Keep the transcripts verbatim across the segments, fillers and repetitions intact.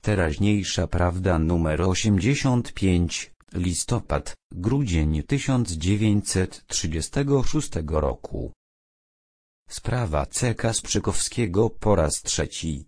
Teraźniejsza prawda numer osiemdziesiąt pięć, listopad, grudzień tysiąc dziewięćset trzydziestego szóstego roku. Sprawa C K Sprzykowskiego po raz trzeci.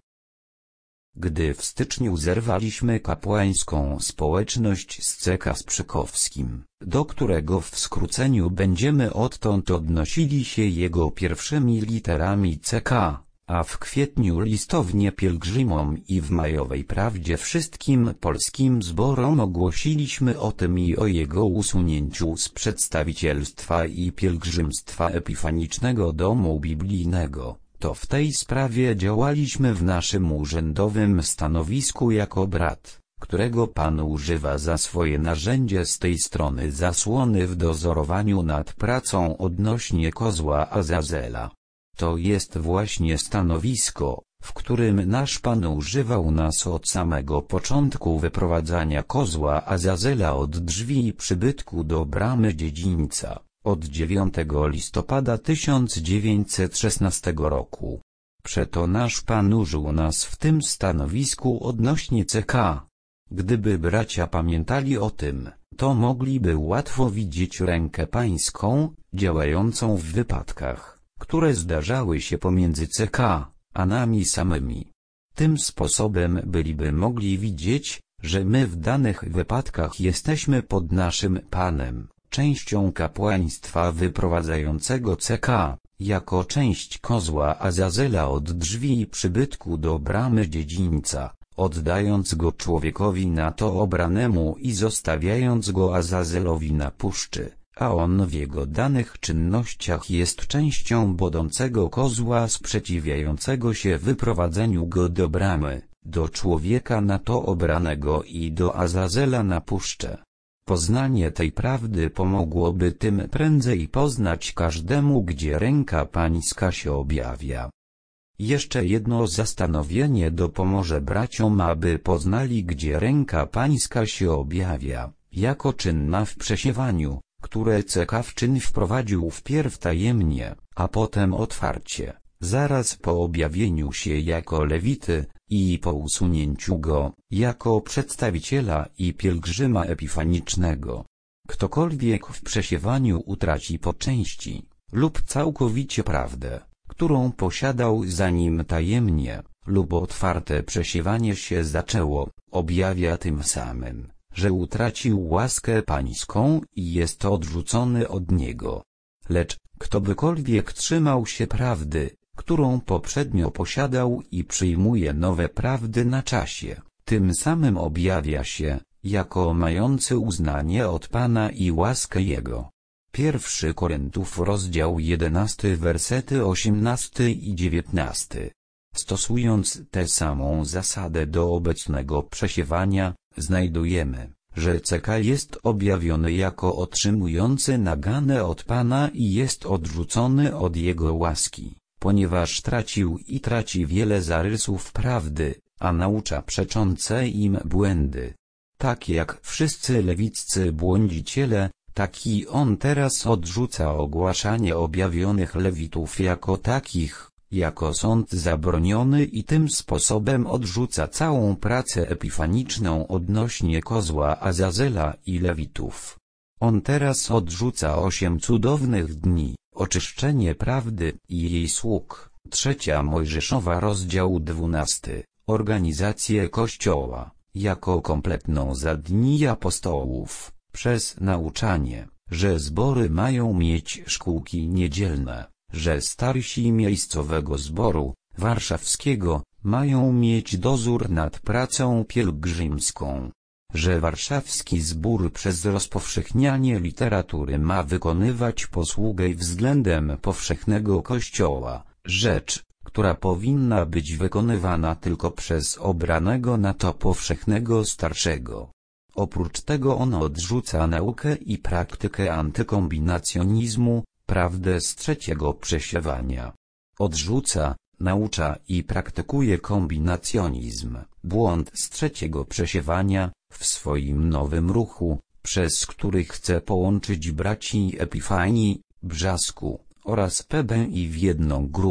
Gdy w styczniu zerwaliśmy kapłańską społeczność z C K Sprzykowskim, do którego w skróceniu będziemy odtąd odnosili się jego pierwszymi literami C K, a w kwietniu listownie pielgrzymom i w majowej prawdzie wszystkim polskim zborom ogłosiliśmy o tym i o jego usunięciu z przedstawicielstwa i pielgrzymstwa Epifanicznego Domu Biblijnego, to w tej sprawie działaliśmy w naszym urzędowym stanowisku jako brat, którego Pan używa za swoje narzędzie z tej strony zasłony w dozorowaniu nad pracą odnośnie kozła Azazela. To jest właśnie stanowisko, w którym nasz Pan używał nas od samego początku wyprowadzania kozła Azazela od drzwi przybytku do bramy dziedzińca, od dziewiątego listopada tysiąc dziewięćset szesnastego roku. Przeto nasz Pan użył nas w tym stanowisku odnośnie C K. Gdyby bracia pamiętali o tym, to mogliby łatwo widzieć rękę Pańską, działającą w wypadkach, które zdarzały się pomiędzy C K a nami samymi. Tym sposobem byliby mogli widzieć, że my w danych wypadkach jesteśmy pod naszym Panem, częścią kapłaństwa wyprowadzającego C K, jako część kozła Azazela od drzwi przybytku do bramy dziedzińca, oddając go człowiekowi na to obranemu i zostawiając go Azazelowi na puszczy, a on w jego danych czynnościach jest częścią bodącego kozła sprzeciwiającego się wyprowadzeniu go do bramy, do człowieka na to obranego i do Azazela na puszczę. Poznanie tej prawdy pomogłoby tym prędzej poznać każdemu, gdzie ręka Pańska się objawia. Jeszcze jedno zastanowienie dopomoże braciom, aby poznali, gdzie ręka Pańska się objawia, jako czynna w przesiewaniu, które C K w czyn wprowadził wpierw tajemnie, a potem otwarcie, zaraz po objawieniu się jako Lewity, i po usunięciu go, jako przedstawiciela i pielgrzyma epifanicznego. Ktokolwiek w przesiewaniu utraci po części, lub całkowicie prawdę, którą posiadał zanim tajemnie, lub otwarte przesiewanie się zaczęło, objawia tym samym, że utracił łaskę Pańską i jest odrzucony od Niego. Lecz, ktobykolwiek trzymał się prawdy, którą poprzednio posiadał i przyjmuje nowe prawdy na czasie, tym samym objawia się, jako mający uznanie od Pana i łaskę Jego. Pierwszy Koryntów rozdział jedenasty wersety osiemnasty i dziewiętnasty. Stosując tę samą zasadę do obecnego przesiewania, znajdujemy, że C K jest objawiony jako otrzymujący nagane od Pana i jest odrzucony od Jego łaski, ponieważ tracił i traci wiele zarysów prawdy, a naucza przeczące im błędy. Tak jak wszyscy lewiccy błądziciele, taki on teraz odrzuca ogłaszanie objawionych lewitów jako takich, jako sąd zabroniony i tym sposobem odrzuca całą pracę epifaniczną odnośnie kozła Azazela i lewitów. On teraz odrzuca osiem cudownych dni, oczyszczenie prawdy i jej sług, trzecia Mojżeszowa rozdział dwunasty, organizację Kościoła, jako kompletną za dni apostołów, przez nauczanie, że zbory mają mieć szkółki niedzielne, że starsi miejscowego zboru, warszawskiego, mają mieć dozór nad pracą pielgrzymską, że warszawski zbór przez rozpowszechnianie literatury ma wykonywać posługę względem powszechnego Kościoła, rzecz, która powinna być wykonywana tylko przez obranego na to powszechnego starszego. Oprócz tego on odrzuca naukę i praktykę antykombinacjonizmu, prawdę z trzeciego przesiewania. Odrzuca, naucza i praktykuje kombinacjonizm, błąd z trzeciego przesiewania, w swoim nowym ruchu, przez który chce połączyć braci Epifanii, Brzasku oraz P B i w jedną grupę,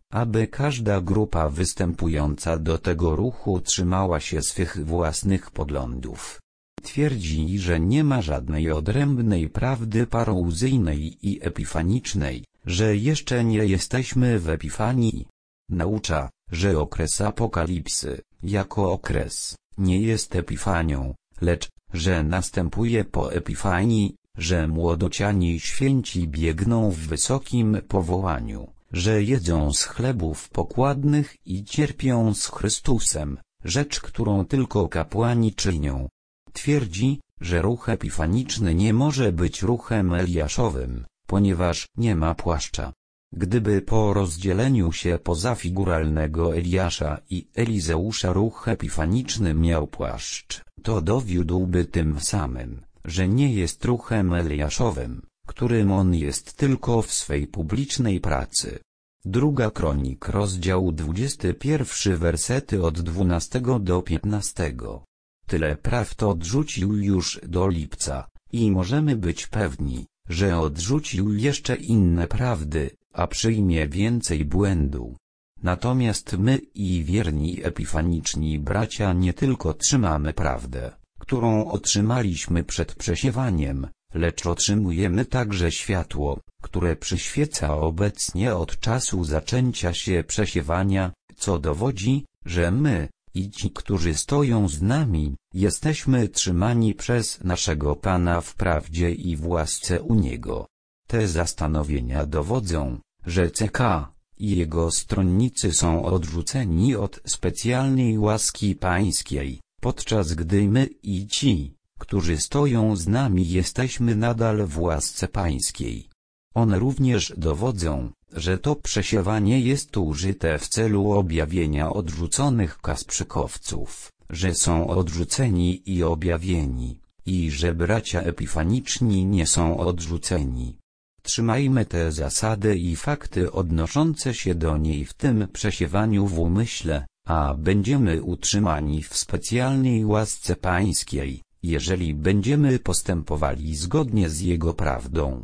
aby każda grupa występująca do tego ruchu trzymała się swych własnych poglądów. Twierdzi, że nie ma żadnej odrębnej prawdy parouzyjnej i epifanicznej, że jeszcze nie jesteśmy w epifanii. Naucza, że okres apokalipsy, jako okres, nie jest epifanią, lecz, że następuje po epifanii, że młodociani święci biegną w wysokim powołaniu, że jedzą z chlebów pokładnych i cierpią z Chrystusem, rzecz którą tylko kapłani czynią. Twierdzi, że ruch epifaniczny nie może być ruchem eliaszowym, ponieważ nie ma płaszcza. Gdyby po rozdzieleniu się pozafiguralnego Eliasza i Elizeusza ruch epifaniczny miał płaszcz, to dowiódłby tym samym, że nie jest ruchem eliaszowym, którym on jest tylko w swej publicznej pracy. Druga Kronik, rozdział dwudziesty pierwszy, wersety od dwunastego do piętnastego. Tyle prawd odrzucił już do lipca, i możemy być pewni, że odrzucił jeszcze inne prawdy, a przyjmie więcej błędu. Natomiast my i wierni epifaniczni bracia nie tylko trzymamy prawdę, którą otrzymaliśmy przed przesiewaniem, lecz otrzymujemy także światło, które przyświeca obecnie od czasu zaczęcia się przesiewania, co dowodzi, że my, i ci, którzy stoją z nami, jesteśmy trzymani przez naszego Pana w prawdzie i w łasce u Niego. Te zastanowienia dowodzą, że C K i jego stronnicy są odrzuceni od specjalnej łaski pańskiej, podczas gdy my i ci, którzy stoją z nami, jesteśmy nadal w łasce pańskiej. One również dowodzą, że to przesiewanie jest użyte w celu objawienia odrzuconych kasprzykowców, że są odrzuceni i objawieni, i że bracia epifaniczni nie są odrzuceni. Trzymajmy te zasady i fakty odnoszące się do niej w tym przesiewaniu w umyśle, a będziemy utrzymani w specjalnej łasce pańskiej, jeżeli będziemy postępowali zgodnie z Jego prawdą.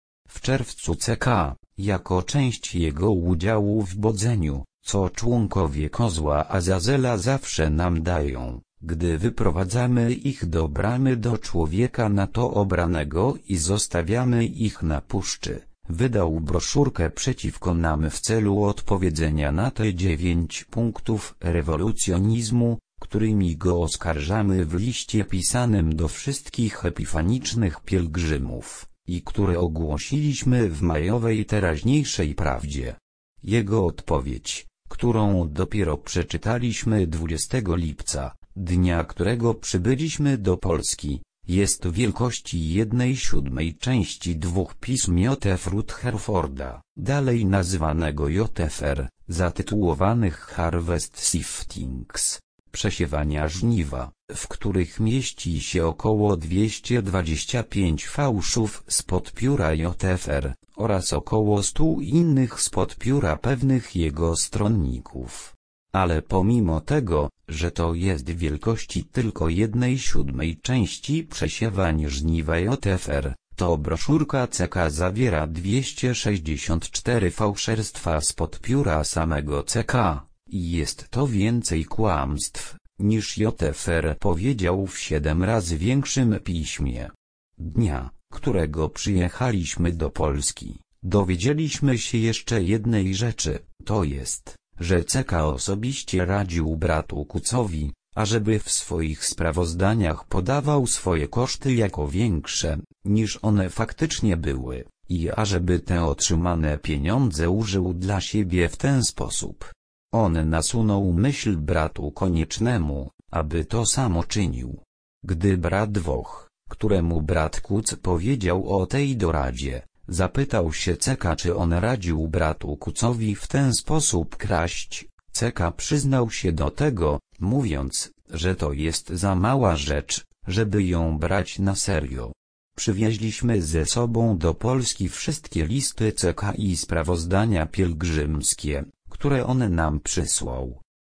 W czerwcu C K, jako część jego udziału w bodzeniu, co członkowie kozła Azazela zawsze nam dają, gdy wyprowadzamy ich do bramy do człowieka na to obranego i zostawiamy ich na puszczy, wydał broszurkę przeciwko nam w celu odpowiedzenia na te dziewięć punktów rewolucjonizmu, którymi go oskarżamy w liście pisanym do wszystkich epifanicznych pielgrzymów, i które ogłosiliśmy w majowej teraźniejszej prawdzie. Jego odpowiedź, którą dopiero przeczytaliśmy dwudziestego lipca, dnia którego przybyliśmy do Polski, jest wielkości jednej siódmej części dwóch pism J F Rutherforda, dalej nazywanego J F R, zatytułowanych Harvest Siftings, przesiewania żniwa, w których mieści się około dwieście dwadzieścia pięć fałszów spod pióra J F R, oraz około stu innych spod pióra pewnych jego stronników. Ale pomimo tego, że to jest wielkości tylko jednej siódmej części przesiewań żniwa J F R, to broszurka C K zawiera dwieście sześćdziesiąt cztery fałszerstwa spod pióra samego C K, i jest to więcej kłamstw, niż J F R powiedział w siedem razy większym piśmie. Dnia, którego przyjechaliśmy do Polski, dowiedzieliśmy się jeszcze jednej rzeczy, to jest, że C K osobiście radził bratu Kucowi, ażeby w swoich sprawozdaniach podawał swoje koszty jako większe, niż one faktycznie były, i ażeby te otrzymane pieniądze użył dla siebie w ten sposób. On nasunął myśl bratu Koniecznemu, aby to samo czynił. Gdy brat Woch, któremu brat Kuc powiedział o tej doradzie, zapytał się C K, czy on radził bratu Kucowi w ten sposób kraść, C K przyznał się do tego, mówiąc, że to jest za mała rzecz, żeby ją brać na serio. Przywieźliśmy ze sobą do Polski wszystkie listy C K i sprawozdania pielgrzymskie, które on nam przysłał.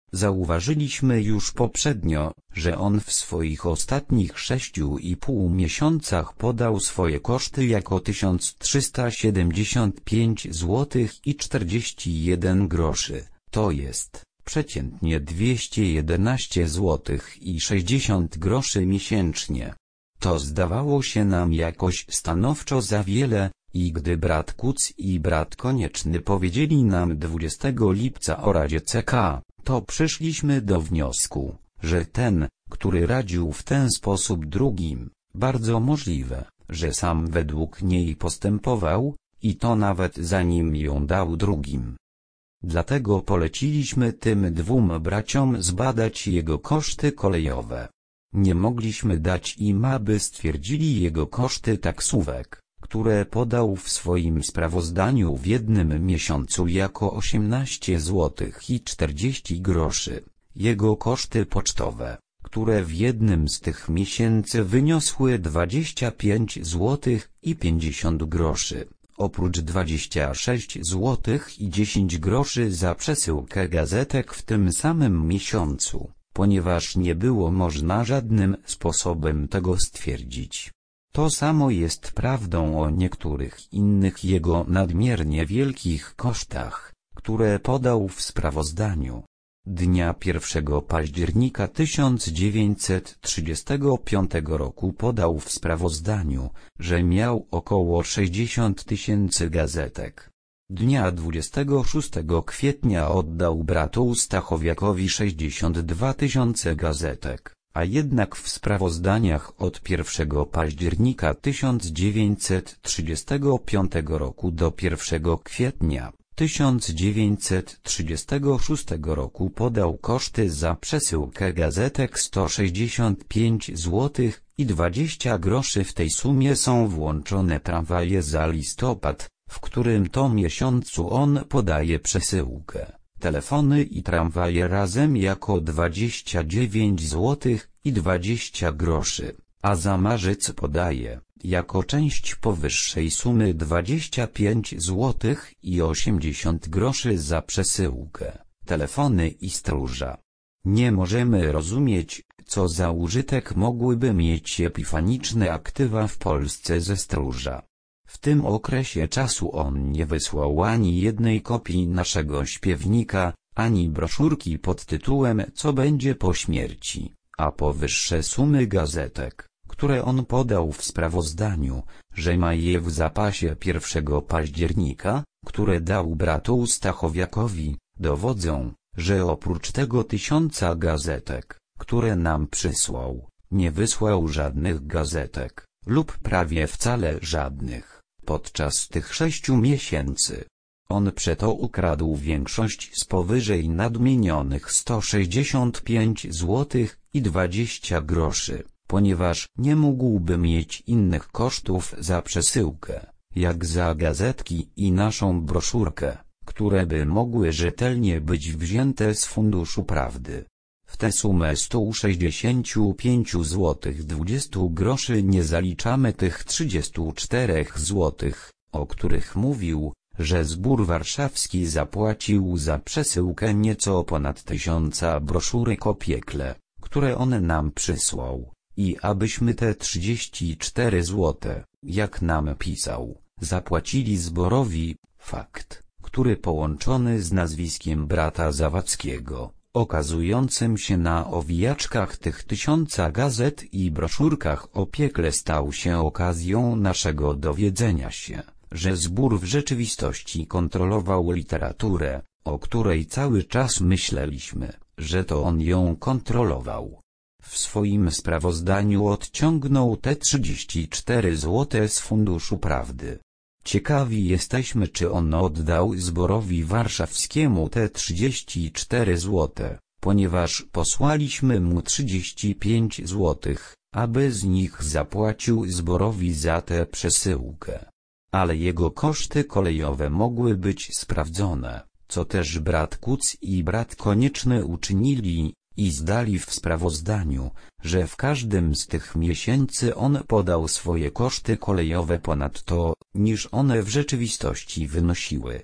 Zauważyliśmy już poprzednio, że on w swoich ostatnich sześciu i pół miesiącach podał swoje koszty jako tysiąc trzysta siedemdziesiąt pięć złotych i czterdzieści jeden groszy, to jest przeciętnie dwieście jedenaście złotych i sześćdziesiąt groszy miesięcznie. To zdawało się nam jakoś stanowczo za wiele, i gdy brat Kuc i brat Konieczny powiedzieli nam dwudziestego lipca o Radzie C K, to przyszliśmy do wniosku, że ten, który radził w ten sposób drugim, bardzo możliwe, że sam według niej postępował, i to nawet zanim ją dał drugim. Dlatego poleciliśmy tym dwóm braciom zbadać jego koszty kolejowe. Nie mogliśmy dać im, aby stwierdzili jego koszty taksówek, które podał w swoim sprawozdaniu w jednym miesiącu jako osiemnaście złotych i czterdzieści groszy, jego koszty pocztowe, które w jednym z tych miesięcy wyniosły dwadzieścia pięć złotych i pięćdziesiąt groszy, oprócz dwadzieścia sześć złotych i dziesięć groszy za przesyłkę gazetek w tym samym miesiącu, ponieważ nie było można żadnym sposobem tego stwierdzić. To samo jest prawdą o niektórych innych jego nadmiernie wielkich kosztach, które podał w sprawozdaniu. Dnia pierwszego października tysiąc dziewięćset trzydziestego piątego roku podał w sprawozdaniu, że miał około sześćdziesiąt tysięcy gazetek. Dnia dwudziestego szóstego kwietnia oddał bratu Stachowiakowi sześćdziesiąt dwa tysiące gazetek, a jednak w sprawozdaniach od pierwszego października tysiąc dziewięćset trzydziestego piątego roku do pierwszego kwietnia tysiąc dziewięćset trzydziestego szóstego roku podał koszty za przesyłkę gazetek sto sześćdziesiąt pięć złotych i dwadzieścia groszy. W tej sumie są włączone tramwaje za listopad, w którym to miesiącu on podaje przesyłkę, telefony i tramwaje razem jako dwadzieścia dziewięć złotych i dwadzieścia groszy, a za marzec podaje, jako część powyższej sumy dwadzieścia pięć złotych i osiemdziesiąt groszy za przesyłkę, telefony i stróża. Nie możemy rozumieć, co za użytek mogłyby mieć epifaniczne aktywa w Polsce ze stróża. W tym okresie czasu on nie wysłał ani jednej kopii naszego śpiewnika, ani broszurki pod tytułem Co będzie po śmierci, a powyższe sumy gazetek, które on podał w sprawozdaniu, że ma je w zapasie pierwszego października, które dał bratu Stachowiakowi, dowodzą, że oprócz tego tysiąca gazetek, które nam przysłał, nie wysłał żadnych gazetek, lub prawie wcale żadnych, podczas tych sześciu miesięcy. On przeto ukradł większość z powyżej nadmienionych sto sześćdziesiąt pięć złotych i dwadzieścia groszy, ponieważ nie mógłby mieć innych kosztów za przesyłkę, jak za gazetki i naszą broszurkę, które by mogły rzetelnie być wzięte z Funduszu Prawdy. W tę sumę sto sześćdziesiąt pięć złotych dwadzieścia groszy nie zaliczamy tych trzydziestu czterech złotych, o których mówił, że Zbór Warszawski zapłacił za przesyłkę nieco ponad tysiąca broszurek o piekle, które on nam przysłał, i abyśmy te trzydzieści cztery złote, jak nam pisał, zapłacili zborowi, fakt, który połączony z nazwiskiem brata Zawadzkiego, okazującym się na owijaczkach tych tysiąca gazet i broszurkach o piekle, stał się okazją naszego dowiedzenia się, że zbór w rzeczywistości kontrolował literaturę, o której cały czas myśleliśmy, że to on ją kontrolował. W swoim sprawozdaniu odciągnął te trzydzieści cztery złote z Funduszu Prawdy. Ciekawi jesteśmy, czy on oddał Zborowi Warszawskiemu te trzydzieści cztery złote, ponieważ posłaliśmy mu trzydzieści pięć złotych, aby z nich zapłacił Zborowi za tę przesyłkę. Ale jego koszty kolejowe mogły być sprawdzone, co też brat Kuc i brat Konieczny uczynili, i zdali w sprawozdaniu, że w każdym z tych miesięcy on podał swoje koszty kolejowe ponad to, niż one w rzeczywistości wynosiły.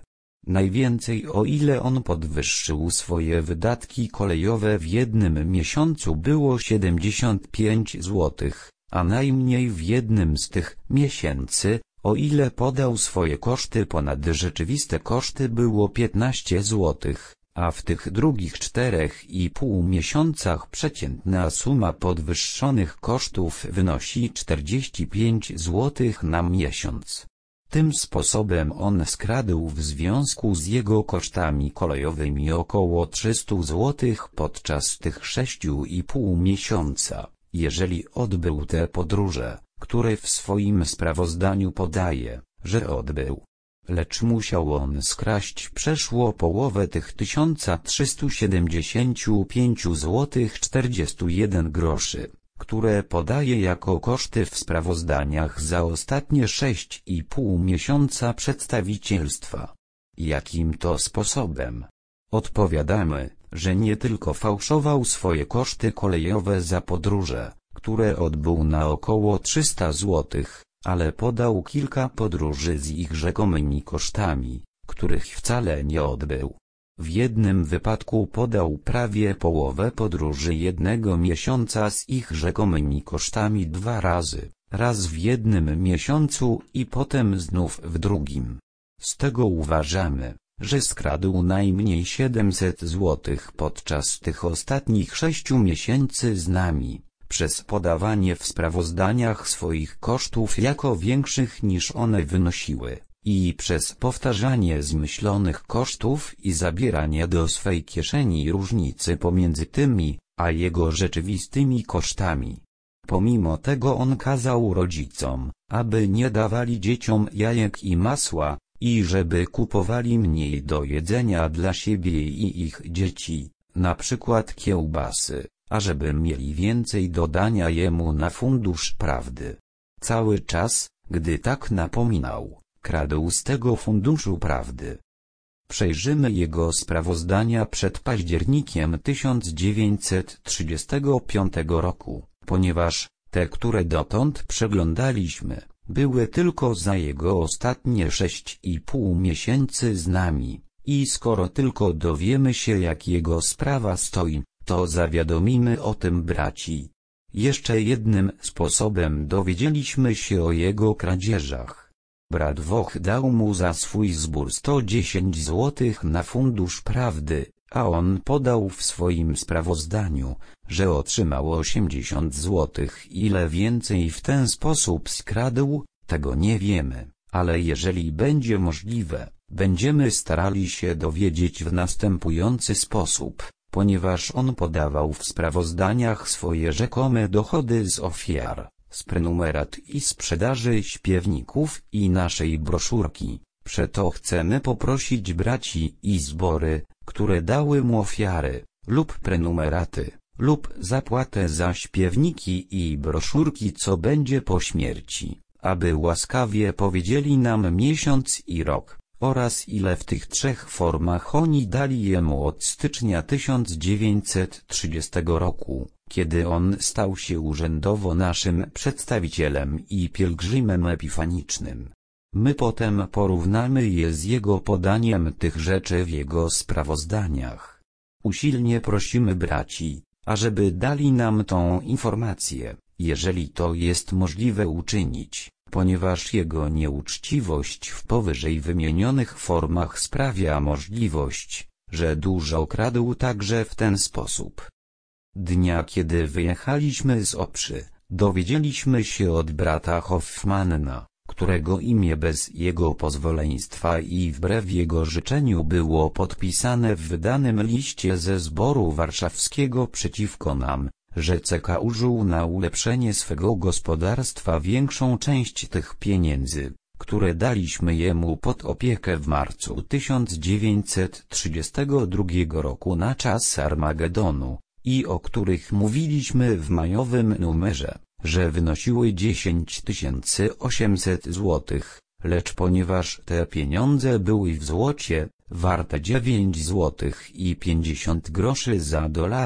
Najwięcej, o ile on podwyższył swoje wydatki kolejowe w jednym miesiącu, było siedemdziesiąt pięć złotych, a najmniej w jednym z tych miesięcy, o ile podał swoje koszty ponad rzeczywiste koszty, było piętnaście złotych, a w tych drugich czterech i pół miesiącach przeciętna suma podwyższonych kosztów wynosi czterdzieści pięć złotych na miesiąc. Tym sposobem on skradł w związku z jego kosztami kolejowymi około trzysta złotych podczas tych sześciu i pół miesiąca, jeżeli odbył te podróże, które w swoim sprawozdaniu podaje, że odbył. Lecz musiał on skraść przeszło połowę tych tysiąc trzysta siedemdziesiąt pięć złotych czterdzieści jeden groszy, które podaje jako koszty w sprawozdaniach za ostatnie sześć i pół miesiąca przedstawicielstwa. Jakim to sposobem? Odpowiadamy, że nie tylko fałszował swoje koszty kolejowe za podróże, które odbył na około trzysta złotych, ale podał kilka podróży z ich rzekomymi kosztami, których wcale nie odbył. W jednym wypadku podał prawie połowę podróży jednego miesiąca z ich rzekomymi kosztami dwa razy, raz w jednym miesiącu i potem znów w drugim. Z tego uważamy, że skradł najmniej siedemset złotych podczas tych ostatnich sześciu miesięcy z nami, przez podawanie w sprawozdaniach swoich kosztów jako większych niż one wynosiły, i przez powtarzanie zmyślonych kosztów i zabieranie do swej kieszeni różnicy pomiędzy tymi, a jego rzeczywistymi kosztami. Pomimo tego on kazał rodzicom, aby nie dawali dzieciom jajek i masła, i żeby kupowali mniej do jedzenia dla siebie i ich dzieci, na przykład kiełbasy, ażeby mieli więcej do dania jemu na fundusz prawdy. Cały czas, gdy tak napominał, kradł z tego funduszu prawdy. Przejrzymy jego sprawozdania przed październikiem tysiąc dziewięćset trzydziestego piątego roku, ponieważ te, które dotąd przeglądaliśmy, były tylko za jego ostatnie sześć i pół miesięcy z nami, i skoro tylko dowiemy się, jak jego sprawa stoi, to zawiadomimy o tym braci. Jeszcze jednym sposobem dowiedzieliśmy się o jego kradzieżach. Brat Woch dał mu za swój zbór sto dziesięć złotych na fundusz prawdy, a on podał w swoim sprawozdaniu, że otrzymał osiemdziesiąt złotych. Ile więcej w ten sposób skradł, tego nie wiemy, ale jeżeli będzie możliwe, będziemy starali się dowiedzieć w następujący sposób, ponieważ on podawał w sprawozdaniach swoje rzekome dochody z ofiar, z prenumerat i sprzedaży śpiewników i naszej broszurki. Przeto chcemy poprosić braci i zbory, które dały mu ofiary, lub prenumeraty, lub zapłatę za śpiewniki i broszurki, co będzie po śmierci, aby łaskawie powiedzieli nam miesiąc i rok, oraz ile w tych trzech formach oni dali jemu od stycznia tysiąc dziewięćset trzydziestego roku, kiedy on stał się urzędowo naszym przedstawicielem i pielgrzymem epifanicznym. My potem porównamy je z jego podaniem tych rzeczy w jego sprawozdaniach. Usilnie prosimy braci, ażeby dali nam tą informację, jeżeli to jest możliwe uczynić, ponieważ jego nieuczciwość w powyżej wymienionych formach sprawia możliwość, że dużo kradł także w ten sposób. Dnia, kiedy wyjechaliśmy z Oprzy, dowiedzieliśmy się od brata Hoffmanna, którego imię bez jego pozwoleństwa i wbrew jego życzeniu było podpisane w wydanym liście ze zboru warszawskiego przeciwko nam, że C K użył na ulepszenie swego gospodarstwa większą część tych pieniędzy, które daliśmy jemu pod opiekę w marcu tysiąc dziewięćset trzydziestego drugiego roku na czas Armagedonu, i o których mówiliśmy w majowym numerze, że wynosiły dziesięć tysięcy osiemset złotych, lecz ponieważ te pieniądze były w złocie, warte dziewięć złotych i pięćdziesiąt groszy za dolara,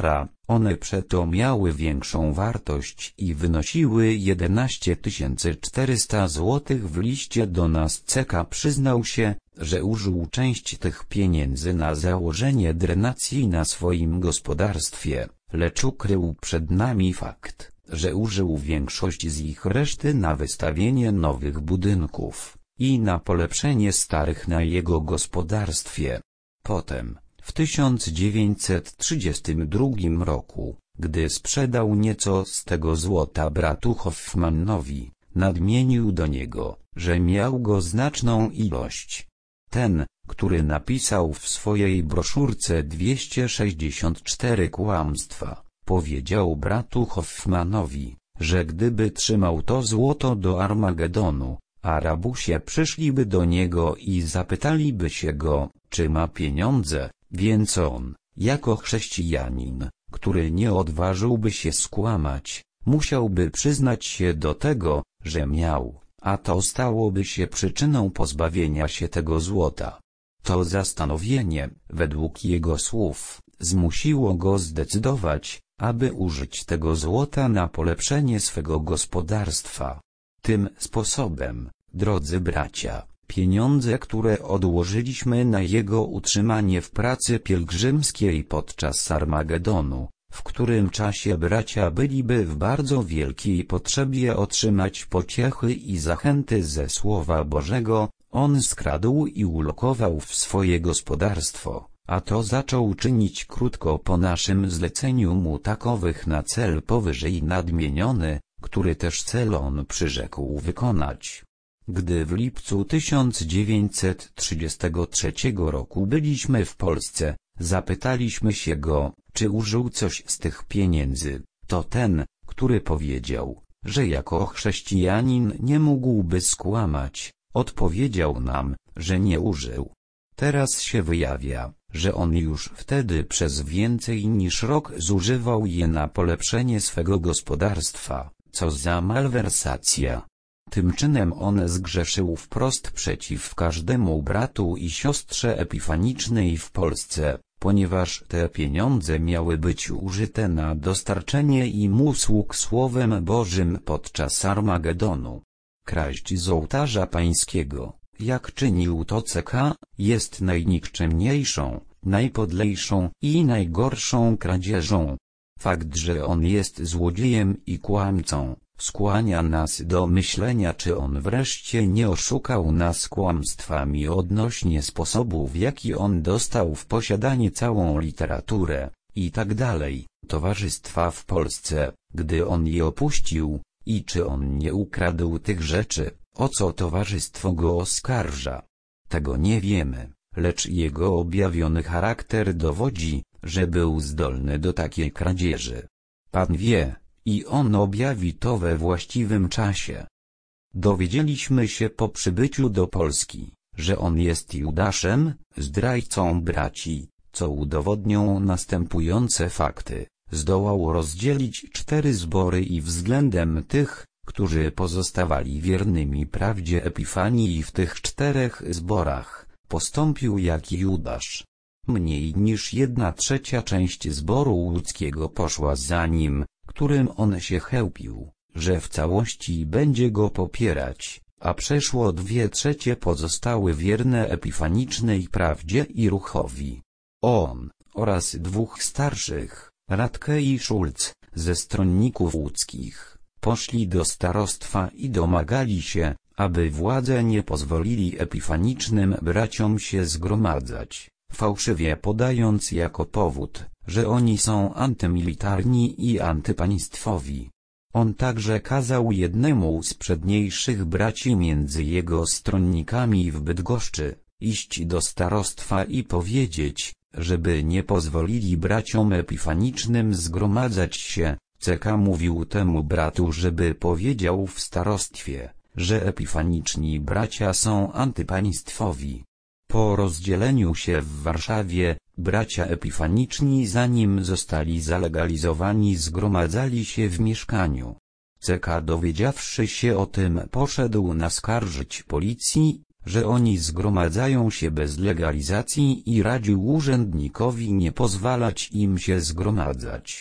One przeto miały większą wartość i wynosiły jedenaście tysięcy czterysta złotych. W liście do nas C K przyznał się, że użył część tych pieniędzy na założenie drenacji na swoim gospodarstwie, lecz ukrył przed nami fakt, że użył większość z ich reszty na wystawienie nowych budynków i na polepszenie starych na jego gospodarstwie. Potem, w tysiąc dziewięćset trzydziestym drugim roku, gdy sprzedał nieco z tego złota bratu Hoffmannowi, nadmienił do niego, że miał go znaczną ilość. Ten, który napisał w swojej broszurce dwieście sześćdziesiąt cztery kłamstwa, powiedział bratu Hoffmannowi, że gdyby trzymał to złoto do Armagedonu, Arabusie przyszliby do niego i zapytaliby się go, czy ma pieniądze, więc on, jako chrześcijanin, który nie odważyłby się skłamać, musiałby przyznać się do tego, że miał, a to stałoby się przyczyną pozbawienia się tego złota. To zastanowienie, według jego słów, zmusiło go zdecydować, aby użyć tego złota na polepszenie swego gospodarstwa. Tym sposobem, drodzy bracia, pieniądze, które odłożyliśmy na jego utrzymanie w pracy pielgrzymskiej podczas Armagedonu, w którym czasie bracia byliby w bardzo wielkiej potrzebie otrzymać pociechy i zachęty ze Słowa Bożego, on skradł i ulokował w swoje gospodarstwo, a to zaczął czynić krótko po naszym zleceniu mu takowych na cel powyżej nadmieniony, który też cel on przyrzekł wykonać. Gdy w lipcu tysiąc dziewięćset trzydziestego trzeciego roku byliśmy w Polsce, zapytaliśmy się go, czy użył coś z tych pieniędzy. To ten, który powiedział, że jako chrześcijanin nie mógłby skłamać, odpowiedział nam, że nie użył. Teraz się wyjawia, że on już wtedy przez więcej niż rok zużywał je na polepszenie swego gospodarstwa. Co za malwersacja! Tym czynem on zgrzeszył wprost przeciw każdemu bratu i siostrze epifanicznej w Polsce, ponieważ te pieniądze miały być użyte na dostarczenie im usług Słowem Bożym podczas Armagedonu. Kraść z ołtarza pańskiego, jak czynił to C K, jest najnikczemniejszą, najpodlejszą i najgorszą kradzieżą. Fakt, że on jest złodziejem i kłamcą, skłania nas do myślenia, czy on wreszcie nie oszukał nas kłamstwami odnośnie sposobu, w jaki on dostał w posiadanie całą literaturę, i tak dalej, towarzystwa w Polsce, gdy on je opuścił, i czy on nie ukradł tych rzeczy, o co towarzystwo go oskarża. Tego nie wiemy, lecz jego objawiony charakter dowodzi, że był zdolny do takiej kradzieży. Pan wie, i on objawi to we właściwym czasie. Dowiedzieliśmy się po przybyciu do Polski, że on jest Judaszem, zdrajcą braci, co udowodnią następujące fakty. Zdołał rozdzielić cztery zbory i względem tych, którzy pozostawali wiernymi prawdzie Epifanii w tych czterech zborach, postąpił jak Judasz. Mniej niż jedna trzecia część zboru łódzkiego poszła za nim, którym on się chełpił, że w całości będzie go popierać, a przeszło dwie trzecie pozostały wierne epifanicznej prawdzie i ruchowi. On, oraz dwóch starszych, Radke i Szulc, ze stronników łódzkich, poszli do starostwa i domagali się, aby władze nie pozwolili epifanicznym braciom się zgromadzać, fałszywie podając jako powód, że oni są antymilitarni i antypaństwowi. On także kazał jednemu z przedniejszych braci między jego stronnikami w Bydgoszczy, iść do starostwa i powiedzieć, żeby nie pozwolili braciom epifanicznym zgromadzać się. C K mówił temu bratu, żeby powiedział w starostwie, że epifaniczni bracia są antypaństwowi. Po rozdzieleniu się w Warszawie, bracia epifaniczni, zanim zostali zalegalizowani, zgromadzali się w mieszkaniu. C K, dowiedziawszy się o tym, poszedł naskarżyć policji, że oni zgromadzają się bez legalizacji, i radził urzędnikowi nie pozwalać im się zgromadzać.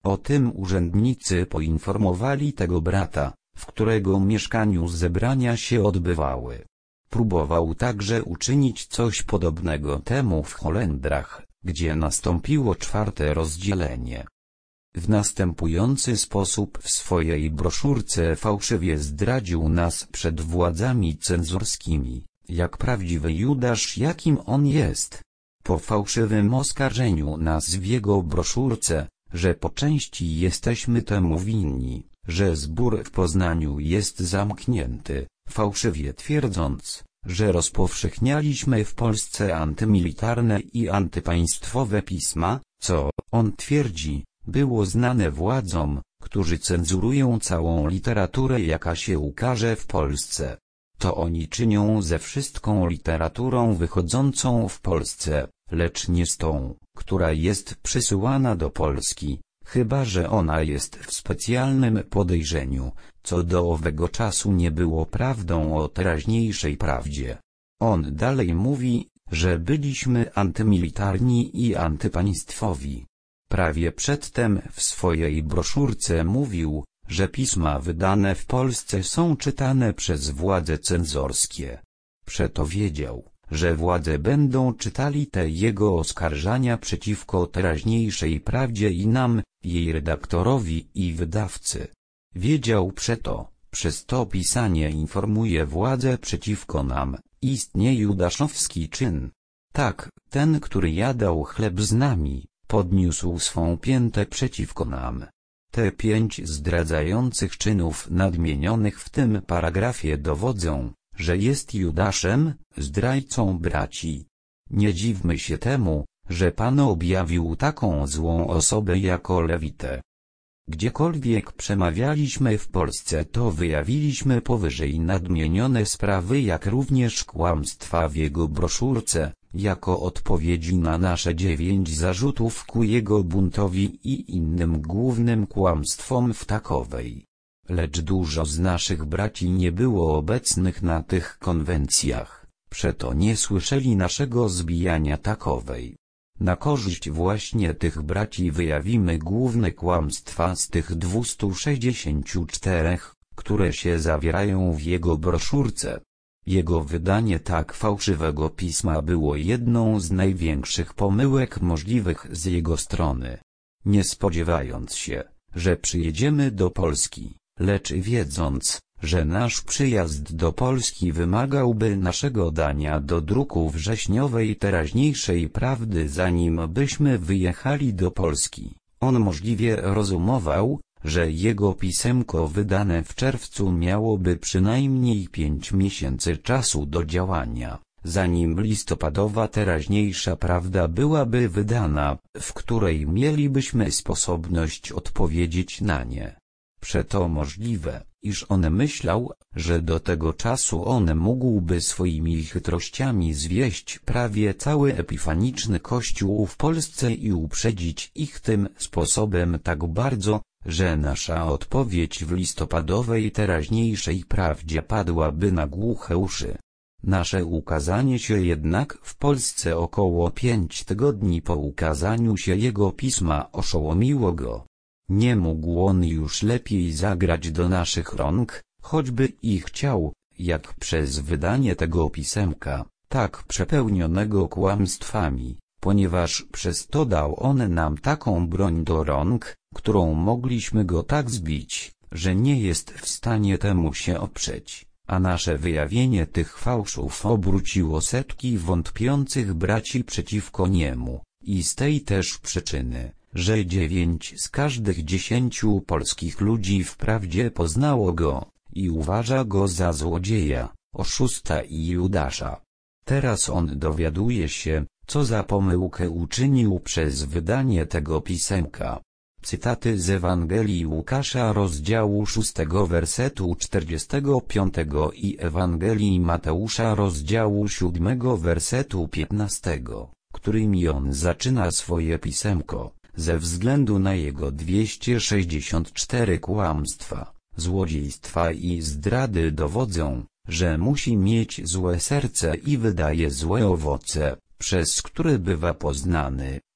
O tym urzędnicy poinformowali tego brata, w którego mieszkaniu zebrania się odbywały. Próbował także uczynić coś podobnego temu w Holendrach, gdzie nastąpiło czwarte rozdzielenie. W następujący sposób w swojej broszurce fałszywie zdradził nas przed władzami cenzorskimi, jak prawdziwy Judasz jakim on jest. Po fałszywym oskarżeniu nas w jego broszurce, że po części jesteśmy temu winni, że zbór w Poznaniu jest zamknięty, fałszywie twierdząc, że rozpowszechnialiśmy w Polsce antymilitarne i antypaństwowe pisma, co, on twierdzi, było znane władzom, którzy cenzurują całą literaturę jaka się ukaże w Polsce. To oni czynią ze wszystką literaturą wychodzącą w Polsce, lecz nie z tą, która jest przysyłana do Polski, chyba że ona jest w specjalnym podejrzeniu, co do owego czasu nie było prawdą o teraźniejszej prawdzie. On dalej mówi, że byliśmy antymilitarni i antypaństwowi. Prawie przedtem w swojej broszurce mówił, że pisma wydane w Polsce są czytane przez władze cenzorskie. Przeto wiedział, że władze będą czytali te jego oskarżania przeciwko teraźniejszej prawdzie i nam, jej redaktorowi i wydawcy. Wiedział przeto, przez to pisanie informuje władzę przeciwko nam, istnieje judaszowski czyn. Tak, ten, który jadał chleb z nami, podniósł swą piętę przeciwko nam. Te pięć zdradzających czynów nadmienionych w tym paragrafie dowodzą, że jest Judaszem, zdrajcą braci. Nie dziwmy się temu, że Pan objawił taką złą osobę jako Lewitę. Gdziekolwiek przemawialiśmy w Polsce, to wyjawiliśmy powyżej nadmienione sprawy, jak również kłamstwa w jego broszurce, jako odpowiedzi na nasze dziewięć zarzutów ku jego buntowi i innym głównym kłamstwom w takowej. Lecz dużo z naszych braci nie było obecnych na tych konwencjach, przeto nie słyszeli naszego zbijania takowej. Na korzyść właśnie tych braci wyjawimy główne kłamstwa z tych dwustu sześćdziesięciu czterech, które się zawierają w jego broszurce. Jego wydanie tak fałszywego pisma było jedną z największych pomyłek możliwych z jego strony. Nie spodziewając się, że przyjedziemy do Polski, lecz wiedząc, że nasz przyjazd do Polski wymagałby naszego dania do druku wrześniowej teraźniejszej prawdy zanim byśmy wyjechali do Polski, on możliwie rozumował, że jego pisemko wydane w czerwcu miałoby przynajmniej pięć miesięcy czasu do działania, zanim listopadowa teraźniejsza prawda byłaby wydana, w której mielibyśmy sposobność odpowiedzieć na nie. Przeto możliwe, iż on myślał, że do tego czasu on mógłby swoimi chytrościami zwieść prawie cały epifaniczny kościół w Polsce i uprzedzić ich tym sposobem tak bardzo, że nasza odpowiedź w listopadowej teraźniejszej prawdzie padłaby na głuche uszy. Nasze ukazanie się jednak w Polsce około pięć tygodni po ukazaniu się jego pisma oszołomiło go. Nie mógł on już lepiej zagrać do naszych rąk, choćby i chciał, jak przez wydanie tego pisemka, tak przepełnionego kłamstwami, ponieważ przez to dał on nam taką broń do rąk, którą mogliśmy go tak zbić, że nie jest w stanie temu się oprzeć, a nasze wyjawienie tych fałszów obróciło setki wątpiących braci przeciwko niemu, i z tej też przyczyny, że dziewięć z każdych dziesięciu polskich ludzi wprawdzie poznało go, i uważa go za złodzieja, oszusta i Judasza. Teraz on dowiaduje się, co za pomyłkę uczynił przez wydanie tego pisemka. Cytaty z Ewangelii Łukasza rozdziału szóstego wersetu czterdziestego piątego i Ewangelii Mateusza rozdziału siódmego wersetu piętnastego, którymi on zaczyna swoje pisemko, ze względu na jego dwieście sześćdziesiąt cztery kłamstwa, złodziejstwa i zdrady dowodzą, że musi mieć złe serce i wydaje złe owoce, przez które bywa poznany,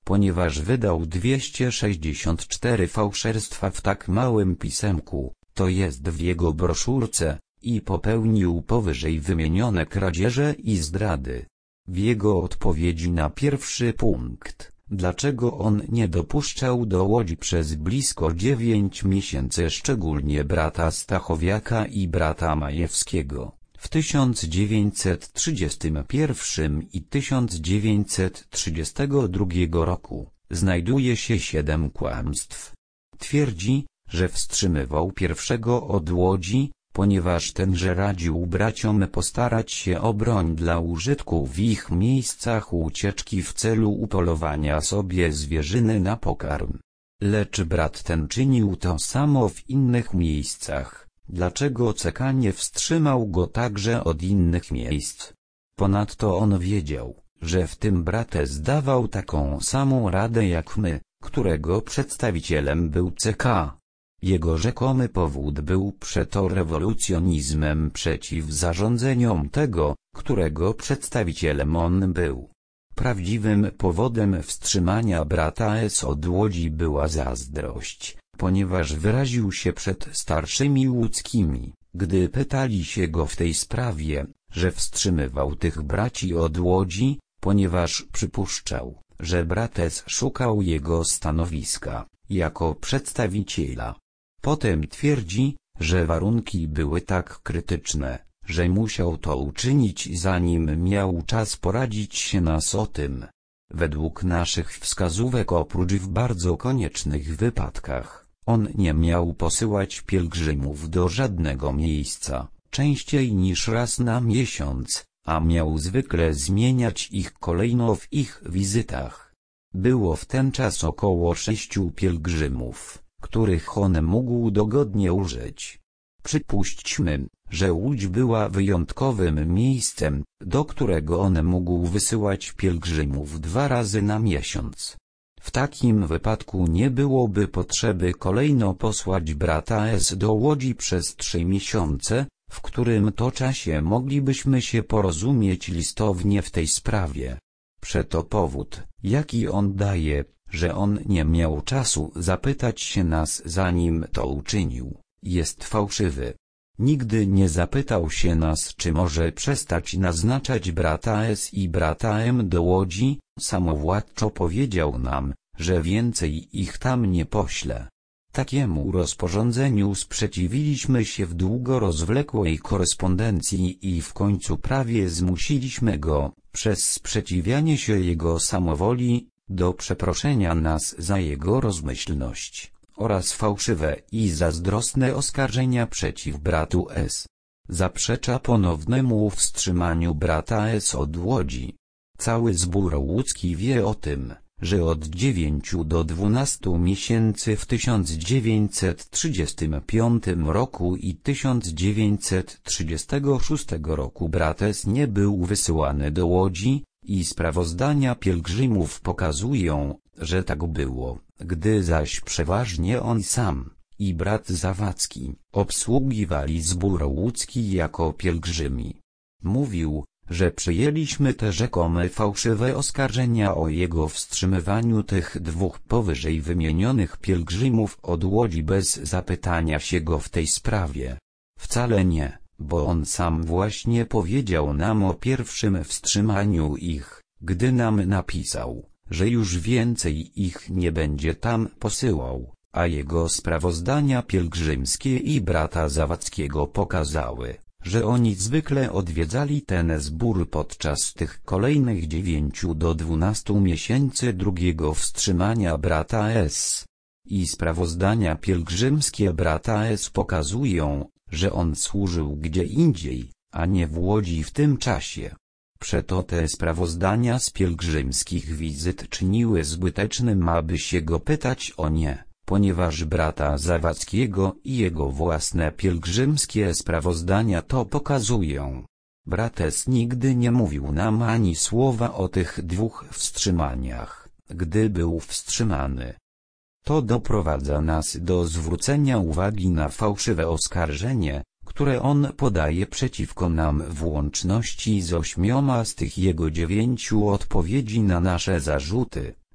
ponieważ wydał dwieście sześćdziesiąt cztery fałszerstwa w tak małym pisemku, to jest w jego broszurce, i popełnił powyżej wymienione kradzieże i zdrady. W jego odpowiedzi na pierwszy punkt, dlaczego on nie dopuszczał do Łodzi przez blisko dziewięć miesięcy szczególnie brata Stachowiaka i brata Majewskiego, w tysiąc dziewięćset trzydziestym pierwszym i tysiąc dziewięćset trzydziestym drugim roku, znajduje się siedem kłamstw. Twierdzi, że wstrzymywał pierwszego od Łodzi, ponieważ tenże radził braciom postarać się o broń dla użytku w ich miejscach ucieczki w celu upolowania sobie zwierzyny na pokarm. Lecz brat ten czynił to samo w innych miejscach. Dlaczego C K nie wstrzymał go także od innych miejsc? Ponadto on wiedział, że w tym brates dawał taką samą radę jak my, którego przedstawicielem był C K. Jego rzekomy powód był przeto rewolucjonizmem przeciw zarządzeniom tego, którego przedstawicielem on był. Prawdziwym powodem wstrzymania brata S od Łodzi była zazdrość, ponieważ wyraził się przed starszymi łódzkimi, gdy pytali się go w tej sprawie, że wstrzymywał tych braci od Łodzi, ponieważ przypuszczał, że brates szukał jego stanowiska, jako przedstawiciela. Potem twierdzi, że warunki były tak krytyczne, że musiał to uczynić zanim miał czas poradzić się nas o tym. Według naszych wskazówek oprócz w bardzo koniecznych wypadkach, on nie miał posyłać pielgrzymów do żadnego miejsca, częściej niż raz na miesiąc, a miał zwykle zmieniać ich kolejno w ich wizytach. Było w ten czas około sześciu pielgrzymów, których on mógł dogodnie użyć. Przypuśćmy, że Łódź była wyjątkowym miejscem, do którego on mógł wysyłać pielgrzymów dwa razy na miesiąc. W takim wypadku nie byłoby potrzeby kolejno posłać brata S do Łodzi przez trzy miesiące, w którym to czasie moglibyśmy się porozumieć listownie w tej sprawie. Przeto powód, jaki on daje, że on nie miał czasu zapytać się nas zanim to uczynił, jest fałszywy. Nigdy nie zapytał się nas, czy może przestać naznaczać brata S i brata M do Łodzi, samowładczo powiedział nam, że więcej ich tam nie pośle. Takiemu rozporządzeniu sprzeciwiliśmy się w długo rozwlekłej korespondencji i w końcu prawie zmusiliśmy go, przez sprzeciwianie się jego samowoli, do przeproszenia nas za jego rozmyślność oraz fałszywe i zazdrosne oskarżenia przeciw bratu S. Zaprzecza ponownemu wstrzymaniu brata S od Łodzi. Cały zbór łódzki wie o tym, że od dziewięciu do dwunastu miesięcy w tysiąc dziewięćset trzydziestym piątym roku i tysiąc dziewięćset trzydziestym szóstym roku brates nie był wysyłany do Łodzi, i sprawozdania pielgrzymów pokazują, że tak było, gdy zaś przeważnie on sam i brat Zawadzki obsługiwali zbór łódzki jako pielgrzymi. Mówił, że przyjęliśmy te rzekome fałszywe oskarżenia o jego wstrzymywaniu tych dwóch powyżej wymienionych pielgrzymów od Łodzi bez zapytania się go w tej sprawie. Wcale nie, bo on sam właśnie powiedział nam o pierwszym wstrzymaniu ich, gdy nam napisał, że już więcej ich nie będzie tam posyłał, a jego sprawozdania pielgrzymskie i brata Zawadzkiego pokazały, że oni zwykle odwiedzali ten zbór podczas tych kolejnych dziewięciu do dwunastu miesięcy drugiego wstrzymania brata S. I sprawozdania pielgrzymskie brata S pokazują, że on służył gdzie indziej, a nie w Łodzi w tym czasie. Przeto te sprawozdania z pielgrzymskich wizyt czyniły zbytecznym, aby się go pytać o nie, ponieważ brata Zawadzkiego i jego własne pielgrzymskie sprawozdania to pokazują. Brates nigdy nie mówił nam ani słowa o tych dwóch wstrzymaniach, gdy był wstrzymany. To doprowadza nas do zwrócenia uwagi na fałszywe oskarżenie, które on podaje przeciwko nam w łączności z ośmioma z tych jego dziewięciu odpowiedzi na nasze zarzuty,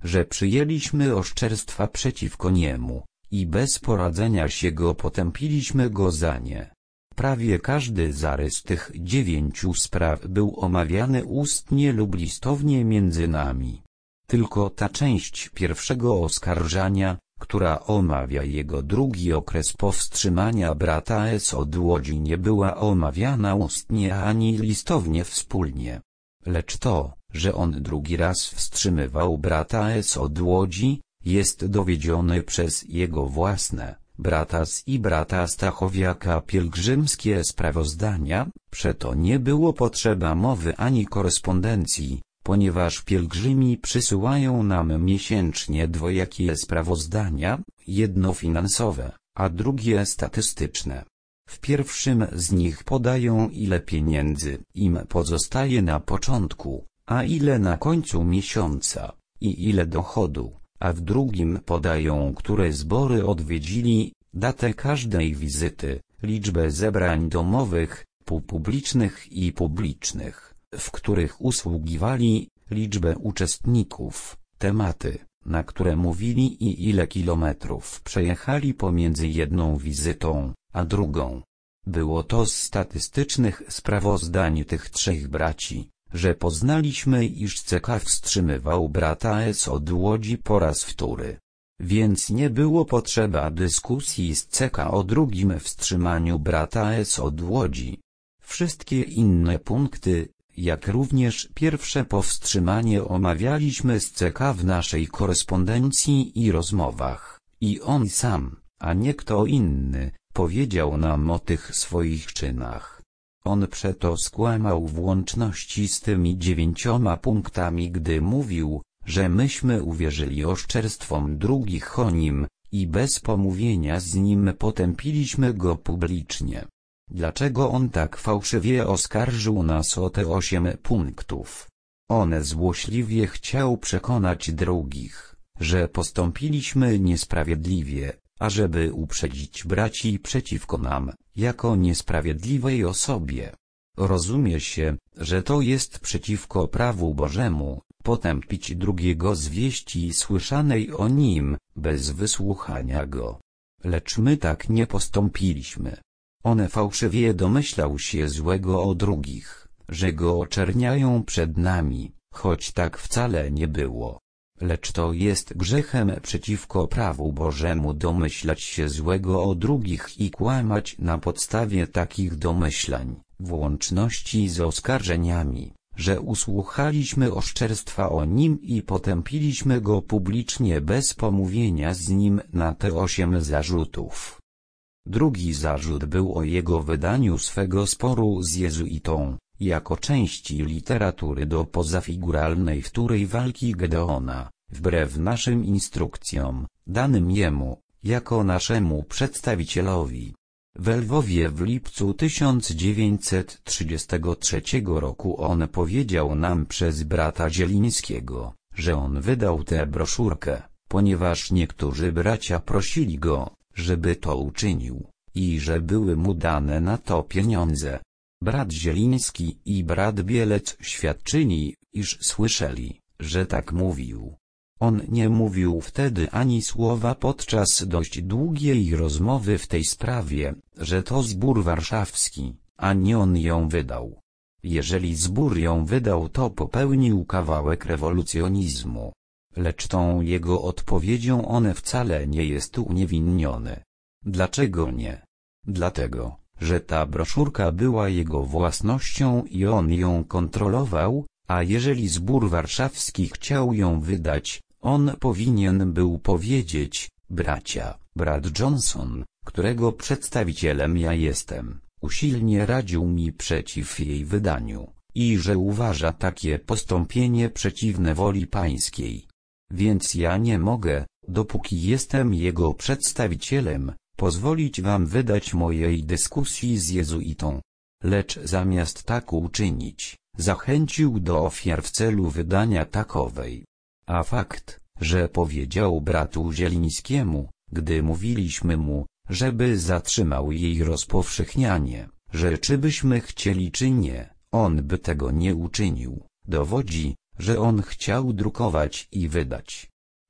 że przyjęliśmy oszczerstwa przeciwko niemu, i bez poradzenia się go potępiliśmy go za nie. Prawie każdy zarys tych dziewięciu spraw był omawiany ustnie lub listownie między nami. Tylko ta część pierwszego oskarżania, która omawia jego drugi okres powstrzymania brata S. od Łodzi, nie była omawiana ustnie ani listownie wspólnie. Lecz to, że on drugi raz wstrzymywał brata S. od Łodzi, jest dowiedzione przez jego własne, brata S. i brata Stachowiaka pielgrzymskie sprawozdania, przeto nie było potrzeba mowy ani korespondencji, ponieważ pielgrzymi przysyłają nam miesięcznie dwojakie sprawozdania, jedno finansowe, a drugie statystyczne. W pierwszym z nich podają, ile pieniędzy im pozostaje na początku, a ile na końcu miesiąca, i ile dochodu, a w drugim podają, które zbory odwiedzili, datę każdej wizyty, liczbę zebrań domowych, półpublicznych i publicznych, w których usługiwali, liczbę uczestników, tematy, na które mówili i ile kilometrów przejechali pomiędzy jedną wizytą a drugą. Było to z statystycznych sprawozdań tych trzech braci, że poznaliśmy, iż C K wstrzymywał brata S. od Łodzi po raz wtóry. Więc nie było potrzeba dyskusji z C K o drugim wstrzymaniu brata S. od Łodzi. Wszystkie inne punkty, jak również pierwsze powstrzymanie, omawialiśmy z C K w naszej korespondencji i rozmowach, i on sam, a nie kto inny, powiedział nam o tych swoich czynach. On przeto skłamał w łączności z tymi dziewięcioma punktami, gdy mówił, że myśmy uwierzyli oszczerstwom drugich o nim, i bez pomówienia z nim potępiliśmy go publicznie. Dlaczego on tak fałszywie oskarżył nas o te osiem punktów? On złośliwie chciał przekonać drugich, że postąpiliśmy niesprawiedliwie, ażeby uprzedzić braci przeciwko nam, jako niesprawiedliwej osobie. Rozumie się, że to jest przeciwko prawu Bożemu, potępić drugiego z wieści słyszanej o nim, bez wysłuchania go. Lecz my tak nie postąpiliśmy. On fałszywie domyślał się złego o drugich, że go oczerniają przed nami, choć tak wcale nie było. Lecz to jest grzechem przeciwko prawu Bożemu domyślać się złego o drugich i kłamać na podstawie takich domyślań, w łączności z oskarżeniami, że usłuchaliśmy oszczerstwa o nim i potępiliśmy go publicznie bez pomówienia z nim na te osiem zarzutów. Drugi zarzut był o jego wydaniu swego sporu z jezuitą, jako części literatury do pozafiguralnej wtórej walki Gedeona, wbrew naszym instrukcjom, danym jemu, jako naszemu przedstawicielowi. W Lwowie w lipcu tysiąc dziewięćset trzydziestego trzeciego roku on powiedział nam przez brata Zielińskiego, że on wydał tę broszurkę, ponieważ niektórzy bracia prosili go, żeby to uczynił, i że były mu dane na to pieniądze. Brat Zieliński i brat Bielec świadczyli, iż słyszeli, że tak mówił. On nie mówił wtedy ani słowa podczas dość długiej rozmowy w tej sprawie, że to zbór warszawski, a nie on ją wydał. Jeżeli zbór ją wydał, to popełnił kawałek rewolucjonizmu. Lecz tą jego odpowiedzią on wcale nie jest uniewinniony. Dlaczego nie? Dlatego, że ta broszurka była jego własnością i on ją kontrolował, a jeżeli zbór warszawski chciał ją wydać, on powinien był powiedzieć: bracia, brat Johnson, którego przedstawicielem ja jestem, usilnie radził mi przeciw jej wydaniu, i że uważa takie postąpienie przeciwne woli pańskiej. Więc ja nie mogę, dopóki jestem jego przedstawicielem, pozwolić wam wydać mojej dyskusji z jezuitą. Lecz zamiast tak uczynić, zachęcił do ofiar w celu wydania takowej. A fakt, że powiedział bratu Zielińskiemu, gdy mówiliśmy mu, żeby zatrzymał jej rozpowszechnianie, że czy byśmy chcieli czy nie, on by tego nie uczynił, dowodzi, że on chciał drukować i wydać,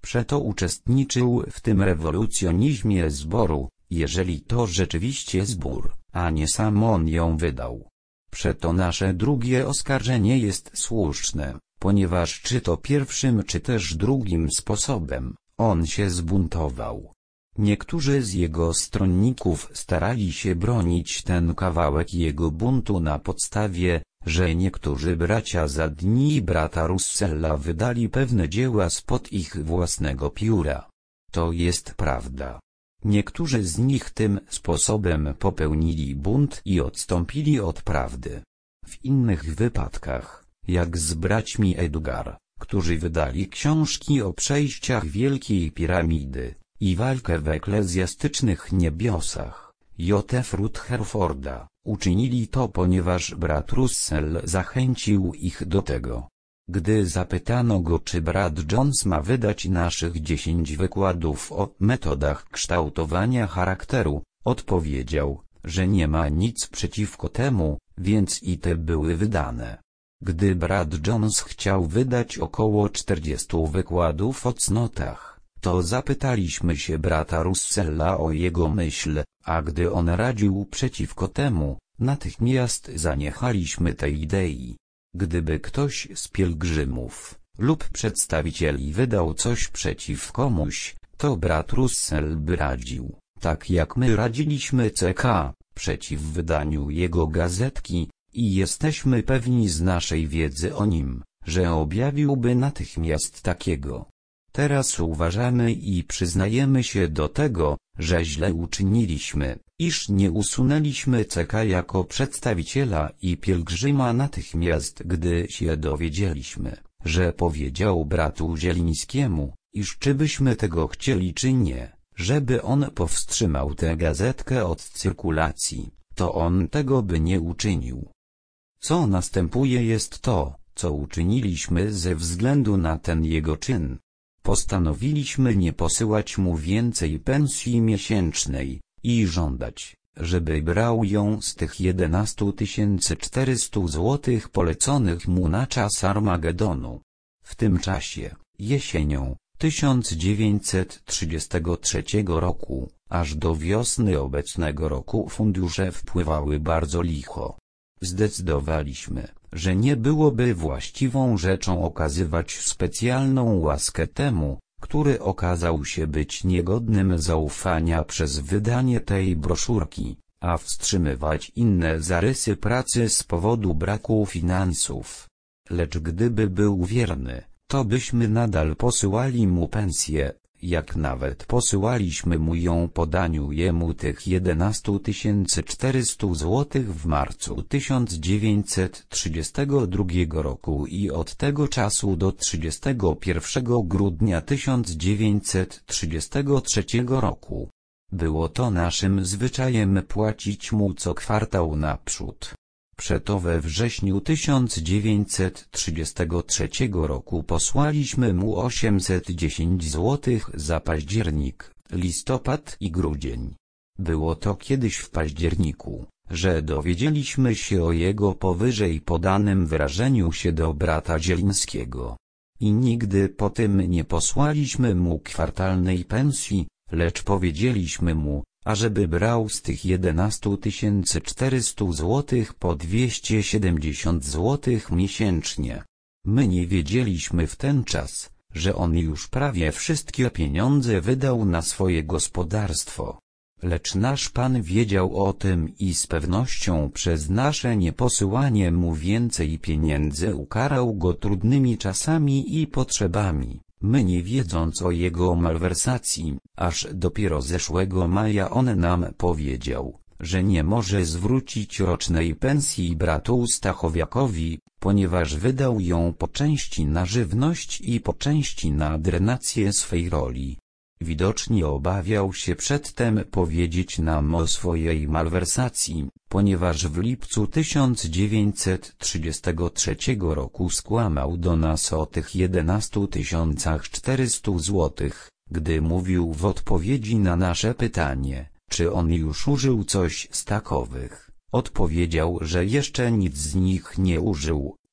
Przeto uczestniczył w tym rewolucjonizmie zboru, jeżeli to rzeczywiście zbór, a nie sam on ją wydał. Przeto nasze drugie oskarżenie jest słuszne, ponieważ czy to pierwszym czy też drugim sposobem, on się zbuntował. Niektórzy z jego stronników starali się bronić ten kawałek jego buntu na podstawie, że niektórzy bracia Zadni i brata Russella wydali pewne dzieła spod ich własnego pióra. To jest prawda. Niektórzy z nich tym sposobem popełnili bunt i odstąpili od prawdy. W innych wypadkach, jak z braćmi Edgar, którzy wydali książki o przejściach Wielkiej Piramidy i walkę w eklezjastycznych niebiosach, J F Rutherforda, uczynili to, ponieważ brat Russell zachęcił ich do tego. Gdy zapytano go, czy brat Jones ma wydać naszych dziesięć wykładów o metodach kształtowania charakteru, odpowiedział, że nie ma nic przeciwko temu, więc i te były wydane. Gdy brat Jones chciał wydać około czterdziestu wykładów o cnotach, to zapytaliśmy się brata Russella o jego myśl, a gdy on radził przeciwko temu, natychmiast zaniechaliśmy tej idei. Gdyby ktoś z pielgrzymów lub przedstawicieli wydał coś przeciw komuś, to brat Russell by radził, tak jak my radziliśmy C K, przeciw wydaniu jego gazetki, i jesteśmy pewni z naszej wiedzy o nim, że objawiłby natychmiast takiego. Teraz uważamy i przyznajemy się do tego, że źle uczyniliśmy, iż nie usunęliśmy C K jako przedstawiciela i pielgrzyma natychmiast, gdy się dowiedzieliśmy, że powiedział bratu Zielińskiemu, iż czy byśmy tego chcieli czy nie, żeby on powstrzymał tę gazetkę od cyrkulacji, to on tego by nie uczynił. Co następuje jest to, co uczyniliśmy ze względu na ten jego czyn. Postanowiliśmy nie posyłać mu więcej pensji miesięcznej i żądać, żeby brał ją z tych jedenastu tysięcy czterystu złotych poleconych mu na czas Armagedonu. W tym czasie, jesienią tysiąc dziewięćset trzydziestego trzeciego roku, aż do wiosny obecnego roku fundusze wpływały bardzo licho. Zdecydowaliśmy, że nie byłoby właściwą rzeczą okazywać specjalną łaskę temu, który okazał się być niegodnym zaufania przez wydanie tej broszurki, a wstrzymywać inne zarysy pracy z powodu braku finansów. Lecz gdyby był wierny, to byśmy nadal posyłali mu pensję, jak nawet posyłaliśmy mu ją po daniu jemu tych jedenastu tysięcy czterystu złotych w marcu tysiąc dziewięćset trzydziestego drugiego roku i od tego czasu do trzydziestego pierwszego grudnia tysiąc dziewięćset trzydziestego trzeciego roku. Było to naszym zwyczajem płacić mu co kwartał naprzód. Przeto we wrześniu tysiąc dziewięćset trzydziestego trzeciego roku posłaliśmy mu osiemset dziesięć złotych za październik, listopad i grudzień. Było to kiedyś w październiku, że dowiedzieliśmy się o jego powyżej podanym wyrażeniu się do brata Zielińskiego. I nigdy po tym nie posłaliśmy mu kwartalnej pensji, lecz powiedzieliśmy mu, ażeby brał z tych jedenastu tysięcy czterystu złotych po dwieście siedemdziesiąt złotych miesięcznie. My nie wiedzieliśmy w ten czas, że on już prawie wszystkie pieniądze wydał na swoje gospodarstwo. Lecz nasz Pan wiedział o tym i z pewnością przez nasze nieposyłanie mu więcej pieniędzy ukarał go trudnymi czasami i potrzebami. My nie wiedząc o jego malwersacji, aż dopiero zeszłego maja on nam powiedział, że nie może zwrócić rocznej pensji bratu Stachowiakowi, ponieważ wydał ją po części na żywność i po części na drenację swej roli. Widocznie obawiał się przedtem powiedzieć nam o swojej malwersacji, ponieważ w lipcu tysiąc dziewięćset trzydziestego trzeciego roku skłamał do nas o tych jedenastu tysiącach czterystu złotych, gdy mówił w odpowiedzi na nasze pytanie, czy on już użył coś z takowych. Odpowiedział, że jeszcze nic z nich nie użył,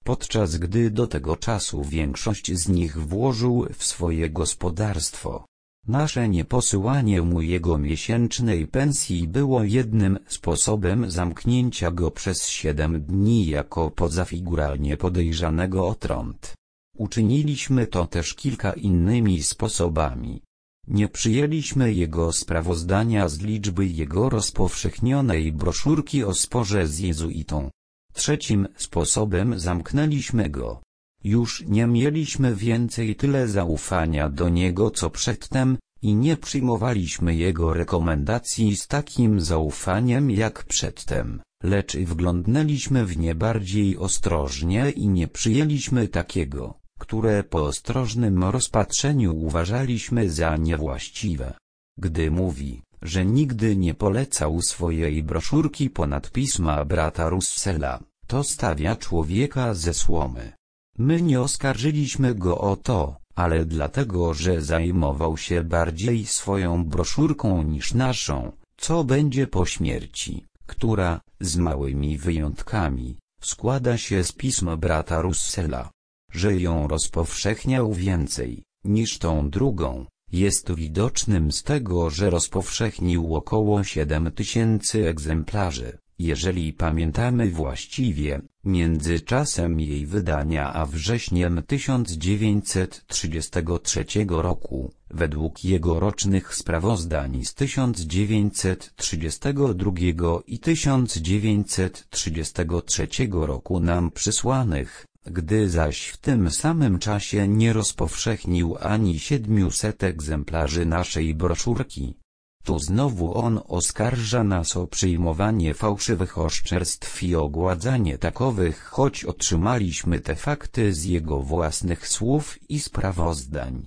podczas gdy do tego czasu większość z nich włożył w swoje gospodarstwo. Nasze nieposyłanie mu jego miesięcznej pensji było jednym sposobem zamknięcia go przez siedem dni jako pozafiguralnie podejrzanego o trąd. Uczyniliśmy to też kilka innymi sposobami. Nie przyjęliśmy jego sprawozdania z liczby jego rozpowszechnionej broszurki o sporze z jezuitą. Trzecim sposobem zamknęliśmy go. Już nie mieliśmy więcej tyle zaufania do niego co przedtem, i nie przyjmowaliśmy jego rekomendacji z takim zaufaniem jak przedtem, lecz wglądnęliśmy w nie bardziej ostrożnie i nie przyjęliśmy takiego, które po ostrożnym rozpatrzeniu uważaliśmy za niewłaściwe. Gdy mówi, że nigdy nie polecał swojej broszurki ponad pisma brata Russella, to stawia człowieka ze słomy. My nie oskarżyliśmy go o to, ale dlatego, że zajmował się bardziej swoją broszurką niż naszą, co będzie po śmierci, która, z małymi wyjątkami, składa się z pism brata Russella. Że ją rozpowszechniał więcej, niż tą drugą, jest widocznym z tego, że rozpowszechnił około siedem tysięcy egzemplarzy. Jeżeli pamiętamy właściwie, między czasem jej wydania a wrześniem tysiąc dziewięćset trzydziestego trzeciego roku, według jego rocznych sprawozdań z tysiąc dziewięćset trzydziestego drugiego i tysiąc dziewięćset trzydziestego trzeciego roku nam przysłanych, gdy zaś w tym samym czasie nie rozpowszechnił ani siedmiuset egzemplarzy naszej broszurki. Tu znowu on oskarża nas o przyjmowanie fałszywych oszczerstw i ogładzanie takowych, choć otrzymaliśmy te fakty z jego własnych słów i sprawozdań.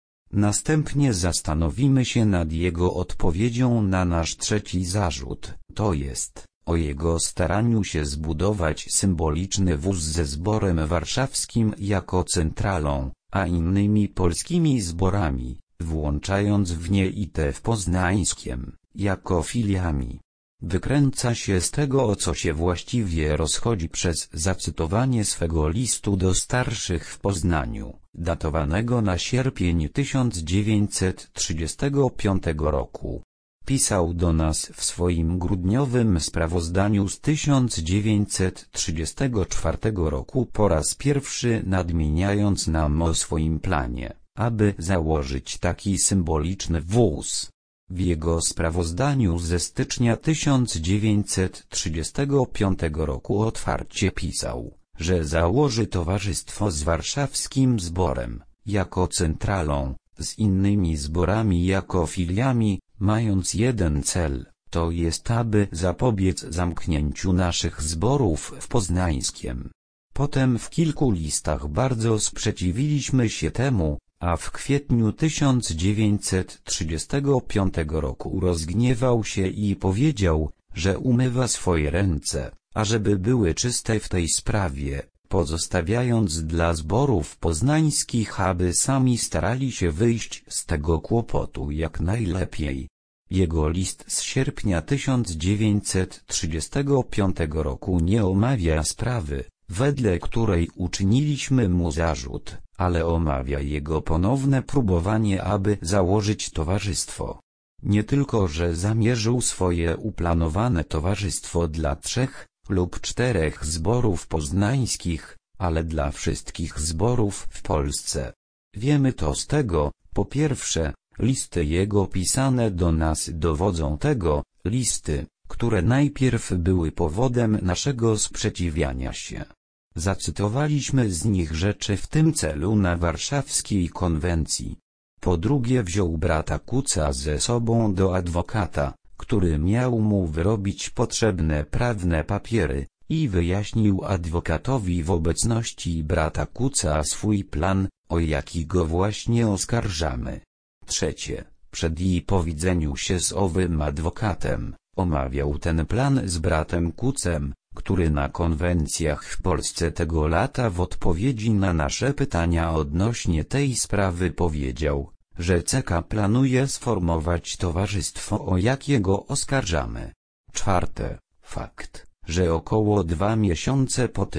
Następnie zastanowimy się nad jego odpowiedzią na nasz trzeci zarzut, to jest, o jego staraniu się zbudować symboliczny wóz ze zborem warszawskim jako centralą, a innymi polskimi zborami, włączając w nie i te w poznańskiem, jako filiami. Wykręca się z tego, o co się właściwie rozchodzi przez zacytowanie swego listu do starszych w Poznaniu, datowanego na sierpień tysiąc dziewięćset trzydziestego piątego roku. Pisał do nas w swoim grudniowym sprawozdaniu z tysiąc dziewięćset trzydziestego czwartego roku po raz pierwszy nadmieniając nam o swoim planie, aby założyć taki symboliczny wóz. W jego sprawozdaniu ze stycznia tysiąc dziewięćset trzydziestego piątego roku otwarcie pisał, że założy towarzystwo z warszawskim zborem, jako centralą, z innymi zborami jako filiami, mając jeden cel, to jest aby zapobiec zamknięciu naszych zborów w poznańskiem. Potem w kilku listach bardzo sprzeciwiliśmy się temu, a w kwietniu tysiąc dziewięćset trzydziestego piątego roku rozgniewał się i powiedział, że umywa swoje ręce, ażeby były czyste w tej sprawie, pozostawiając dla zborów poznańskich, aby sami starali się wyjść z tego kłopotu jak najlepiej. Jego list z sierpnia tysiąc dziewięćset trzydziestego piątego roku nie omawia sprawy, wedle której uczyniliśmy mu zarzut, ale omawia jego ponowne próbowanie, aby założyć towarzystwo. Nie tylko, że zamierzył swoje uplanowane towarzystwo dla trzech lub czterech zborów poznańskich, ale dla wszystkich zborów w Polsce. Wiemy to z tego, po pierwsze, listy jego pisane do nas dowodzą tego, listy, które najpierw były powodem naszego sprzeciwiania się. Zacytowaliśmy z nich rzeczy w tym celu na warszawskiej konwencji. Po drugie wziął brata Kuca ze sobą do adwokata, który miał mu wyrobić potrzebne prawne papiery, i wyjaśnił adwokatowi w obecności brata Kuca swój plan, o jaki go właśnie oskarżamy. Trzecie, przed i po widzeniu się z owym adwokatem, omawiał ten plan z bratem Kucem, który na konwencjach w Polsce tego lata w odpowiedzi na nasze pytania odnośnie tej sprawy powiedział, że C K planuje sformować towarzystwo, o jakiego oskarżamy. Czwarte, fakt, że około dwa miesiące po tym,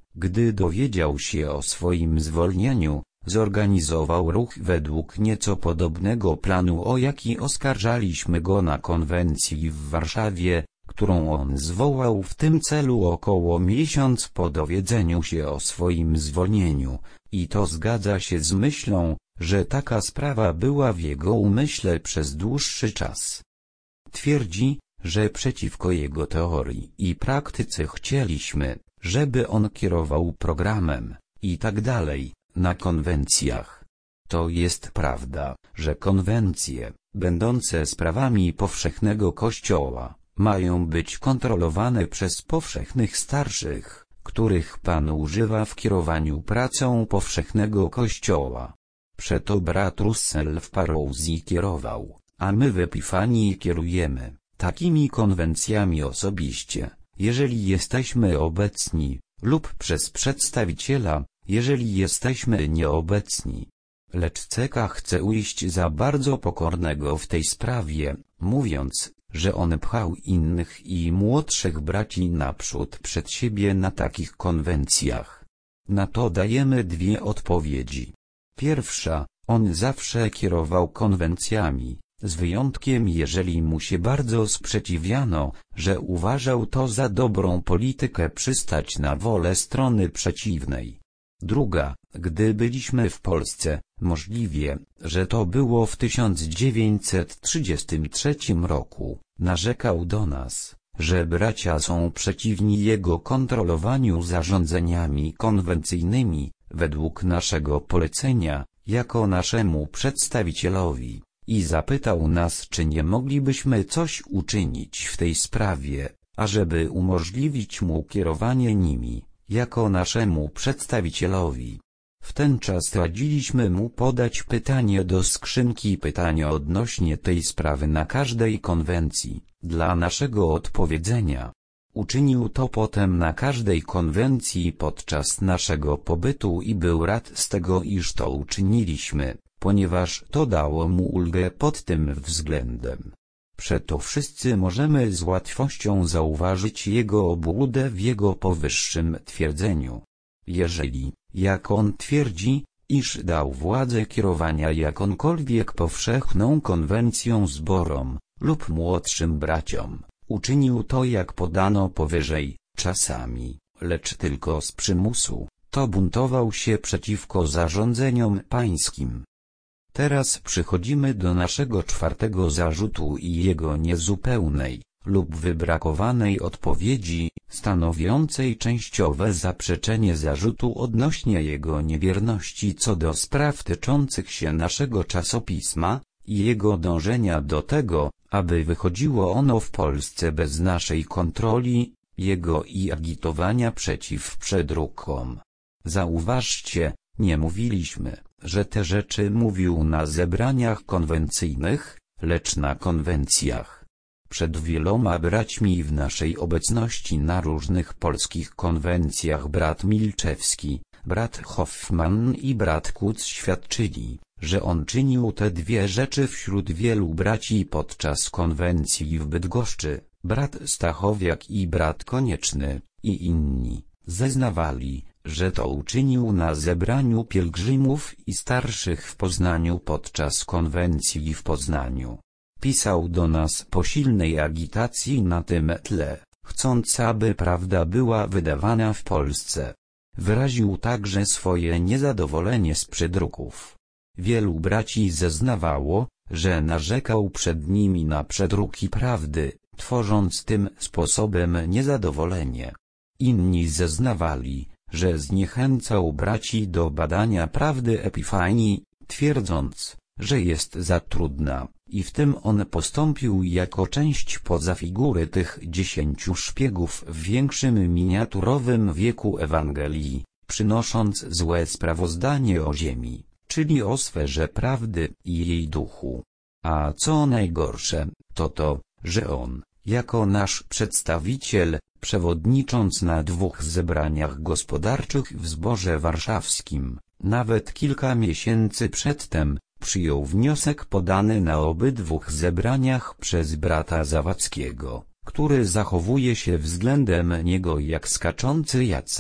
gdy dowiedział się o swoim zwolnieniu, zorganizował ruch według nieco podobnego planu, o jaki oskarżaliśmy go na konwencji w Warszawie, którą on zwołał w tym celu około miesiąc po dowiedzeniu się o swoim zwolnieniu, i to zgadza się z myślą, że taka sprawa była w jego umyśle przez dłuższy czas. Twierdzi, że przeciwko jego teorii i praktyce chcieliśmy, żeby on kierował programem, i tak dalej, na konwencjach. To jest prawda, że konwencje, będące sprawami powszechnego Kościoła, mają być kontrolowane przez powszechnych starszych, których Pan używa w kierowaniu pracą powszechnego Kościoła. Przeto brat Russell w Parousi kierował, a my w Epifanii kierujemy takimi konwencjami osobiście, jeżeli jesteśmy obecni, lub przez przedstawiciela, jeżeli jesteśmy nieobecni. Lecz C K chce ujść za bardzo pokornego w tej sprawie, mówiąc, że on pchał innych i młodszych braci naprzód przed siebie na takich konwencjach. Na to dajemy dwie odpowiedzi. Pierwsza, on zawsze kierował konwencjami, z wyjątkiem jeżeli mu się bardzo sprzeciwiano, że uważał to za dobrą politykę przystać na wolę strony przeciwnej. Druga, gdy byliśmy w Polsce, możliwe, że to było w tysiąc dziewięćset trzydziestym trzecim roku, narzekał do nas, że bracia są przeciwni jego kontrolowaniu zarządzeniami konwencyjnymi, według naszego polecenia, jako naszemu przedstawicielowi, i zapytał nas, czy nie moglibyśmy coś uczynić w tej sprawie, ażeby umożliwić mu kierowanie nimi, jako naszemu przedstawicielowi. W ten czas radziliśmy mu podać pytanie do skrzynki pytania odnośnie tej sprawy na każdej konwencji, dla naszego odpowiedzenia. Uczynił to potem na każdej konwencji podczas naszego pobytu i był rad z tego, iż to uczyniliśmy, ponieważ to dało mu ulgę pod tym względem. Przeto wszyscy możemy z łatwością zauważyć jego obłudę w jego powyższym twierdzeniu. Jeżeli, jak on twierdzi, iż dał władzę kierowania jakąkolwiek powszechną konwencją zborom, lub młodszym braciom, uczynił to jak podano powyżej, czasami, lecz tylko z przymusu, to buntował się przeciwko zarządzeniom pańskim. Teraz przychodzimy do naszego czwartego zarzutu i jego niezupełnej, lub wybrakowanej odpowiedzi, stanowiącej częściowe zaprzeczenie zarzutu odnośnie jego niewierności co do spraw tyczących się naszego czasopisma, i jego dążenia do tego, aby wychodziło ono w Polsce bez naszej kontroli, jego i agitowania przeciw przedrukom. Zauważcie, nie mówiliśmy, że te rzeczy mówił na zebraniach konwencyjnych, lecz na konwencjach. Przed wieloma braćmi w naszej obecności na różnych polskich konwencjach brat Milczewski, brat Hoffman i brat Kuc świadczyli, że on czynił te dwie rzeczy wśród wielu braci podczas konwencji w Bydgoszczy. Brat Stachowiak i brat Konieczny, i inni, zeznawali, że to uczynił na zebraniu pielgrzymów i starszych w Poznaniu podczas konwencji w Poznaniu. Pisał do nas po silnej agitacji na tym tle, chcąc aby prawda była wydawana w Polsce. Wyraził także swoje niezadowolenie z przedruków. Wielu braci zeznawało, że narzekał przed nimi na przedruki prawdy, tworząc tym sposobem niezadowolenie. Inni zeznawali, że zniechęcał braci do badania prawdy Epifanii, twierdząc, że jest za trudna, i w tym on postąpił jako część poza figury tych dziesięciu szpiegów w większym miniaturowym wieku Ewangelii, przynosząc złe sprawozdanie o ziemi, czyli o sferze prawdy i jej duchu. A co najgorsze, to to, że on, jako nasz przedstawiciel, przewodnicząc na dwóch zebraniach gospodarczych w Zborze Warszawskim, nawet kilka miesięcy przedtem, przyjął wniosek podany na obydwu zebraniach przez brata Zawadzkiego, który zachowuje się względem niego jak skaczący Jacek,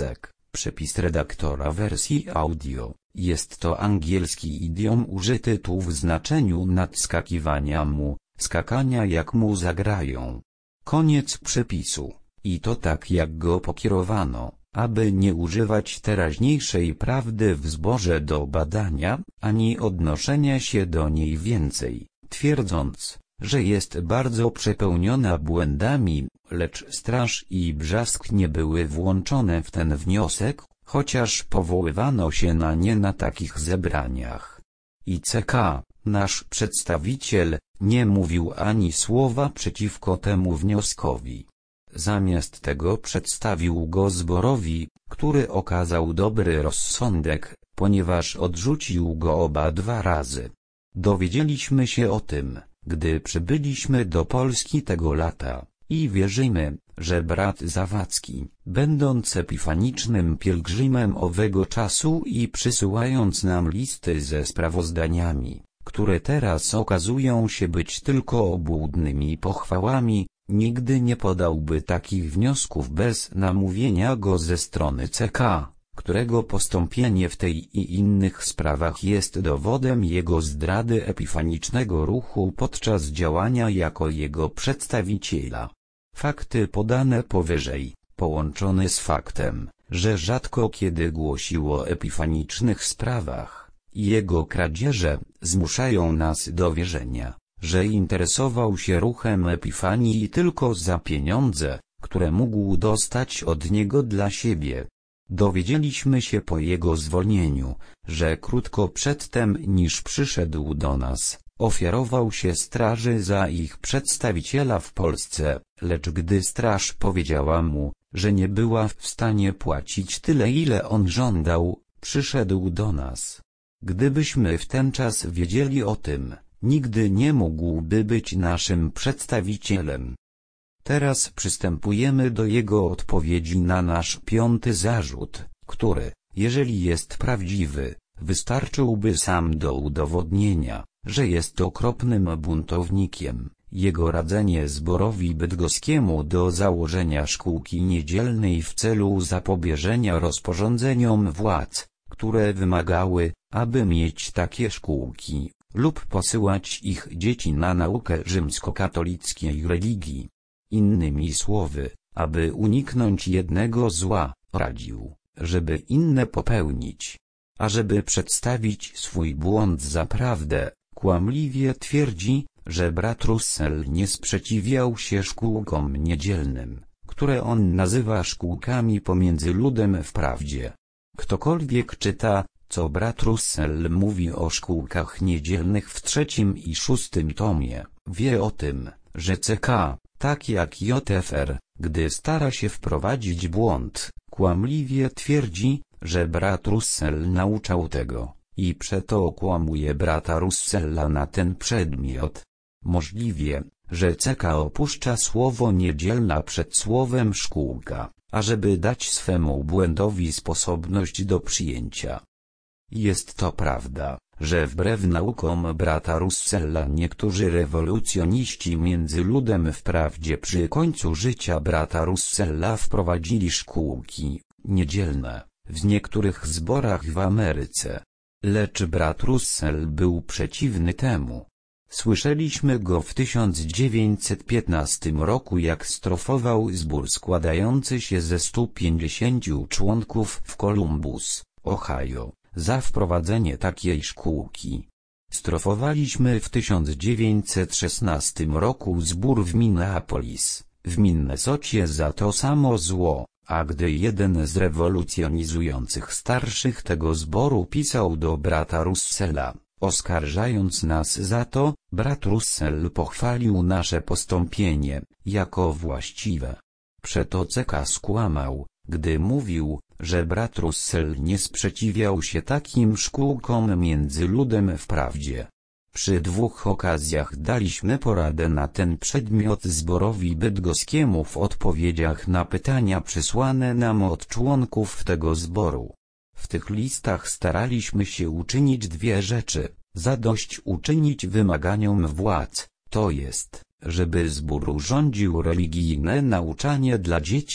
Przepis redaktora wersji audio. Jest to angielski idiom użyty tu w znaczeniu nadskakiwania mu, skakania jak mu zagrają. Koniec przepisu. I to tak jak go pokierowano, aby nie używać teraźniejszej prawdy w zborze do badania, ani odnoszenia się do niej więcej, twierdząc, że jest bardzo przepełniona błędami, lecz Straż i Brzask nie były włączone w ten wniosek, chociaż powoływano się na nie na takich zebraniach. I C K, nasz przedstawiciel, nie mówił ani słowa przeciwko temu wnioskowi. Zamiast tego przedstawił go zborowi, który okazał dobry rozsądek, ponieważ odrzucił go oba dwa razy. Dowiedzieliśmy się o tym, gdy przybyliśmy do Polski tego lata, i wierzymy, że brat Zawadzki, będąc epifanicznym pielgrzymem owego czasu i przysyłając nam listy ze sprawozdaniami, które teraz okazują się być tylko obłudnymi pochwałami, nigdy nie podałby takich wniosków bez namówienia go ze strony C K, którego postąpienie w tej i innych sprawach jest dowodem jego zdrady epifanicznego ruchu podczas działania jako jego przedstawiciela. Fakty podane powyżej, połączone z faktem, że rzadko kiedy głosił o epifanicznych sprawach, i jego kradzieże, zmuszają nas do wierzenia, że interesował się ruchem Epifanii tylko za pieniądze, które mógł dostać od niego dla siebie. Dowiedzieliśmy się po jego zwolnieniu, że krótko przedtem niż przyszedł do nas, ofiarował się straży za ich przedstawiciela w Polsce, lecz gdy straż powiedziała mu, że nie była w stanie płacić tyle ile on żądał, przyszedł do nas. Gdybyśmy w ten czas wiedzieli o tym, nigdy nie mógłby być naszym przedstawicielem. Teraz przystępujemy do jego odpowiedzi na nasz piąty zarzut, który, jeżeli jest prawdziwy, wystarczyłby sam do udowodnienia, że jest okropnym buntownikiem. Jego radzenie zborowi bydgoskiemu do założenia szkółki niedzielnej w celu zapobieżenia rozporządzeniom władz, które wymagały, aby mieć takie szkółki, lub posyłać ich dzieci na naukę rzymskokatolickiej religii. Innymi słowy, aby uniknąć jednego zła, radził, żeby inne popełnić. A żeby przedstawić swój błąd za prawdę, kłamliwie twierdzi, że brat Russell nie sprzeciwiał się szkółkom niedzielnym, które on nazywa szkółkami pomiędzy ludem w prawdzie. Ktokolwiek czyta, co brat Russell mówi o szkółkach niedzielnych w trzecim i szóstym tomie, wie o tym, że C K, tak jak J F R, gdy stara się wprowadzić błąd, kłamliwie twierdzi, że brat Russell nauczał tego, i przeto okłamuje brata Russella na ten przedmiot. Możliwie, że C K opuszcza słowo niedzielna przed słowem szkółka, ażeby dać swemu błędowi sposobność do przyjęcia. Jest to prawda, że wbrew naukom brata Russella niektórzy rewolucjoniści między ludem wprawdzie przy końcu życia brata Russella wprowadzili szkółki niedzielne w niektórych zborach w Ameryce. Lecz brat Russell był przeciwny temu. Słyszeliśmy go w tysiąc dziewięćset piętnastym roku, jak strofował zbór składający się ze stu pięćdziesięciu członków w Columbus, Ohio, za wprowadzenie takiej szkółki. Strofowaliśmy w tysiąc dziewięćset szesnastym roku zbór w Minneapolis, w Minnesocie za to samo zło, a gdy jeden z rewolucjonizujących starszych tego zboru pisał do brata Russella, oskarżając nas za to, brat Russell pochwalił nasze postąpienie, jako właściwe. Przeto C K skłamał, gdy mówił, że brat Russell nie sprzeciwiał się takim szkółkom między ludem wprawdzie. Przy dwóch okazjach daliśmy poradę na ten przedmiot zborowi bydgoskiemu w odpowiedziach na pytania przysłane nam od członków tego zboru. W tych listach staraliśmy się uczynić dwie rzeczy: zadośćuczynić wymaganiom władz, to jest, żeby zbór urządził religijne nauczanie dla dzieci,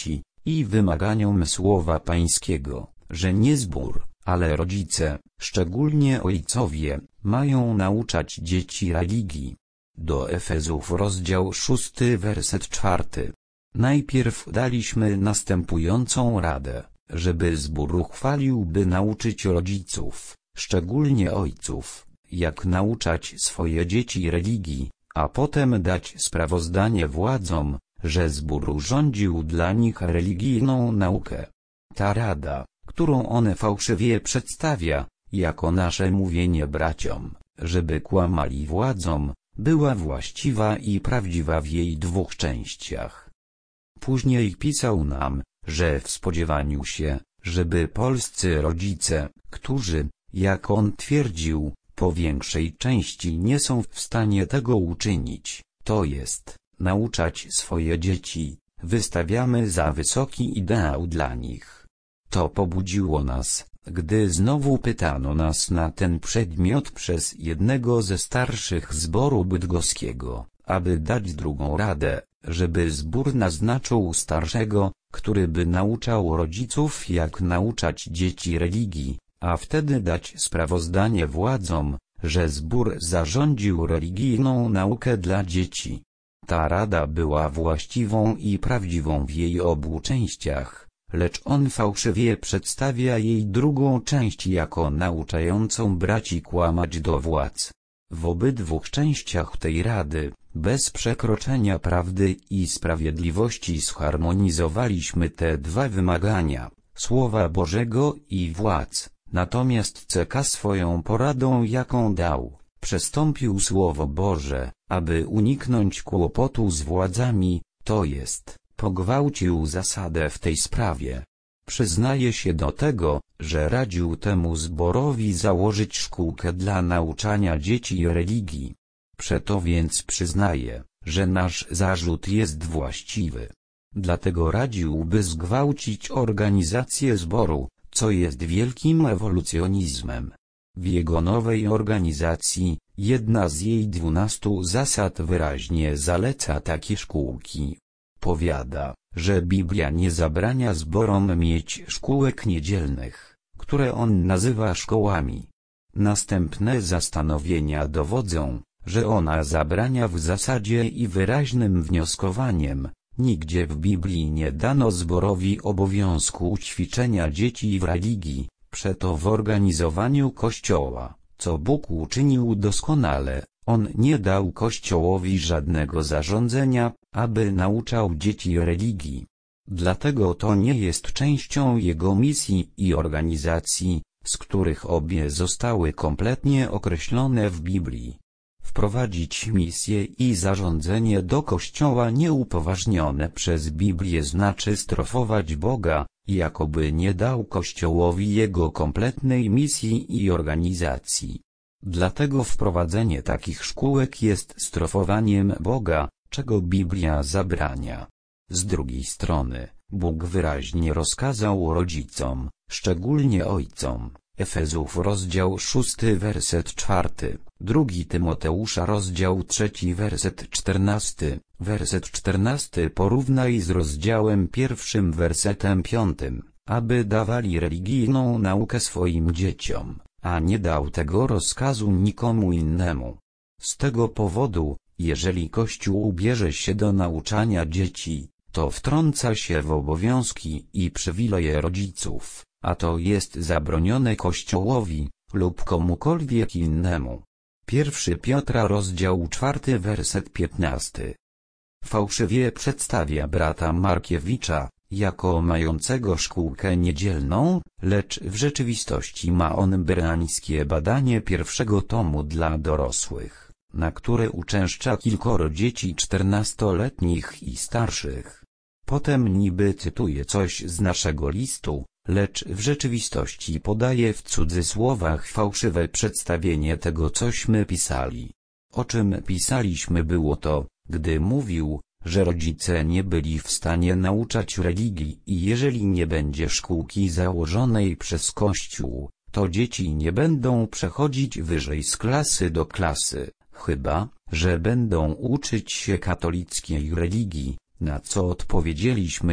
i wymaganiom Słowa Pańskiego, że nie zbór, ale rodzice, szczególnie ojcowie, mają nauczać dzieci religii. Do Efezów rozdział szósty werset czwarty. Najpierw daliśmy następującą radę, żeby zbór uchwalił, by nauczyć rodziców, szczególnie ojców, jak nauczać swoje dzieci religii, a potem dać sprawozdanie władzom, że zbór urządził dla nich religijną naukę. Ta rada, którą on fałszywie przedstawia, jako nasze mówienie braciom, żeby kłamali władzom, była właściwa i prawdziwa w jej dwóch częściach. Później pisał nam, że w spodziewaniu się, żeby polscy rodzice, którzy, jak on twierdził, po większej części nie są w stanie tego uczynić, to jest, nauczać swoje dzieci, wystawiamy za wysoki ideał dla nich. To pobudziło nas, gdy znowu pytano nas na ten przedmiot przez jednego ze starszych zboru bydgoskiego, aby dać drugą radę, żeby zbór naznaczył starszego, który by nauczał rodziców, jak nauczać dzieci religii, a wtedy dać sprawozdanie władzom, że zbór zarządził religijną naukę dla dzieci. Ta rada była właściwą i prawdziwą w jej obu częściach, lecz on fałszywie przedstawia jej drugą część jako nauczającą braci kłamać do władz. W obydwu częściach tej rady, bez przekroczenia prawdy i sprawiedliwości, zharmonizowaliśmy te dwa wymagania, Słowa Bożego i władz. Natomiast C K swoją poradą, jaką dał, przestąpił Słowo Boże, aby uniknąć kłopotu z władzami, to jest, pogwałcił zasadę w tej sprawie. Przyznaje się do tego, że radził temu zborowi założyć szkółkę dla nauczania dzieci religii. Przeto więc przyznaje, że nasz zarzut jest właściwy. Dlatego radził, by zgwałcić organizację zboru, co jest wielkim ewolucjonizmem. W jego nowej organizacji, jedna z jej dwunastu zasad wyraźnie zaleca takie szkółki. Powiada, że Biblia nie zabrania zborom mieć szkółek niedzielnych, które on nazywa szkołami. Następne zastanowienia dowodzą, że ona zabrania w zasadzie i wyraźnym wnioskowaniem. Nigdzie w Biblii nie dano zborowi obowiązku ćwiczenia dzieci w religii, przeto w organizowaniu Kościoła, co Bóg uczynił doskonale, on nie dał Kościołowi żadnego zarządzenia, aby nauczał dzieci religii. Dlatego to nie jest częścią jego misji i organizacji, z których obie zostały kompletnie określone w Biblii. Wprowadzić misję i zarządzenie do Kościoła nieupoważnione przez Biblię znaczy strofować Boga, jakoby nie dał Kościołowi jego kompletnej misji i organizacji. Dlatego wprowadzenie takich szkółek jest strofowaniem Boga, czego Biblia zabrania. Z drugiej strony, Bóg wyraźnie rozkazał rodzicom, szczególnie ojcom, Efezów rozdział szósty werset czwarty, drugi Tymoteusza rozdział trzeci werset czternasty, werset czternasty porównaj z rozdziałem pierwszym wersetem piątym, aby dawali religijną naukę swoim dzieciom, a nie dał tego rozkazu nikomu innemu. Z tego powodu, jeżeli Kościół ubierze się do nauczania dzieci, to wtrąca się w obowiązki i przywileje rodziców, a to jest zabronione Kościołowi, lub komukolwiek innemu. Pierwszy Piotra rozdział czwarty werset piętnasty. Fałszywie przedstawia brata Markiewicza, jako mającego szkółkę niedzielną, lecz w rzeczywistości ma on bereańskie badanie pierwszego tomu dla dorosłych, na które uczęszcza kilkoro dzieci czternastoletnich i starszych. Potem niby cytuje coś z naszego listu, lecz w rzeczywistości podaje w cudzysłowach fałszywe przedstawienie tego, cośmy pisali. O czym pisaliśmy było to, gdy mówił, że rodzice nie byli w stanie nauczać religii i jeżeli nie będzie szkółki założonej przez Kościół, to dzieci nie będą przechodzić wyżej z klasy do klasy, chyba że będą uczyć się katolickiej religii, na co odpowiedzieliśmy mu,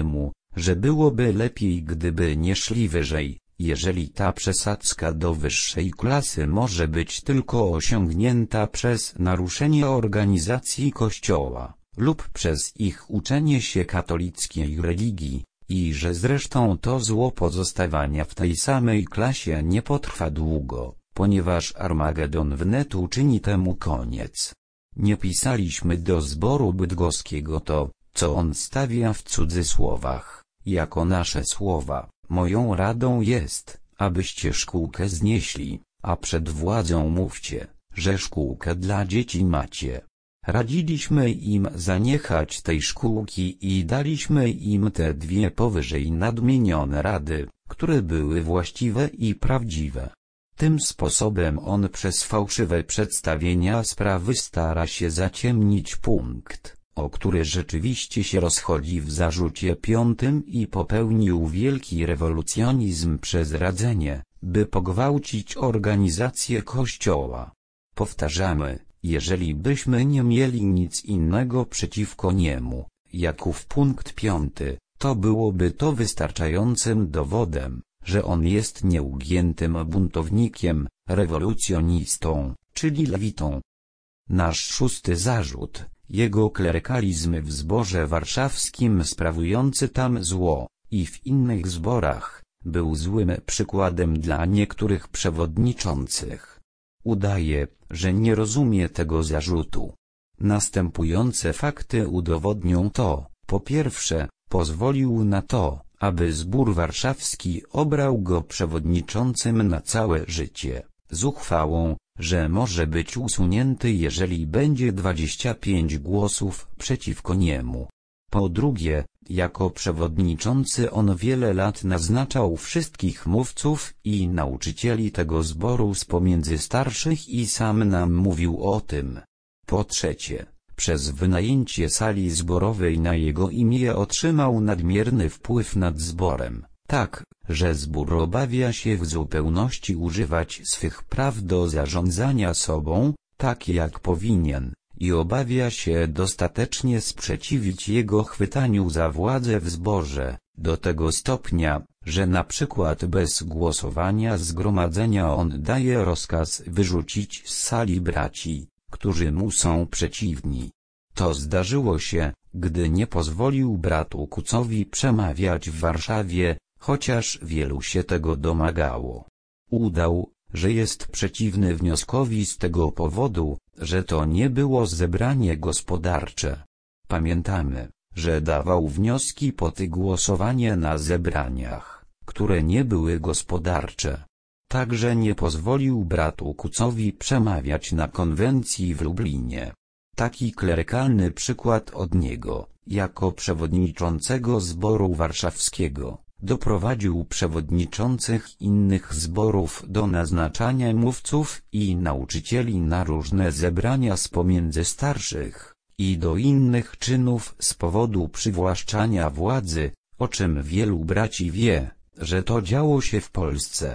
że byłoby lepiej, gdyby nie szli wyżej, jeżeli ta przesadzka do wyższej klasy może być tylko osiągnięta przez naruszenie organizacji Kościoła, lub przez ich uczenie się katolickiej religii, i że zresztą to zło pozostawania w tej samej klasie nie potrwa długo, ponieważ Armagedon wnet uczyni temu koniec. Nie pisaliśmy do zboru bydgoskiego to, co on stawia w cudzysłowach, jako nasze słowa. Moją radą jest, abyście szkółkę znieśli, a przed władzą mówcie, że szkółkę dla dzieci macie. Radziliśmy im zaniechać tej szkółki i daliśmy im te dwie powyżej nadmienione rady, które były właściwe i prawdziwe. Tym sposobem on przez fałszywe przedstawienia sprawy stara się zaciemnić punkt, o który rzeczywiście się rozchodzi w zarzucie piątym, i popełnił wielki rewolucjonizm przez radzenie, by pogwałcić organizację Kościoła. Powtarzamy, jeżeli byśmy nie mieli nic innego przeciwko niemu, jak ów punkt piąty, to byłoby to wystarczającym dowodem, że on jest nieugiętym buntownikiem, rewolucjonistą, czyli lewitą. Nasz szósty zarzut, jego klerykalizm w zborze warszawskim sprawujący tam zło, i w innych zborach, był złym przykładem dla niektórych przewodniczących. Udaje, że nie rozumie tego zarzutu. Następujące fakty udowodnią to. Po pierwsze, pozwolił na to, aby zbór warszawski obrał go przewodniczącym na całe życie, z uchwałą, że może być usunięty, jeżeli będzie dwadzieścia pięć głosów przeciwko niemu. Po drugie, jako przewodniczący on wiele lat naznaczał wszystkich mówców i nauczycieli tego zboru z pomiędzy starszych i sam nam mówił o tym. Po trzecie, przez wynajęcie sali zborowej na jego imię otrzymał nadmierny wpływ nad zborem, tak, że zbór obawia się w zupełności używać swych praw do zarządzania sobą, tak jak powinien, i obawia się dostatecznie sprzeciwić jego chwytaniu za władzę w zborze, do tego stopnia, że na przykład bez głosowania zgromadzenia on daje rozkaz wyrzucić z sali braci, którzy mu są przeciwni. To zdarzyło się, gdy nie pozwolił bratu Kucowi przemawiać w Warszawie, chociaż wielu się tego domagało. Udał, że jest przeciwny wnioskowi z tego powodu, że to nie było zebranie gospodarcze. Pamiętamy, że dawał wnioski pod głosowanie na zebraniach, które nie były gospodarcze. Także nie pozwolił bratu Kucowi przemawiać na konwencji w Lublinie. Taki klerykalny przykład od niego, jako przewodniczącego zboru warszawskiego, doprowadził przewodniczących innych zborów do naznaczania mówców i nauczycieli na różne zebrania z pomiędzy starszych, i do innych czynów z powodu przywłaszczania władzy, o czym wielu braci wie, że to działo się w Polsce.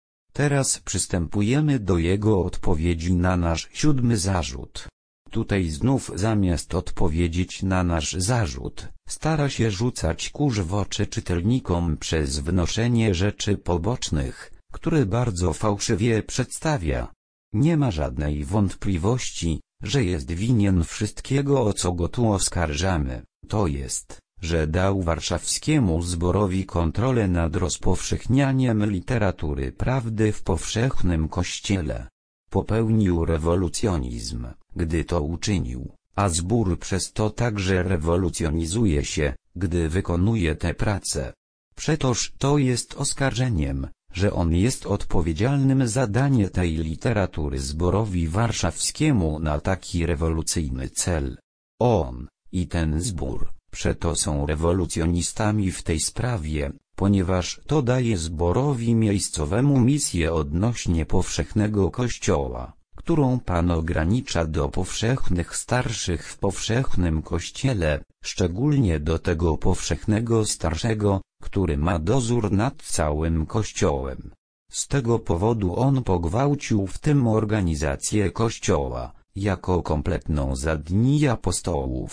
Teraz przystępujemy do jego odpowiedzi na nasz siódmy zarzut. Tutaj znów zamiast odpowiedzieć na nasz zarzut, stara się rzucać kurz w oczy czytelnikom przez wnoszenie rzeczy pobocznych, które bardzo fałszywie przedstawia. Nie ma żadnej wątpliwości, że jest winien wszystkiego, o co go tu oskarżamy, to jest, że dał warszawskiemu zborowi kontrolę nad rozpowszechnianiem literatury prawdy w powszechnym kościele. Popełnił rewolucjonizm, gdy to uczynił, a zbór przez to także rewolucjonizuje się, gdy wykonuje tę pracę. Przetoż to jest oskarżeniem, że on jest odpowiedzialnym za danie tej literatury zborowi warszawskiemu na taki rewolucyjny cel. On i ten zbór przeto są rewolucjonistami w tej sprawie, ponieważ to daje zborowi miejscowemu misję odnośnie powszechnego kościoła, którą Pan ogranicza do powszechnych starszych w powszechnym kościele, szczególnie do tego powszechnego starszego, który ma dozór nad całym kościołem. Z tego powodu on pogwałcił w tym organizację kościoła, jako kompletną za dni apostołów,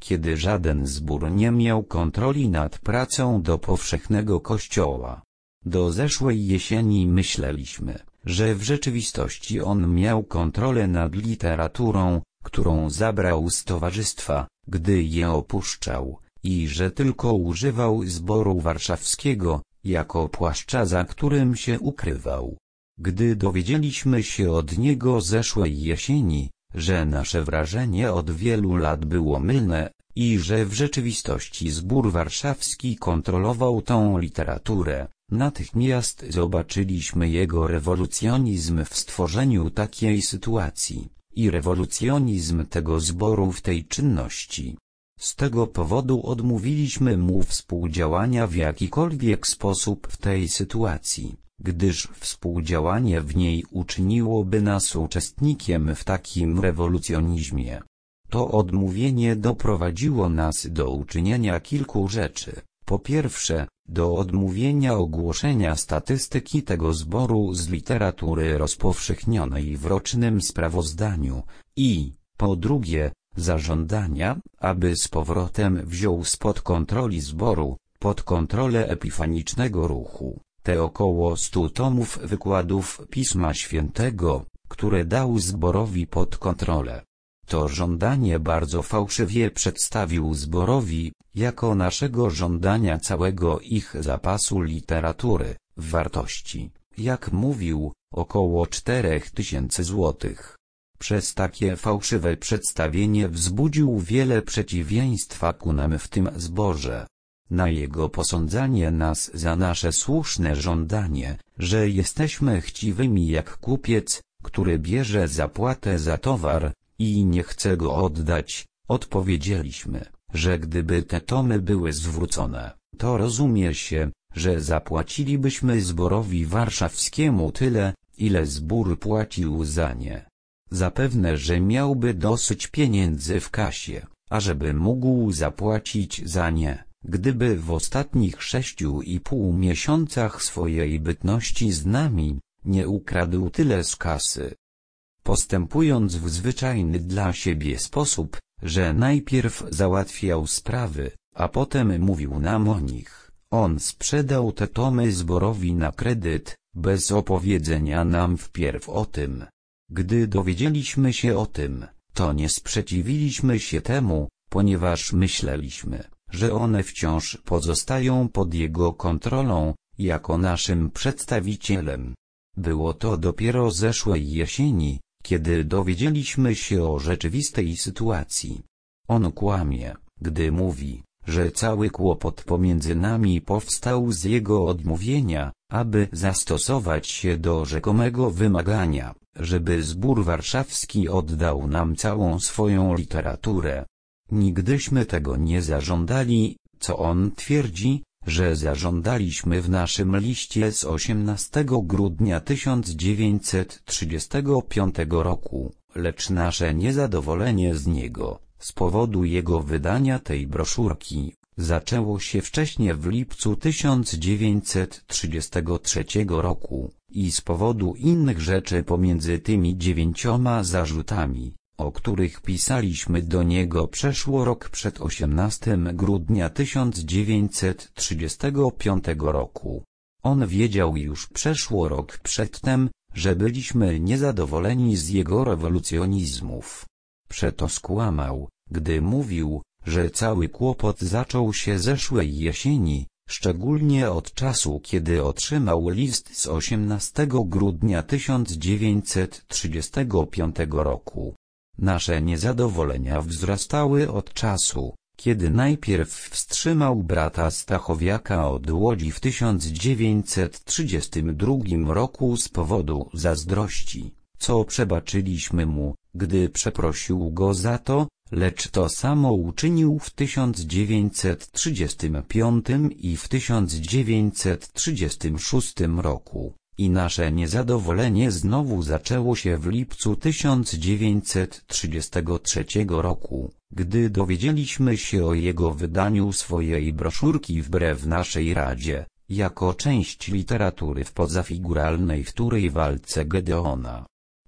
kiedy żaden zbór nie miał kontroli nad pracą do powszechnego kościoła. Do zeszłej jesieni myśleliśmy, że w rzeczywistości on miał kontrolę nad literaturą, którą zabrał z towarzystwa, gdy je opuszczał, i że tylko używał zboru warszawskiego, jako płaszcza, za którym się ukrywał. Gdy dowiedzieliśmy się od niego zeszłej jesieni, że nasze wrażenie od wielu lat było mylne, i że w rzeczywistości zbór warszawski kontrolował tą literaturę, natychmiast zobaczyliśmy jego rewolucjonizm w stworzeniu takiej sytuacji, i rewolucjonizm tego zboru w tej czynności. Z tego powodu odmówiliśmy mu współdziałania w jakikolwiek sposób w tej sytuacji, gdyż współdziałanie w niej uczyniłoby nas uczestnikiem w takim rewolucjonizmie. To odmówienie doprowadziło nas do uczynienia kilku rzeczy. Po pierwsze, do odmówienia ogłoszenia statystyki tego zboru z literatury rozpowszechnionej w rocznym sprawozdaniu i, po drugie, zażądania, aby z powrotem wziął spod kontroli zboru, pod kontrolę epifanicznego ruchu, te około stu tomów wykładów Pisma Świętego, które dał zborowi pod kontrolę. To żądanie bardzo fałszywie przedstawił zborowi, jako naszego żądania całego ich zapasu literatury, w wartości, jak mówił, około czterech tysięcy złotych. Przez takie fałszywe przedstawienie wzbudził wiele przeciwieństwa ku nam w tym zborze. Na jego posądzanie nas za nasze słuszne żądanie, że jesteśmy chciwymi jak kupiec, który bierze zapłatę za towar i nie chce go oddać, odpowiedzieliśmy, że gdyby te tomy były zwrócone, to rozumie się, że zapłacilibyśmy zborowi warszawskiemu tyle, ile zbór płacił za nie. Zapewne, że miałby dosyć pieniędzy w kasie, ażeby mógł zapłacić za nie, gdyby w ostatnich sześciu i pół miesiącach swojej bytności z nami nie ukradł tyle z kasy. Postępując w zwyczajny dla siebie sposób, że najpierw załatwiał sprawy, a potem mówił nam o nich, on sprzedał te tomy zborowi na kredyt, bez opowiedzenia nam wpierw o tym. Gdy dowiedzieliśmy się o tym, to nie sprzeciwiliśmy się temu, ponieważ myśleliśmy, że one wciąż pozostają pod jego kontrolą, jako naszym przedstawicielem. Było to dopiero zeszłej jesieni, kiedy dowiedzieliśmy się o rzeczywistej sytuacji. On kłamie, gdy mówi, że cały kłopot pomiędzy nami powstał z jego odmówienia, aby zastosować się do rzekomego wymagania, żeby zbór warszawski oddał nam całą swoją literaturę. Nigdyśmy tego nie zażądali, co on twierdzi, że zażądaliśmy w naszym liście z osiemnastego grudnia tysiąc dziewięćset trzydziestego piątego roku, lecz nasze niezadowolenie z niego, z powodu jego wydania tej broszurki, zaczęło się wcześniej w lipcu tysiąc dziewięćset trzydziestego trzeciego roku, i z powodu innych rzeczy pomiędzy tymi dziewięcioma zarzutami, o których pisaliśmy do niego przeszło rok przed osiemnastego grudnia tysiąc dziewięćset trzydziestego piątego roku. On wiedział już przeszło rok przedtem, że byliśmy niezadowoleni z jego rewolucjonizmów. Przeto skłamał, gdy mówił, że cały kłopot zaczął się zeszłej jesieni, szczególnie od czasu, kiedy otrzymał list z osiemnastego grudnia tysiąc dziewięćset trzydziestego piątego roku. Nasze niezadowolenia wzrastały od czasu, kiedy najpierw wstrzymał brata Stachowiaka od Łodzi w tysiąc dziewięćset trzydziestym drugim roku z powodu zazdrości, co przebaczyliśmy mu, gdy przeprosił go za to, lecz to samo uczynił w tysiąc dziewięćset trzydziestym piątym i w tysiąc dziewięćset trzydziestym szóstym roku. I nasze niezadowolenie znowu zaczęło się w lipcu tysiąc dziewięćset trzydziestego trzeciego roku, gdy dowiedzieliśmy się o jego wydaniu swojej broszurki wbrew naszej radzie, jako część literatury w pozafiguralnej wtórej walce Gedeona.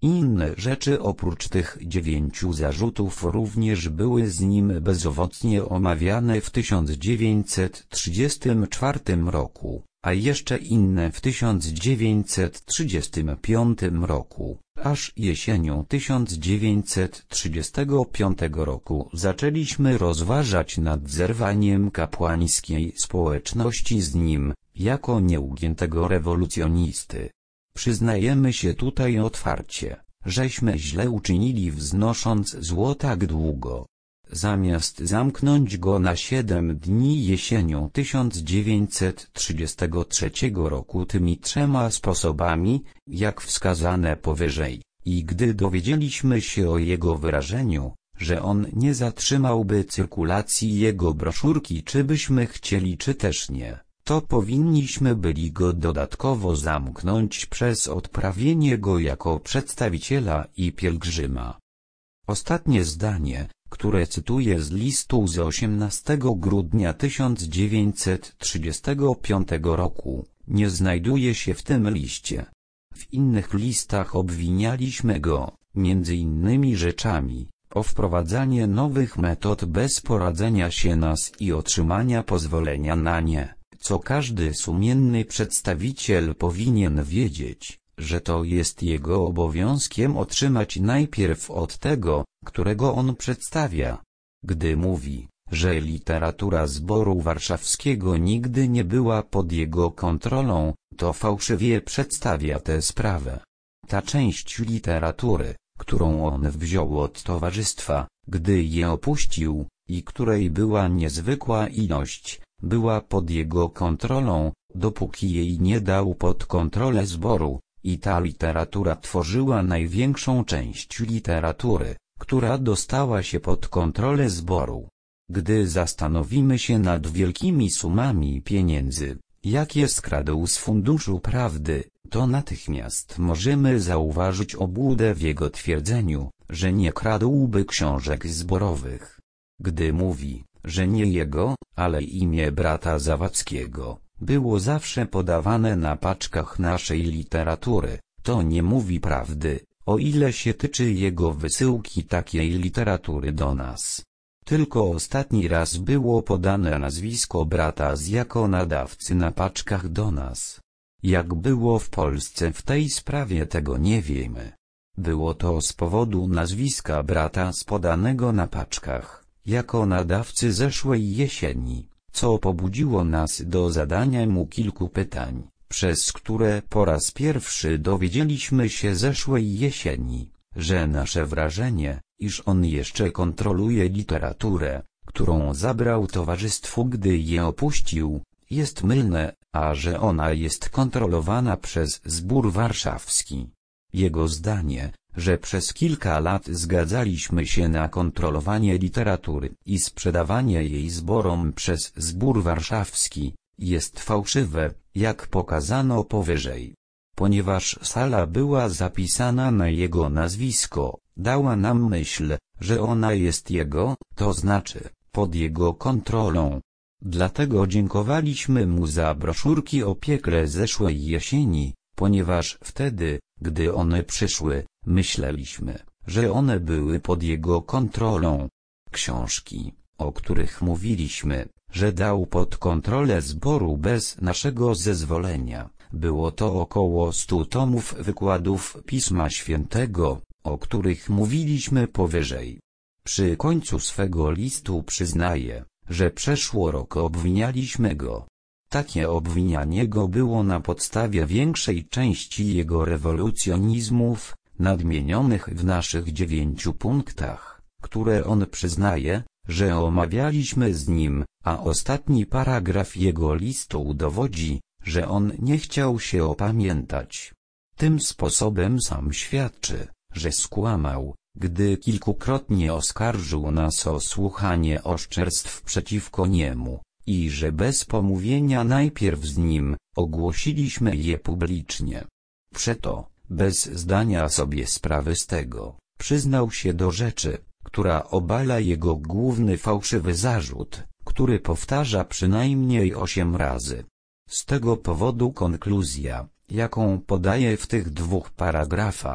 Inne rzeczy oprócz tych dziewięciu zarzutów również były z nim bezowocnie omawiane w tysiąc dziewięćset trzydziestym czwartym roku, a jeszcze inne w tysiąc dziewięćset trzydziestym piątym roku. Aż jesienią tysiąc dziewięćset trzydziestego piątego roku zaczęliśmy rozważać nad zerwaniem kapłańskiej społeczności z nim, jako nieugiętego rewolucjonisty. Przyznajemy się tutaj otwarcie, żeśmy źle uczynili wznosząc zło tak długo. Zamiast zamknąć go na siedem dni jesienią tysiąc dziewięćset trzydziestego trzeciego roku tymi trzema sposobami, jak wskazane powyżej, i gdy dowiedzieliśmy się o jego wyrażeniu, że on nie zatrzymałby cyrkulacji jego broszurki czy byśmy chcieli czy też nie, to powinniśmy byli go dodatkowo zamknąć przez odprawienie go jako przedstawiciela i pielgrzyma. Ostatnie zdanie, które cytuję z listu z osiemnastego grudnia tysiąc dziewięćset trzydziestego piątego roku, nie znajduje się w tym liście. W innych listach obwinialiśmy go, między innymi rzeczami, o wprowadzanie nowych metod bez poradzenia się nas i otrzymania pozwolenia na nie, co każdy sumienny przedstawiciel powinien wiedzieć, że to jest jego obowiązkiem otrzymać najpierw od tego, którego on przedstawia. Gdy mówi, że literatura Zboru Warszawskiego nigdy nie była pod jego kontrolą, to fałszywie przedstawia tę sprawę. Ta część literatury, którą on wziął od towarzystwa, gdy je opuścił, i której była niezwykła ilość, była pod jego kontrolą, dopóki jej nie dał pod kontrolę zboru, i ta literatura tworzyła największą część literatury, która dostała się pod kontrolę zboru. Gdy zastanowimy się nad wielkimi sumami pieniędzy, jakie skradł z Funduszu Prawdy, to natychmiast możemy zauważyć obłudę w jego twierdzeniu, że nie kradłby książek zborowych. Gdy mówi, że nie jego, ale imię brata Zawadzkiego było zawsze podawane na paczkach naszej literatury, to nie mówi prawdy, o ile się tyczy jego wysyłki takiej literatury do nas. Tylko ostatni raz było podane nazwisko brata z jako nadawcy na paczkach do nas. Jak było w Polsce w tej sprawie, tego nie wiemy. Było to z powodu nazwiska brata z podanego na paczkach, jako nadawcy zeszłej jesieni, co pobudziło nas do zadania mu kilku pytań, przez które po raz pierwszy dowiedzieliśmy się zeszłej jesieni, że nasze wrażenie, iż on jeszcze kontroluje literaturę, którą zabrał towarzystwu gdy je opuścił, jest mylne, a że ona jest kontrolowana przez Zbór Warszawski. Jego zdanie, że przez kilka lat zgadzaliśmy się na kontrolowanie literatury i sprzedawanie jej zborom przez Zbór Warszawski, jest fałszywe, jak pokazano powyżej. Ponieważ sala była zapisana na jego nazwisko, dała nam myśl, że ona jest jego, to znaczy, pod jego kontrolą. Dlatego dziękowaliśmy mu za broszurki o piekle zeszłej jesieni, ponieważ wtedy, gdy one przyszły, myśleliśmy, że one były pod jego kontrolą. Książki, o których mówiliśmy, że dał pod kontrolę zboru bez naszego zezwolenia, było to około stu tomów wykładów Pisma Świętego, o których mówiliśmy powyżej. Przy końcu swego listu przyznaje, że przeszło rok obwinialiśmy go. Takie obwinianie go było na podstawie większej części jego rewolucjonizmów, nadmienionych w naszych dziewięciu punktach, które on przyznaje, że omawialiśmy z nim, a ostatni paragraf jego listu dowodzi, że on nie chciał się opamiętać. Tym sposobem sam świadczy, że skłamał, gdy kilkukrotnie oskarżył nas o słuchanie oszczerstw przeciwko niemu, i że bez pomówienia najpierw z nim, ogłosiliśmy je publicznie. Przeto, bez zdania sobie sprawy z tego, przyznał się do rzeczy, która obala jego główny fałszywy zarzut, który powtarza przynajmniej osiem razy. Z tego powodu konkluzja, jaką podaje w tych dwóch paragrafach,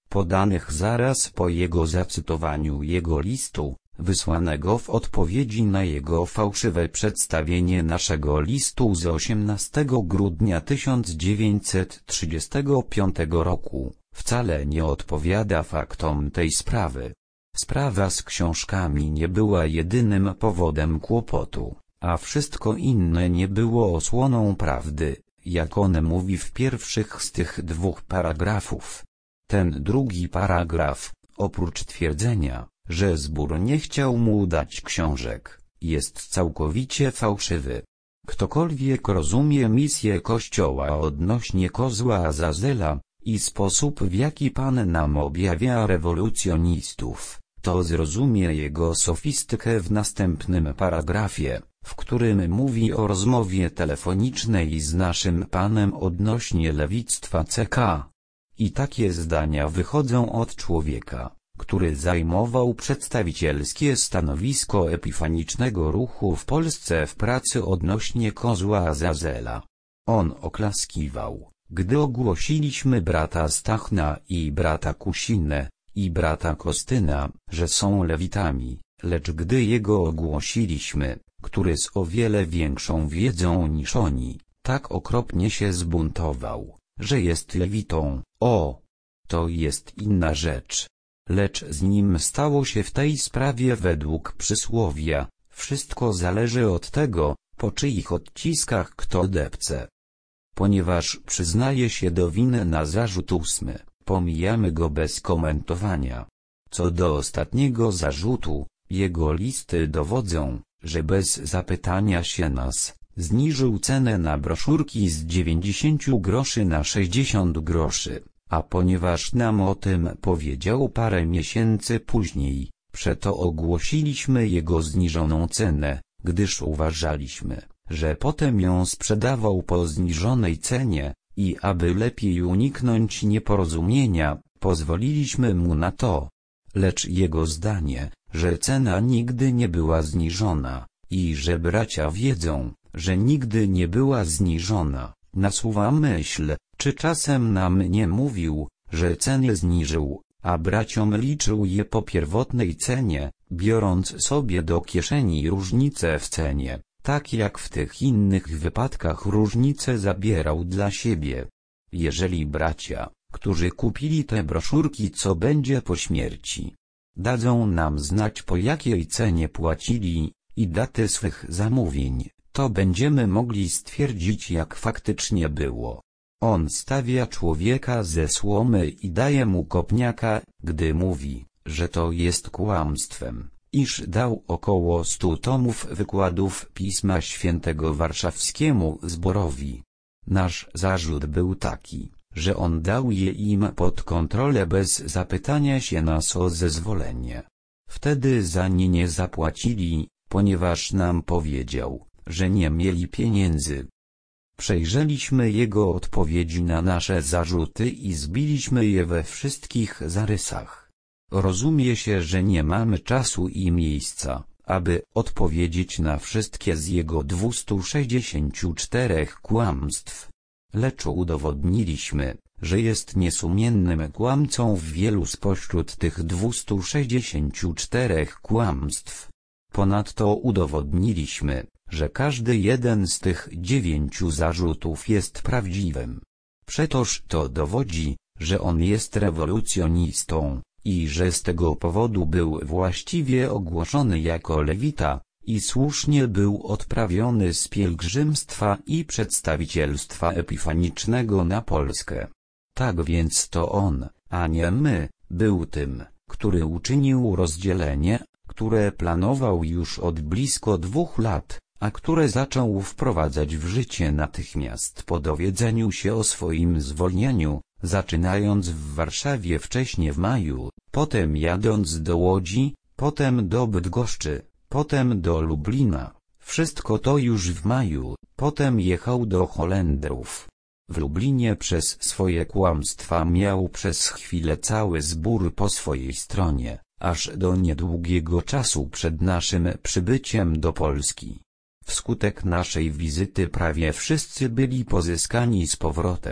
podanych zaraz po jego zacytowaniu jego listu, wysłanego w odpowiedzi na jego fałszywe przedstawienie naszego listu z osiemnastego grudnia tysiąc dziewięćset trzydziestego piątego roku, wcale nie odpowiada faktom tej sprawy. Sprawa z książkami nie była jedynym powodem kłopotu, a wszystko inne nie było osłoną prawdy, jak on mówi w pierwszych z tych dwóch paragrafów. Ten drugi paragraf, oprócz twierdzenia, że zbór nie chciał mu dać książek, jest całkowicie fałszywy. Ktokolwiek rozumie misję Kościoła odnośnie kozła Azazela i sposób, w jaki Pan nam objawia rewolucjonistów, to zrozumie jego sofistykę w następnym paragrafie, w którym mówi o rozmowie telefonicznej z naszym Panem odnośnie lewictwa C K. I takie zdania wychodzą od człowieka, który zajmował przedstawicielskie stanowisko epifanicznego ruchu w Polsce w pracy odnośnie kozła Azazela. On oklaskiwał, gdy ogłosiliśmy brata Stachna i brata Kusinę, i brata Kostyna, że są lewitami, lecz gdy jego ogłosiliśmy, który z o wiele większą wiedzą niż oni, tak okropnie się zbuntował, że jest lewitą, o! To jest inna rzecz. Lecz z nim stało się w tej sprawie według przysłowia, wszystko zależy od tego, po czyich odciskach kto depce. Ponieważ przyznaje się do winy na zarzut ósmy, pomijamy go bez komentowania. Co do ostatniego zarzutu, jego listy dowodzą, że bez zapytania się nas, zniżył cenę na broszurki z dziewięćdziesięciu groszy na sześćdziesiąt groszy, a ponieważ nam o tym powiedział parę miesięcy później, przeto ogłosiliśmy jego zniżoną cenę, gdyż uważaliśmy, że potem ją sprzedawał po zniżonej cenie, i aby lepiej uniknąć nieporozumienia, pozwoliliśmy mu na to. Lecz jego zdanie, że cena nigdy nie była zniżona, i że bracia wiedzą, że nigdy nie była zniżona, nasuwa myśl, czy czasem nam nie mówił, że ceny zniżył, a braciom liczył je po pierwotnej cenie, biorąc sobie do kieszeni różnicę w cenie, tak jak w tych innych wypadkach różnicę zabierał dla siebie. Jeżeli bracia, którzy kupili te broszurki, co będzie po śmierci, dadzą nam znać, po jakiej cenie płacili i daty swych zamówień, to będziemy mogli stwierdzić, jak faktycznie było. On stawia człowieka ze słomy i daje mu kopniaka, gdy mówi, że to jest kłamstwem, iż dał około stu tomów wykładów Pisma Świętego warszawskiemu zborowi. Nasz zarzut był taki, że on dał je im pod kontrolę bez zapytania się nas o zezwolenie. Wtedy za nie nie zapłacili, ponieważ nam powiedział, że nie mieli pieniędzy. Przejrzeliśmy jego odpowiedzi na nasze zarzuty i zbiliśmy je we wszystkich zarysach. Rozumie się, że nie mamy czasu i miejsca, aby odpowiedzieć na wszystkie z jego dwustu sześćdziesięciu czterech kłamstw. Lecz udowodniliśmy, że jest niesumiennym kłamcą w wielu spośród tych dwustu sześćdziesięciu czterech kłamstw. Ponadto udowodniliśmy, że każdy jeden z tych dziewięciu zarzutów jest prawdziwym. Przetoż to dowodzi, że on jest rewolucjonistą, i że z tego powodu był właściwie ogłoszony jako lewita, i słusznie był odprawiony z pielgrzymstwa i przedstawicielstwa epifanicznego na Polskę. Tak więc to on, a nie my, był tym, który uczynił rozdzielenie, które planował już od blisko dwóch lat, a które zaczął wprowadzać w życie natychmiast po dowiedzeniu się o swoim zwolnieniu, zaczynając w Warszawie wcześnie w maju, potem jadąc do Łodzi, potem do Bydgoszczy, potem do Lublina, wszystko to już w maju, potem jechał do Holendrów. W Lublinie przez swoje kłamstwa miał przez chwilę cały zbór po swojej stronie, aż do niedługiego czasu przed naszym przybyciem do Polski. Wskutek naszej wizyty prawie wszyscy byli pozyskani z powrotem.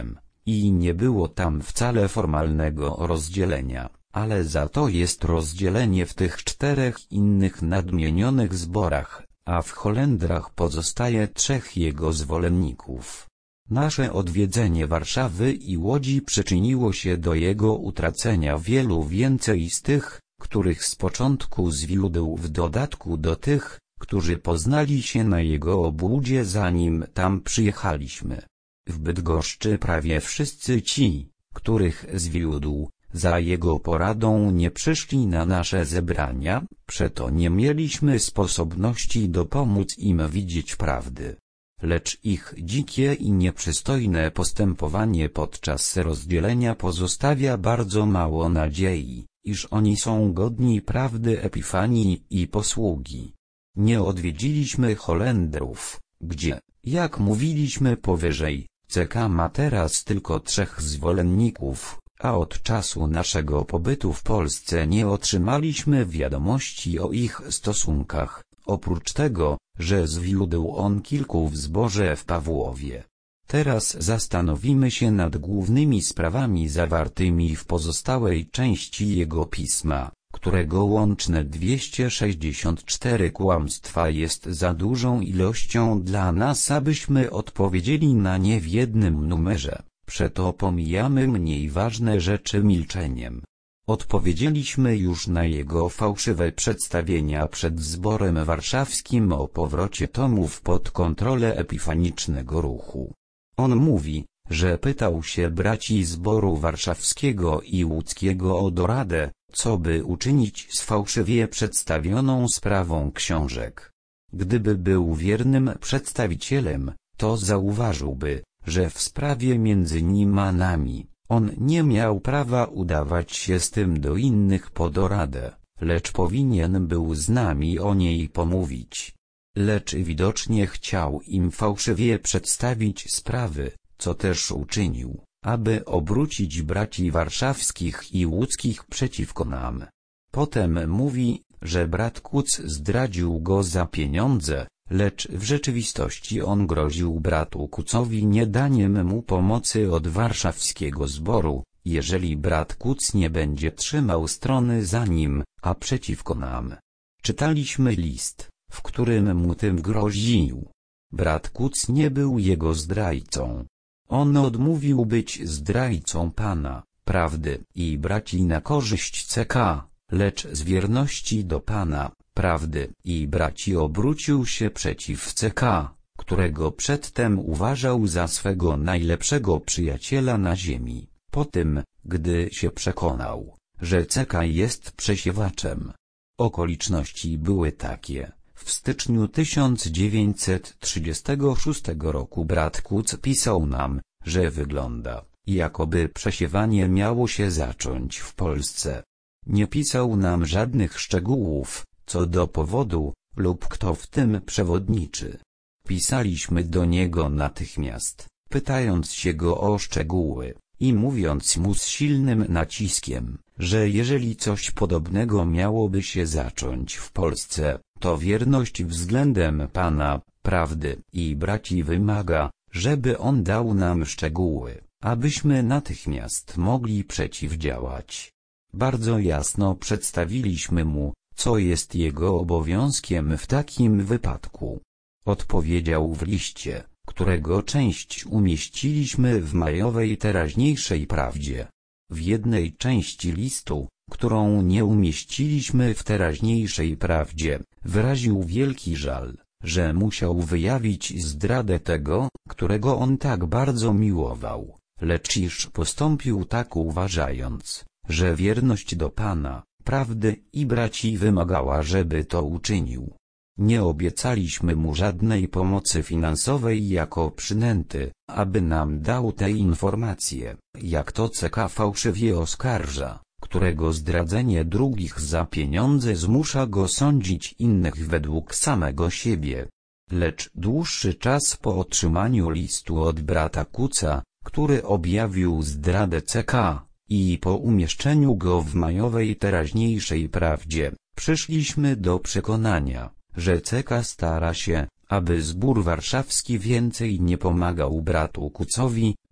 i nie było tam wcale formalnego rozdzielenia, ale za to jest rozdzielenie w tych czterech innych nadmienionych zborach, a w Holendrach pozostaje trzech jego zwolenników. Nasze odwiedzenie Warszawy i Łodzi przyczyniło się do jego utracenia wielu więcej z tych, których z początku zwiódł, w dodatku do tych, którzy poznali się na jego obłudzie zanim tam przyjechaliśmy. W Bydgoszczy prawie wszyscy ci, których zwiódł, za jego poradą nie przyszli na nasze zebrania, przeto nie mieliśmy sposobności dopomóc im widzieć prawdy. Lecz ich dzikie i nieprzystojne postępowanie podczas rozdzielenia pozostawia bardzo mało nadziei, iż oni są godni prawdy Epifanii i posługi. Nie odwiedziliśmy Holendrów, gdzie, jak mówiliśmy powyżej, C K ma teraz tylko trzech zwolenników, a od czasu naszego pobytu w Polsce nie otrzymaliśmy wiadomości o ich stosunkach, oprócz tego, że zwiódł on kilku w zborze w Pawłowie. Teraz zastanowimy się nad głównymi sprawami zawartymi w pozostałej części jego pisma, którego łączne dwieście sześćdziesiąt cztery kłamstwa jest za dużą ilością dla nas, abyśmy odpowiedzieli na nie w jednym numerze, przeto pomijamy mniej ważne rzeczy milczeniem. Odpowiedzieliśmy już na jego fałszywe przedstawienia przed zborem warszawskim o powrocie tomów pod kontrolę epifanicznego ruchu. On mówi, że pytał się braci zboru warszawskiego i łódzkiego o doradę, co by uczynić z fałszywie przedstawioną sprawą książek. Gdyby był wiernym przedstawicielem, to zauważyłby, że w sprawie między nim a nami, on nie miał prawa udawać się z tym do innych po doradę, lecz powinien był z nami o niej pomówić. Lecz widocznie chciał im fałszywie przedstawić sprawy, co też uczynił, aby obrócić braci warszawskich i łódzkich przeciwko nam. Potem mówi, że brat Kuc zdradził go za pieniądze, lecz w rzeczywistości on groził bratu Kucowi niedaniem mu pomocy od warszawskiego zboru, jeżeli brat Kuc nie będzie trzymał strony za nim, a przeciwko nam. Czytaliśmy list, w którym mu tym groził. Brat Kuc nie był jego zdrajcą. On odmówił być zdrajcą Pana, prawdy i braci na korzyść C K, lecz z wierności do Pana, prawdy i braci obrócił się przeciw C K, którego przedtem uważał za swego najlepszego przyjaciela na ziemi, po tym, gdy się przekonał, że C K jest przesiewaczem. Okoliczności były takie. W styczniu tysiąc dziewięćset trzydziestego szóstego roku brat Kuc pisał nam, że wygląda, jakoby przesiewanie miało się zacząć w Polsce. Nie pisał nam żadnych szczegółów, co do powodu, lub kto w tym przewodniczy. Pisaliśmy do niego natychmiast, pytając się go o szczegóły, i mówiąc mu z silnym naciskiem, że jeżeli coś podobnego miałoby się zacząć w Polsce, to wierność względem Pana, prawdy i braci wymaga, żeby on dał nam szczegóły, abyśmy natychmiast mogli przeciwdziałać. Bardzo jasno przedstawiliśmy mu, co jest jego obowiązkiem w takim wypadku. Odpowiedział w liście, którego część umieściliśmy w majowej teraźniejszej prawdzie. W jednej części listu, którą nie umieściliśmy w teraźniejszej prawdzie, wyraził wielki żal, że musiał wyjawić zdradę tego, którego on tak bardzo miłował, lecz iż postąpił tak uważając, że wierność do Pana, prawdy i braci wymagała, żeby to uczynił. Nie obiecaliśmy mu żadnej pomocy finansowej jako przynęty, aby nam dał te informacje, jak to C K fałszywie oskarża, którego zdradzenie drugich za pieniądze zmusza go sądzić innych według samego siebie. Lecz dłuższy czas po otrzymaniu listu od brata Kuca, który objawił zdradę C K, i po umieszczeniu go w majowej teraźniejszej prawdzie, przyszliśmy do przekonania, że C K stara się, aby zbór warszawski więcej nie pomagał bratu Kucowi,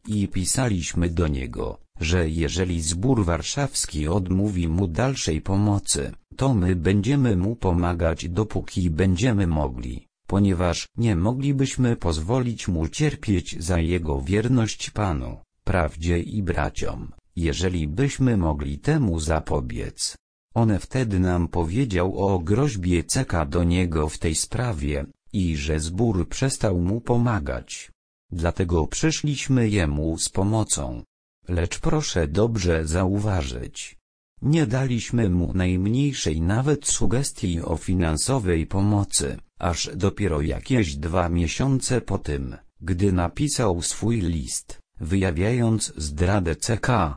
i pisaliśmy do niego, że jeżeli zbór warszawski odmówi mu dalszej pomocy, to my będziemy mu pomagać dopóki będziemy mogli, ponieważ nie moglibyśmy pozwolić mu cierpieć za jego wierność Panu, prawdzie i braciom, jeżeli byśmy mogli temu zapobiec. On wtedy nam powiedział o groźbie C K do niego w tej sprawie i że zbór przestał mu pomagać. Dlatego przyszliśmy jemu z pomocą. Lecz proszę dobrze zauważyć, nie daliśmy mu najmniejszej nawet sugestii o finansowej pomocy, aż dopiero jakieś dwa miesiące po tym, gdy napisał swój list, wyjawiając zdradę C K.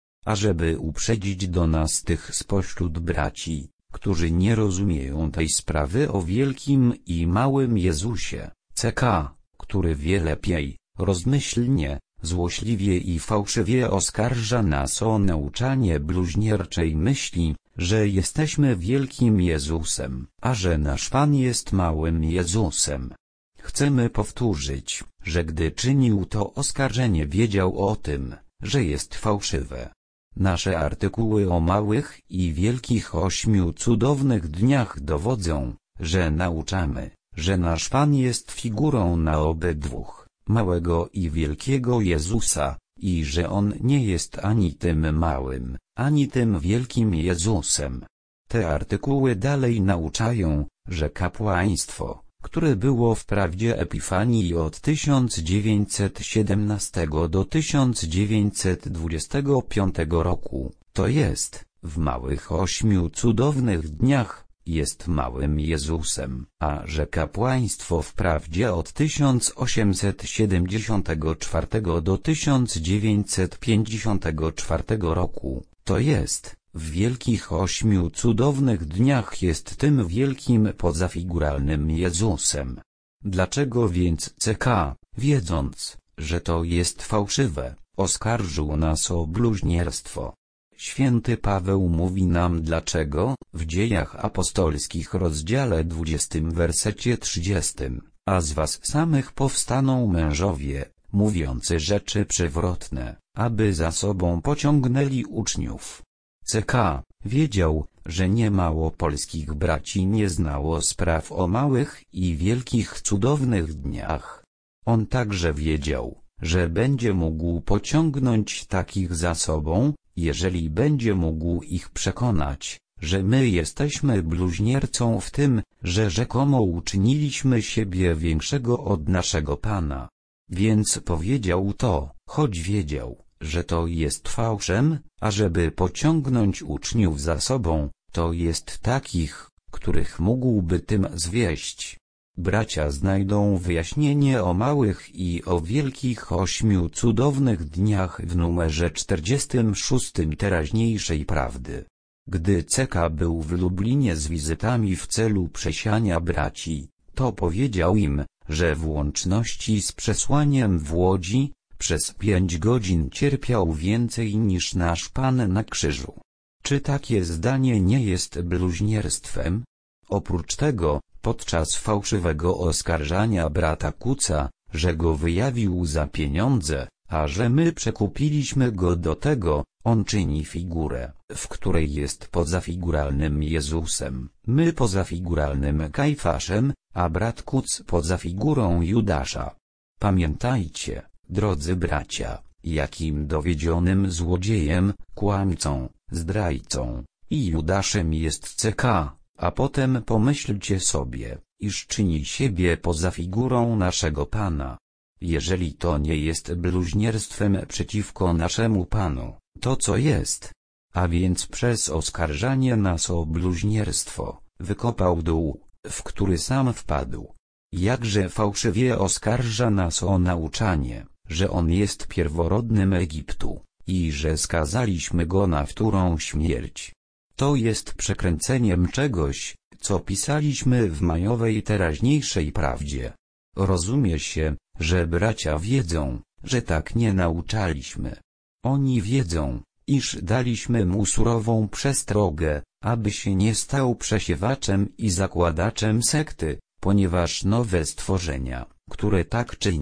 Ażeby uprzedzić do nas tych spośród braci, którzy nie rozumieją tej sprawy o wielkim i małym Jezusie, C K, który wie lepiej, rozmyślnie, złośliwie i fałszywie oskarża nas o nauczanie bluźnierczej myśli, że jesteśmy wielkim Jezusem, a że nasz Pan jest małym Jezusem. Chcemy powtórzyć, że gdy czynił to oskarżenie, wiedział o tym, że jest fałszywe. Nasze artykuły o małych i wielkich ośmiu cudownych dniach dowodzą, że nauczamy, że nasz Pan jest figurą na obydwu, małego i wielkiego Jezusa, i że On nie jest ani tym małym, ani tym wielkim Jezusem. Te artykuły dalej nauczają, że kapłaństwo, które było wprawdzie Epifanii od tysiąc dziewięćset siedemnastego do tysiąc dziewięćset dwudziestego piątego roku, to jest, w małych ośmiu cudownych dniach, jest małym Jezusem, a że kapłaństwo wprawdzie od tysiąc osiemset siedemdziesiątego czwartego do tysiąc dziewięćset pięćdziesiątego czwartego roku, to jest, w wielkich ośmiu cudownych dniach jest tym wielkim pozafiguralnym Jezusem. Dlaczego więc C K, wiedząc, że to jest fałszywe, oskarżył nas o bluźnierstwo? Święty Paweł mówi nam dlaczego, w Dziejach Apostolskich rozdziale dwudziestym wersecie trzydziestym, a z was samych powstaną mężowie, mówiący rzeczy przewrotne, aby za sobą pociągnęli uczniów. C K wiedział, że niemało polskich braci nie znało spraw o małych i wielkich cudownych dniach. On także wiedział, że będzie mógł pociągnąć takich za sobą, jeżeli będzie mógł ich przekonać, że my jesteśmy bluźniercą w tym, że rzekomo uczyniliśmy siebie większego od naszego Pana. Więc powiedział to, choć wiedział, że to jest fałszem, ażeby pociągnąć uczniów za sobą, to jest takich, których mógłby tym zwieść. Bracia znajdą wyjaśnienie o małych i o wielkich ośmiu cudownych dniach w numerze czterdziestym szóstym teraźniejszej prawdy. Gdy C K był w Lublinie z wizytami w celu przesiania braci, to powiedział im, że w łączności z przesłaniem w Łodzi, przez pięć godzin cierpiał więcej niż nasz Pan na krzyżu. Czy takie zdanie nie jest bluźnierstwem? Oprócz tego, podczas fałszywego oskarżania brata Kuca, że go wyjawił za pieniądze, a że my przekupiliśmy go do tego, on czyni figurę, w której jest pozafiguralnym Jezusem, my pozafiguralnym Kajfaszem, a brat Kuc poza figurą Judasza. Pamiętajcie, drodzy bracia, jakim dowiedzionym złodziejem, kłamcą, zdrajcą i Judaszem jest C K, a potem pomyślcie sobie, iż czyni siebie poza figurą naszego Pana. Jeżeli to nie jest bluźnierstwem przeciwko naszemu Panu, to co jest? A więc przez oskarżanie nas o bluźnierstwo, wykopał dół, w który sam wpadł. Jakże fałszywie oskarża nas o nauczanie, że on jest pierworodnym Egiptu, i że skazaliśmy go na wtórną śmierć. To jest przekręceniem czegoś, co pisaliśmy w majowej teraźniejszej prawdzie. Rozumie się, że bracia wiedzą, że tak nie nauczaliśmy. Oni wiedzą, iż daliśmy mu surową przestrogę, aby się nie stał przesiewaczem i zakładaczem sekty, ponieważ nowe stworzenia, które tak czynią,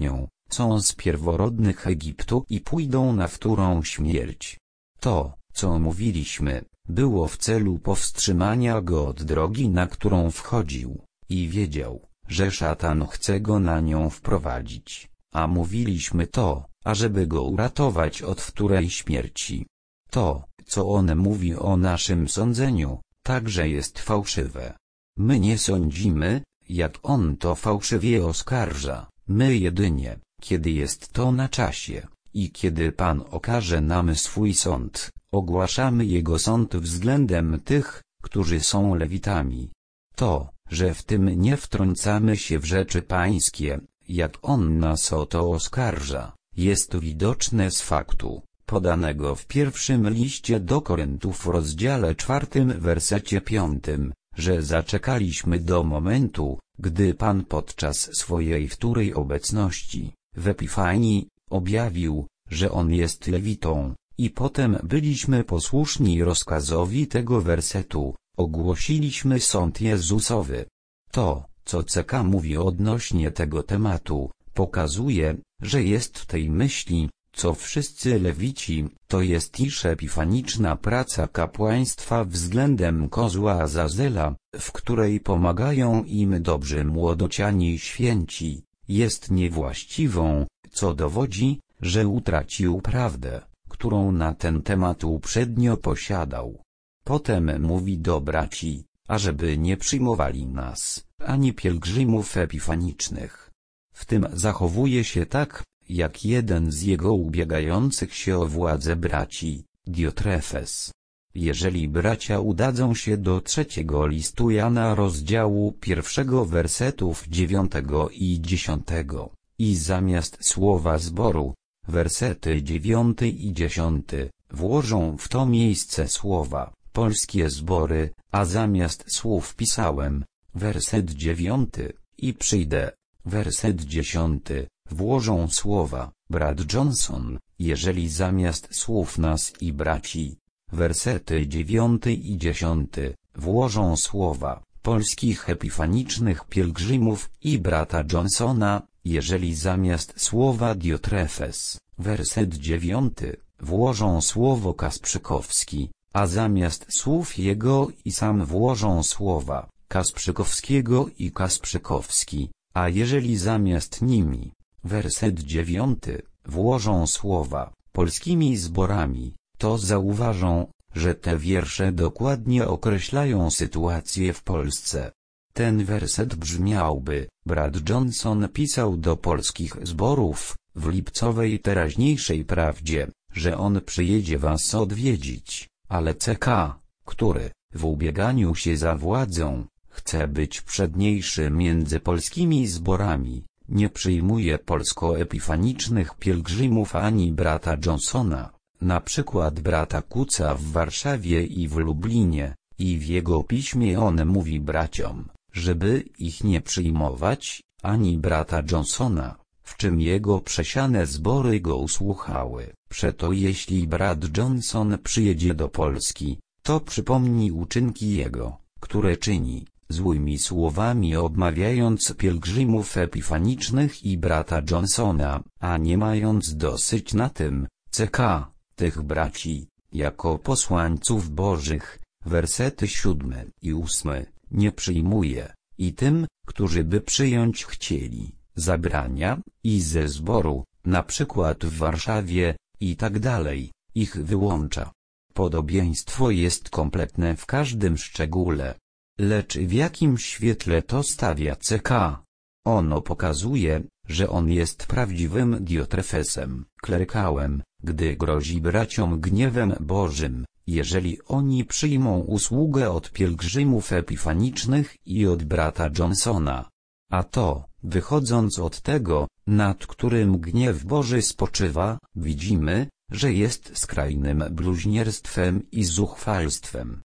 są z pierworodnych Egiptu i pójdą na wtórą śmierć. To, co mówiliśmy, było w celu powstrzymania go od drogi, na którą wchodził, i wiedział, że szatan chce go na nią wprowadzić, a mówiliśmy to, ażeby go uratować od wtórej śmierci. To, co on mówi o naszym sądzeniu, także jest fałszywe. My nie sądzimy, jak on to fałszywie oskarża, my jedynie, kiedy jest to na czasie, i kiedy Pan okaże nam swój sąd, ogłaszamy Jego sąd względem tych, którzy są Lewitami. To, że w tym nie wtrącamy się w rzeczy pańskie, jak On nas o to oskarża, jest widoczne z faktu, podanego w pierwszym liście do Koryntów w rozdziale czwartym wersecie piątym, że zaczekaliśmy do momentu, gdy Pan podczas swojej wtórej obecności, w Epifanii, objawił, że On jest Lewitą, i potem byliśmy posłuszni rozkazowi tego wersetu, ogłosiliśmy sąd Jezusowy. To, co C K mówi odnośnie tego tematu, pokazuje, że jest w tej myśli, co wszyscy Lewici, to jest iż epifaniczna praca kapłaństwa względem kozła Azazela, w której pomagają im dobrzy młodociani święci, jest niewłaściwą, co dowodzi, że utracił prawdę, którą na ten temat uprzednio posiadał. Potem mówi do braci, ażeby nie przyjmowali nas, ani pielgrzymów epifanicznych. W tym zachowuje się tak, jak jeden z jego ubiegających się o władzę braci, Diotrefes. Jeżeli bracia udadzą się do trzeciego listu Jana rozdziału pierwszego wersetów dziewiątego i dziesiątego, i zamiast słowa zboru, wersety dziewiąty i dziesiąty, włożą w to miejsce słowa, polskie zbory, a zamiast słów pisałem, werset dziewiąty, i przyjdę, werset dziesiąty, włożą słowa, brat Johnson, jeżeli zamiast słów nas i braci, wersety dziewiąty i dziesiąty, włożą słowa, polskich epifanicznych pielgrzymów i brata Johnsona, jeżeli zamiast słowa Diotrefes, werset dziewiąty, włożą słowo Kasprzykowski, a zamiast słów jego i sam włożą słowa, Kasprzykowskiego i Kasprzykowski, a jeżeli zamiast nimi, werset dziewiąty, włożą słowa, polskimi zborami, to zauważą, że te wiersze dokładnie określają sytuację w Polsce. Ten werset brzmiałby, brat Johnson pisał do polskich zborów, w lipcowej teraźniejszej prawdzie, że on przyjedzie was odwiedzić, ale C K, który, w ubieganiu się za władzą, chce być przedniejszy między polskimi zborami, nie przyjmuje polsko-epifanicznych pielgrzymów ani brata Johnsona, na przykład brata Kuca w Warszawie i w Lublinie, i w jego piśmie on mówi braciom, żeby ich nie przyjmować, ani brata Johnsona, w czym jego przesiane zbory go usłuchały. Przeto jeśli brat Johnson przyjedzie do Polski, to przypomni uczynki jego, które czyni, złymi słowami obmawiając pielgrzymów epifanicznych i brata Johnsona, a nie mając dosyć na tym, C K, tych braci, jako posłańców bożych, wersety siódmy i ósmy, nie przyjmuje, i tym, którzy by przyjąć chcieli, zabrania, i ze zboru, na przykład w Warszawie, i tak dalej, ich wyłącza. Podobieństwo jest kompletne w każdym szczególe. Lecz w jakim świetle to stawia C K? Ono pokazuje, że on jest prawdziwym Diotrefesem, klerykałem, gdy grozi braciom gniewem Bożym, jeżeli oni przyjmą usługę od pielgrzymów epifanicznych i od brata Johnsona. A to, wychodząc od tego, nad którym gniew Boży spoczywa, widzimy, że jest skrajnym bluźnierstwem i zuchwalstwem.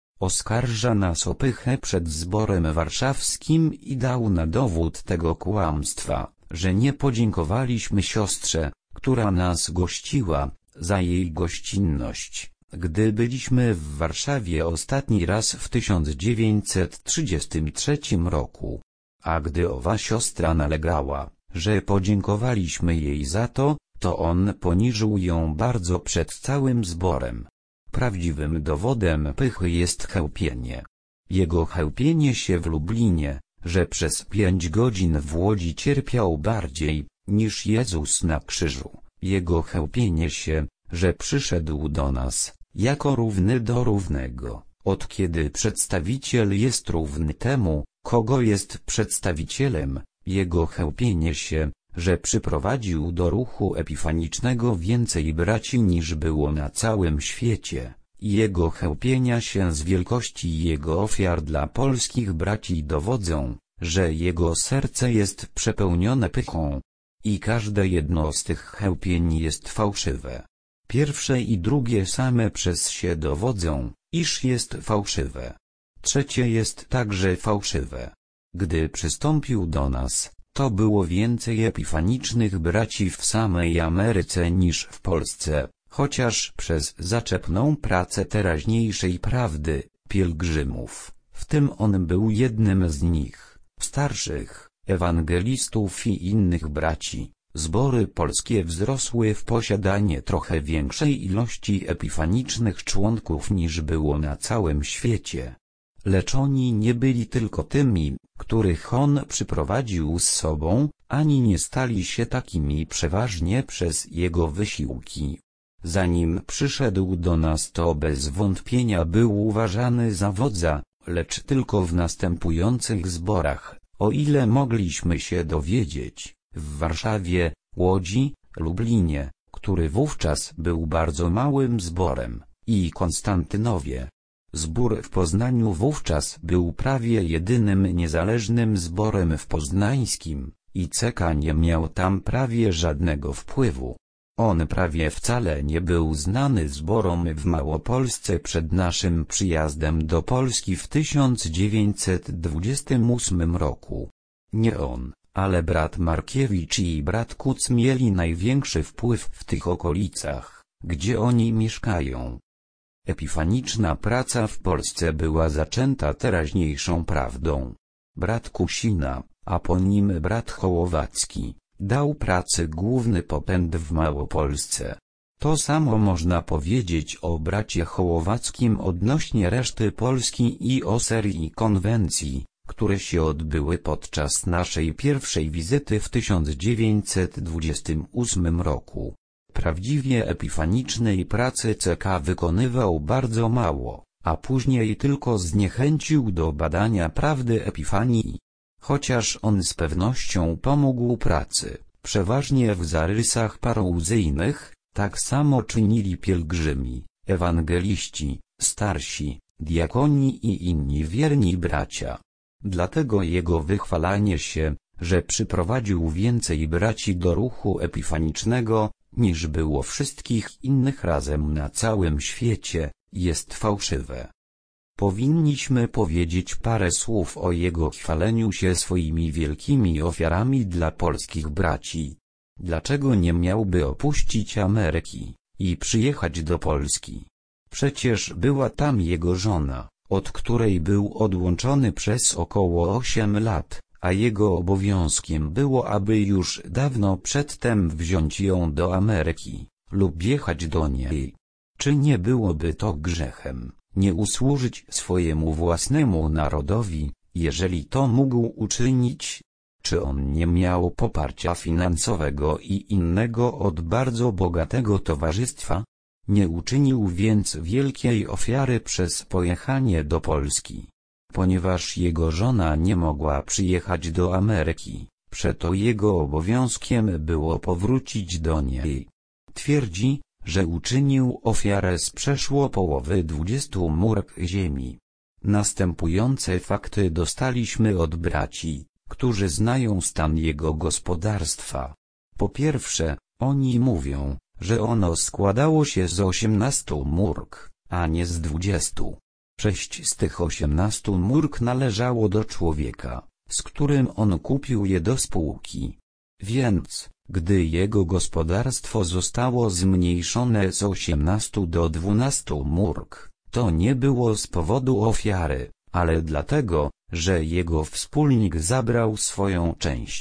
Oskarża nas o pychę przed zborem warszawskim i dał na dowód tego kłamstwa, że nie podziękowaliśmy siostrze, która nas gościła, za jej gościnność, gdy byliśmy w Warszawie ostatni raz w tysiąc dziewięćset trzydziestym trzecim roku. A gdy owa siostra nalegała, że podziękowaliśmy jej za to, to on poniżył ją bardzo przed całym zborem. Prawdziwym dowodem pychy jest chełpienie. Jego chełpienie się w Lublinie, że przez pięć godzin w Łodzi cierpiał bardziej, niż Jezus na krzyżu. Jego chełpienie się, że przyszedł do nas, jako równy do równego, od kiedy przedstawiciel jest równy temu, kogo jest przedstawicielem. Jego chełpienie się, że przyprowadził do ruchu epifanicznego więcej braci niż było na całym świecie. Jego chełpienia się z wielkości Jego ofiar dla polskich braci dowodzą, że Jego serce jest przepełnione pychą. I każde jedno z tych chełpień jest fałszywe. Pierwsze i drugie same przez się dowodzą, iż jest fałszywe. Trzecie jest także fałszywe. Gdy przystąpił do nas, to było więcej epifanicznych braci w samej Ameryce niż w Polsce, chociaż przez zaczepną pracę teraźniejszej prawdy, pielgrzymów, w tym on był jednym z nich, starszych, ewangelistów i innych braci, zbory polskie wzrosły w posiadanie trochę większej ilości epifanicznych członków niż było na całym świecie. Lecz oni nie byli tylko tymi, których on przyprowadził z sobą, ani nie stali się takimi przeważnie przez jego wysiłki. Zanim przyszedł do nas, to bez wątpienia był uważany za wodza, lecz tylko w następujących zborach, o ile mogliśmy się dowiedzieć, w Warszawie, Łodzi, Lublinie, który wówczas był bardzo małym zborem, i Konstantynowie. Zbór w Poznaniu wówczas był prawie jedynym niezależnym zborem w poznańskim, i C K nie miał tam prawie żadnego wpływu. On prawie wcale nie był znany zborom w Małopolsce przed naszym przyjazdem do Polski w tysiąc dziewięćset dwudziestym ósmym roku. Nie on, ale brat Markiewicz i brat Kuc mieli największy wpływ w tych okolicach, gdzie oni mieszkają. Epifaniczna praca w Polsce była zaczęta teraźniejszą prawdą. Brat Kusina, a po nim brat Hołowacki, dał pracy główny popęd w Małopolsce. To samo można powiedzieć o bracie Hołowackim odnośnie reszty Polski i o serii konwencji, które się odbyły podczas naszej pierwszej wizyty w tysiąc dziewięćset dwudziestym ósmym roku. Prawdziwie epifanicznej pracy C K wykonywał bardzo mało, a później tylko zniechęcił do badania prawdy epifanii. Chociaż on z pewnością pomógł pracy, przeważnie w zarysach parouzyjnych, tak samo czynili pielgrzymi, ewangeliści, starsi, diakoni i inni wierni bracia. Dlatego jego wychwalanie się, że przyprowadził więcej braci do ruchu epifanicznego, niż było wszystkich innych razem na całym świecie, jest fałszywe. Powinniśmy powiedzieć parę słów o jego chwaleniu się swoimi wielkimi ofiarami dla polskich braci. Dlaczego nie miałby opuścić Ameryki i przyjechać do Polski? Przecież była tam jego żona, od której był odłączony przez około osiem lat, a jego obowiązkiem było, aby już dawno przedtem wziąć ją do Ameryki, lub jechać do niej. Czy nie byłoby to grzechem, nie usłużyć swojemu własnemu narodowi, jeżeli to mógł uczynić? Czy on nie miał poparcia finansowego i innego od bardzo bogatego towarzystwa? Nie uczynił więc wielkiej ofiary przez pojechanie do Polski. Ponieważ jego żona nie mogła przyjechać do Ameryki, przeto jego obowiązkiem było powrócić do niej. Twierdzi, że uczynił ofiarę z przeszło połowy dwudziestu mórek ziemi. Następujące fakty dostaliśmy od braci, którzy znają stan jego gospodarstwa. Po pierwsze, oni mówią, że ono składało się z osiemnastu mórk, a nie z dwudziestu. Sześć z tych osiemnastu mórk należało do człowieka, z którym on kupił je do spółki. Więc, gdy jego gospodarstwo zostało zmniejszone z osiemnastu do dwunastu mórk, to nie było z powodu ofiary, ale dlatego, że jego wspólnik zabrał swoją część,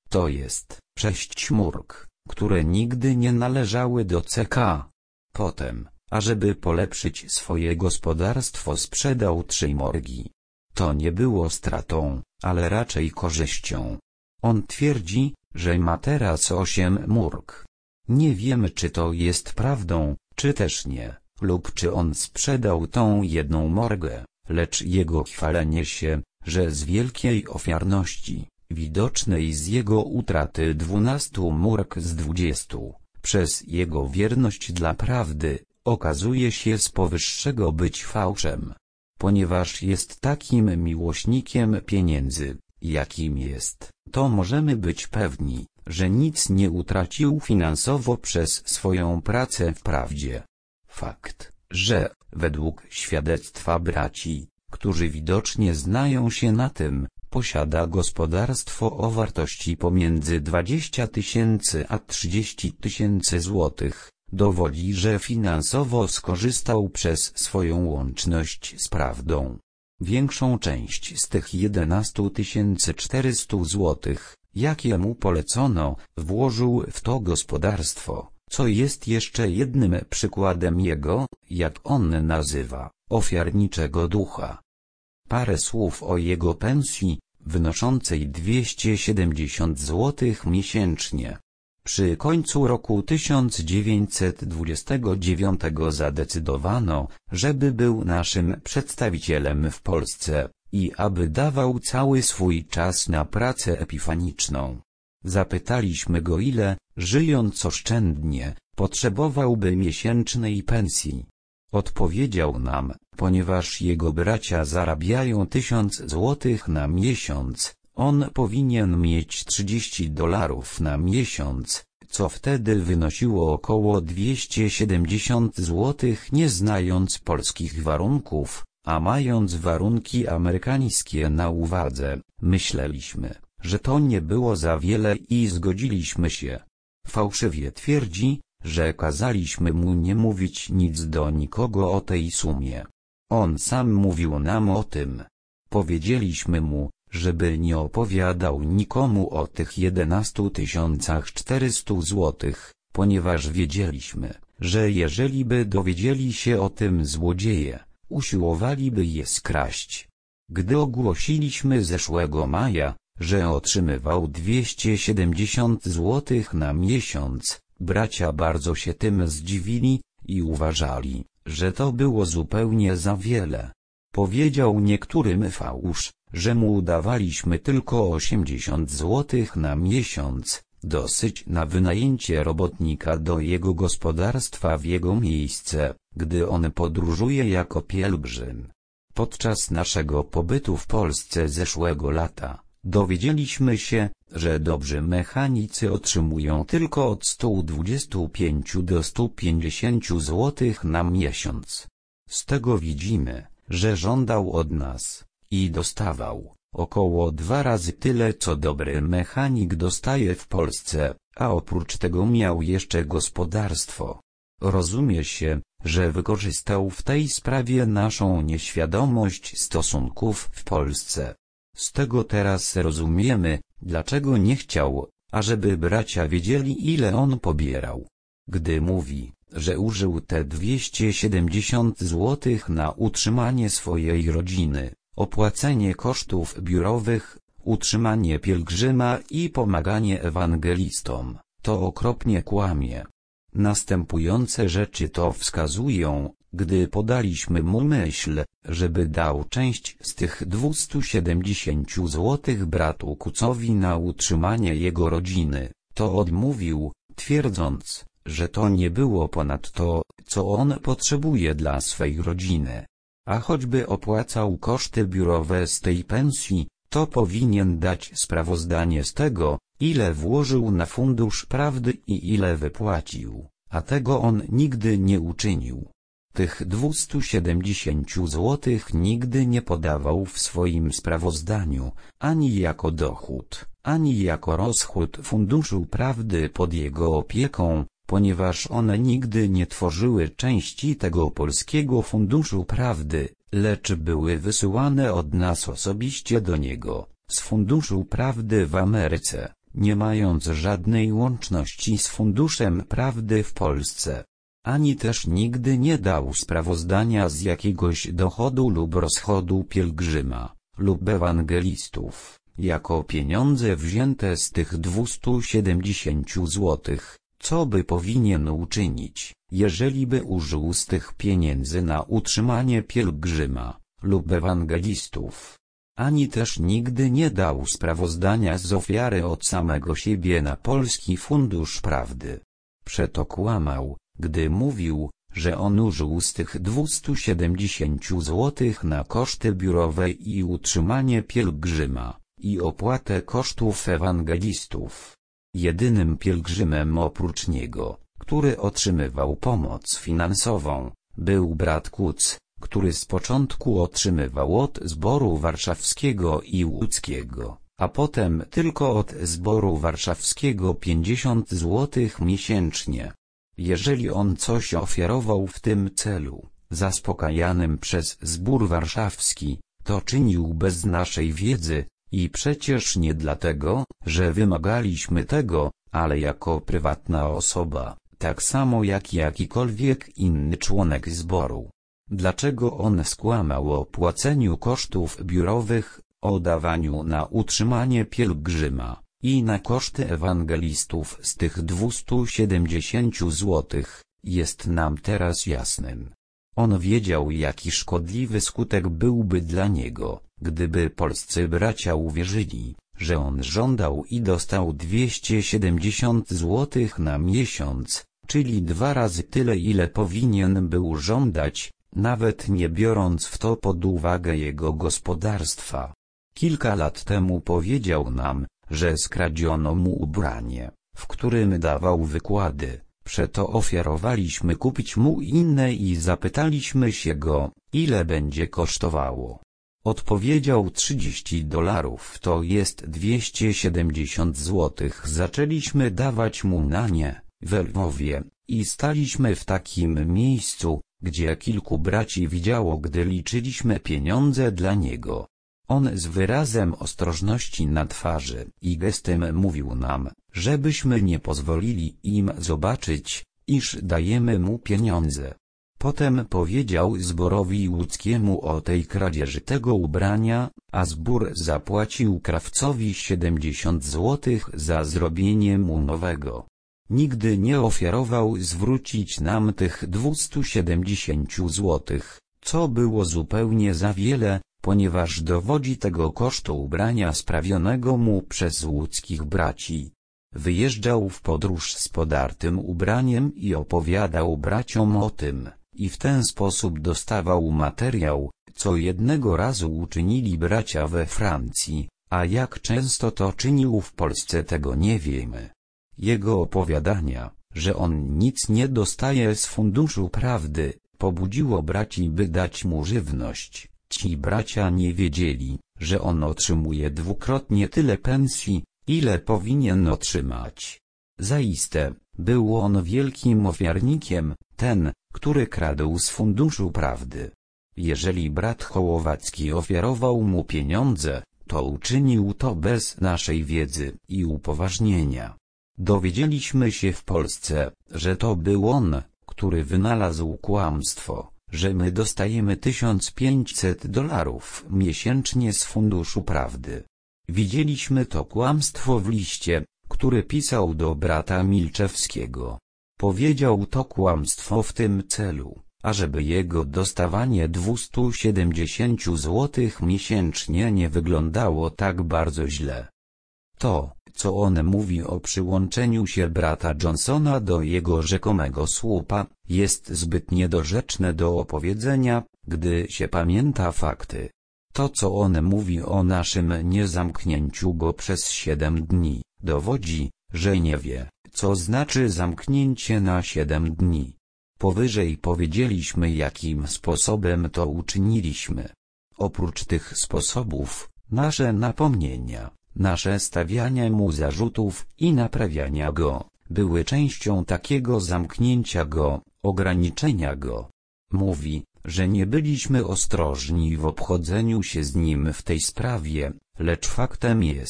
to jest sześć mórg, które nigdy nie należały do C K. Potem, ażeby polepszyć swoje gospodarstwo, sprzedał trzy morgi. To nie było stratą, ale raczej korzyścią. On twierdzi, że ma teraz osiem mórg. Nie wiemy, czy to jest prawdą, czy też nie, lub czy on sprzedał tą jedną morgę, lecz jego chwalenie się, że z wielkiej ofiarności, widocznej z jego utraty dwunastu mórg z dwudziestu, przez jego wierność dla prawdy, okazuje się z powyższego być fałszem. Ponieważ jest takim miłośnikiem pieniędzy, jakim jest, to możemy być pewni, że nic nie utracił finansowo przez swoją pracę w prawdzie. Fakt, że, według świadectwa braci, którzy widocznie znają się na tym, posiada gospodarstwo o wartości pomiędzy dwadzieścia tysięcy a trzydzieści tysięcy złotych, dowodzi, że finansowo skorzystał przez swoją łączność z prawdą. Większą część z tych jedenastu tysięcy czterystu złotych, jakie mu polecono, włożył w to gospodarstwo, co jest jeszcze jednym przykładem jego, jak on nazywa, ofiarniczego ducha. Parę słów o jego pensji, wynoszącej dwieście siedemdziesiąt złotych miesięcznie. Przy końcu roku tysiąc dziewięćset dwudziestego dziewiątego zadecydowano, żeby był naszym przedstawicielem w Polsce i aby dawał cały swój czas na pracę epifaniczną. Zapytaliśmy go, ile, żyjąc oszczędnie, potrzebowałby miesięcznej pensji. Odpowiedział nam, ponieważ jego bracia zarabiają tysiąc złotych na miesiąc, on powinien mieć trzydzieści dolarów na miesiąc, co wtedy wynosiło około dwieście siedemdziesiąt złotych, nie znając polskich warunków, a mając warunki amerykańskie na uwadze. Myśleliśmy, że to nie było za wiele i zgodziliśmy się. Fałszywie twierdzi, że kazaliśmy mu nie mówić nic do nikogo o tej sumie. On sam mówił nam o tym. Powiedzieliśmy mu, żeby nie opowiadał nikomu o tych jedenastu tysiącach czterystu złotych, ponieważ wiedzieliśmy, że jeżeli by dowiedzieli się o tym złodzieje, usiłowaliby je skraść. Gdy ogłosiliśmy zeszłego maja, że otrzymywał dwieście siedemdziesiąt złotych na miesiąc, bracia bardzo się tym zdziwili i uważali, że to było zupełnie za wiele. Powiedział niektórym fałsz, że mu dawaliśmy tylko osiemdziesiąt złotych na miesiąc, dosyć na wynajęcie robotnika do jego gospodarstwa w jego miejsce, gdy on podróżuje jako pielgrzym. Podczas naszego pobytu w Polsce zeszłego lata, dowiedzieliśmy się, że dobrzy mechanicy otrzymują tylko od stu dwudziestu pięciu do stu pięćdziesięciu złotych na miesiąc. Z tego widzimy, że żądał od nas, i dostawał, około dwa razy tyle, co dobry mechanik dostaje w Polsce, a oprócz tego miał jeszcze gospodarstwo. Rozumie się, że wykorzystał w tej sprawie naszą nieświadomość stosunków w Polsce. Z tego teraz rozumiemy, dlaczego nie chciał, ażeby bracia wiedzieli, ile on pobierał. Gdy mówi, że użył te dwieście siedemdziesiąt złotych na utrzymanie swojej rodziny, opłacenie kosztów biurowych, utrzymanie pielgrzyma i pomaganie ewangelistom, to okropnie kłamie. Następujące rzeczy to wskazują, gdy podaliśmy mu myśl, żeby dał część z tych dwustu siedemdziesięciu złotych bratu Kucowi na utrzymanie jego rodziny, to odmówił, twierdząc, że to nie było ponad to, co on potrzebuje dla swej rodziny. A choćby opłacał koszty biurowe z tej pensji, to powinien dać sprawozdanie z tego, ile włożył na fundusz prawdy i ile wypłacił, a tego on nigdy nie uczynił. Tych dwustu siedemdziesięciu złotych nigdy nie podawał w swoim sprawozdaniu, ani jako dochód, ani jako rozchód funduszu prawdy pod jego opieką, ponieważ one nigdy nie tworzyły części tego polskiego funduszu prawdy, lecz były wysyłane od nas osobiście do niego, z funduszu prawdy w Ameryce, nie mając żadnej łączności z Funduszem Prawdy w Polsce. Ani też nigdy nie dał sprawozdania z jakiegoś dochodu lub rozchodu pielgrzyma, lub ewangelistów, jako pieniądze wzięte z tych dwustu siedemdziesięciu złotych, co by powinien uczynić, jeżeli by użył z tych pieniędzy na utrzymanie pielgrzyma, lub ewangelistów. Ani też nigdy nie dał sprawozdania z ofiary od samego siebie na Polski Fundusz Prawdy. Przeto kłamał, gdy mówił, że on użył z tych dwustu siedemdziesięciu złotych na koszty biurowe i utrzymanie pielgrzyma, i opłatę kosztów ewangelistów. Jedynym pielgrzymem oprócz niego, który otrzymywał pomoc finansową, był brat Kuc, który z początku otrzymywał od Zboru Warszawskiego i Łódzkiego, a potem tylko od Zboru Warszawskiego pięćdziesiąt złotych miesięcznie. Jeżeli on coś ofiarował w tym celu, zaspokajanym przez Zbór Warszawski, to czynił bez naszej wiedzy, i przecież nie dlatego, że wymagaliśmy tego, ale jako prywatna osoba, tak samo jak jakikolwiek inny członek zboru. Dlaczego on skłamał o płaceniu kosztów biurowych, o dawaniu na utrzymanie pielgrzyma i na koszty ewangelistów z tych dwustu siedemdziesięciu złotych, jest nam teraz jasnym. On wiedział, jaki szkodliwy skutek byłby dla niego, gdyby polscy bracia uwierzyli, że on żądał i dostał dwieście siedemdziesiąt złotych na miesiąc, czyli dwa razy tyle, ile powinien był żądać, nawet nie biorąc w to pod uwagę jego gospodarstwa. Kilka lat temu powiedział nam, że skradziono mu ubranie, w którym dawał wykłady. Przeto ofiarowaliśmy kupić mu inne i zapytaliśmy się go, ile będzie kosztowało. Odpowiedział trzydzieści dolarów, to jest dwieście siedemdziesiąt złotych. Zaczęliśmy dawać mu na nie, w Lwowie, i staliśmy w takim miejscu, gdzie kilku braci widziało, gdy liczyliśmy pieniądze dla niego. On z wyrazem ostrożności na twarzy i gestem mówił nam, żebyśmy nie pozwolili im zobaczyć, iż dajemy mu pieniądze. Potem powiedział zborowi łódzkiemu o tej kradzieży tego ubrania, a zbór zapłacił krawcowi siedemdziesiąt złotych za zrobienie mu nowego. Nigdy nie ofiarował zwrócić nam tych dwustu siedemdziesięciu złotych, co było zupełnie za wiele, ponieważ dowodzi tego kosztu ubrania sprawionego mu przez łódzkich braci. Wyjeżdżał w podróż z podartym ubraniem i opowiadał braciom o tym, i w ten sposób dostawał materiał, co jednego razu uczynili bracia we Francji, a jak często to czynił w Polsce, tego nie wiemy. Jego opowiadania, że on nic nie dostaje z Funduszu Prawdy, pobudziło braci, by dać mu żywność. Ci bracia nie wiedzieli, że on otrzymuje dwukrotnie tyle pensji, ile powinien otrzymać. Zaiste, był on wielkim ofiarnikiem, ten, który kradł z Funduszu Prawdy. Jeżeli brat Hołowacki ofiarował mu pieniądze, to uczynił to bez naszej wiedzy i upoważnienia. Dowiedzieliśmy się w Polsce, że to był on, który wynalazł kłamstwo, że my dostajemy tysiąc pięćset dolarów miesięcznie z Funduszu Prawdy. Widzieliśmy to kłamstwo w liście, który pisał do brata Milczewskiego. Powiedział to kłamstwo w tym celu, ażeby jego dostawanie dwustu siedemdziesięciu złotych miesięcznie nie wyglądało tak bardzo źle. To, co on mówi o przyłączeniu się brata Johnsona do jego rzekomego słupa, jest zbyt niedorzeczne do opowiedzenia, gdy się pamięta fakty. To, co on mówi o naszym niezamknięciu go przez siedem dni, dowodzi, że nie wie, co znaczy zamknięcie na siedem dni. Powyżej powiedzieliśmy, jakim sposobem to uczyniliśmy. Oprócz tych sposobów, nasze napomnienia, nasze stawianie mu zarzutów i naprawiania go, były częścią takiego zamknięcia go, ograniczenia go. Mówi, że nie byliśmy ostrożni w obchodzeniu się z nim w tej sprawie, lecz faktem jest,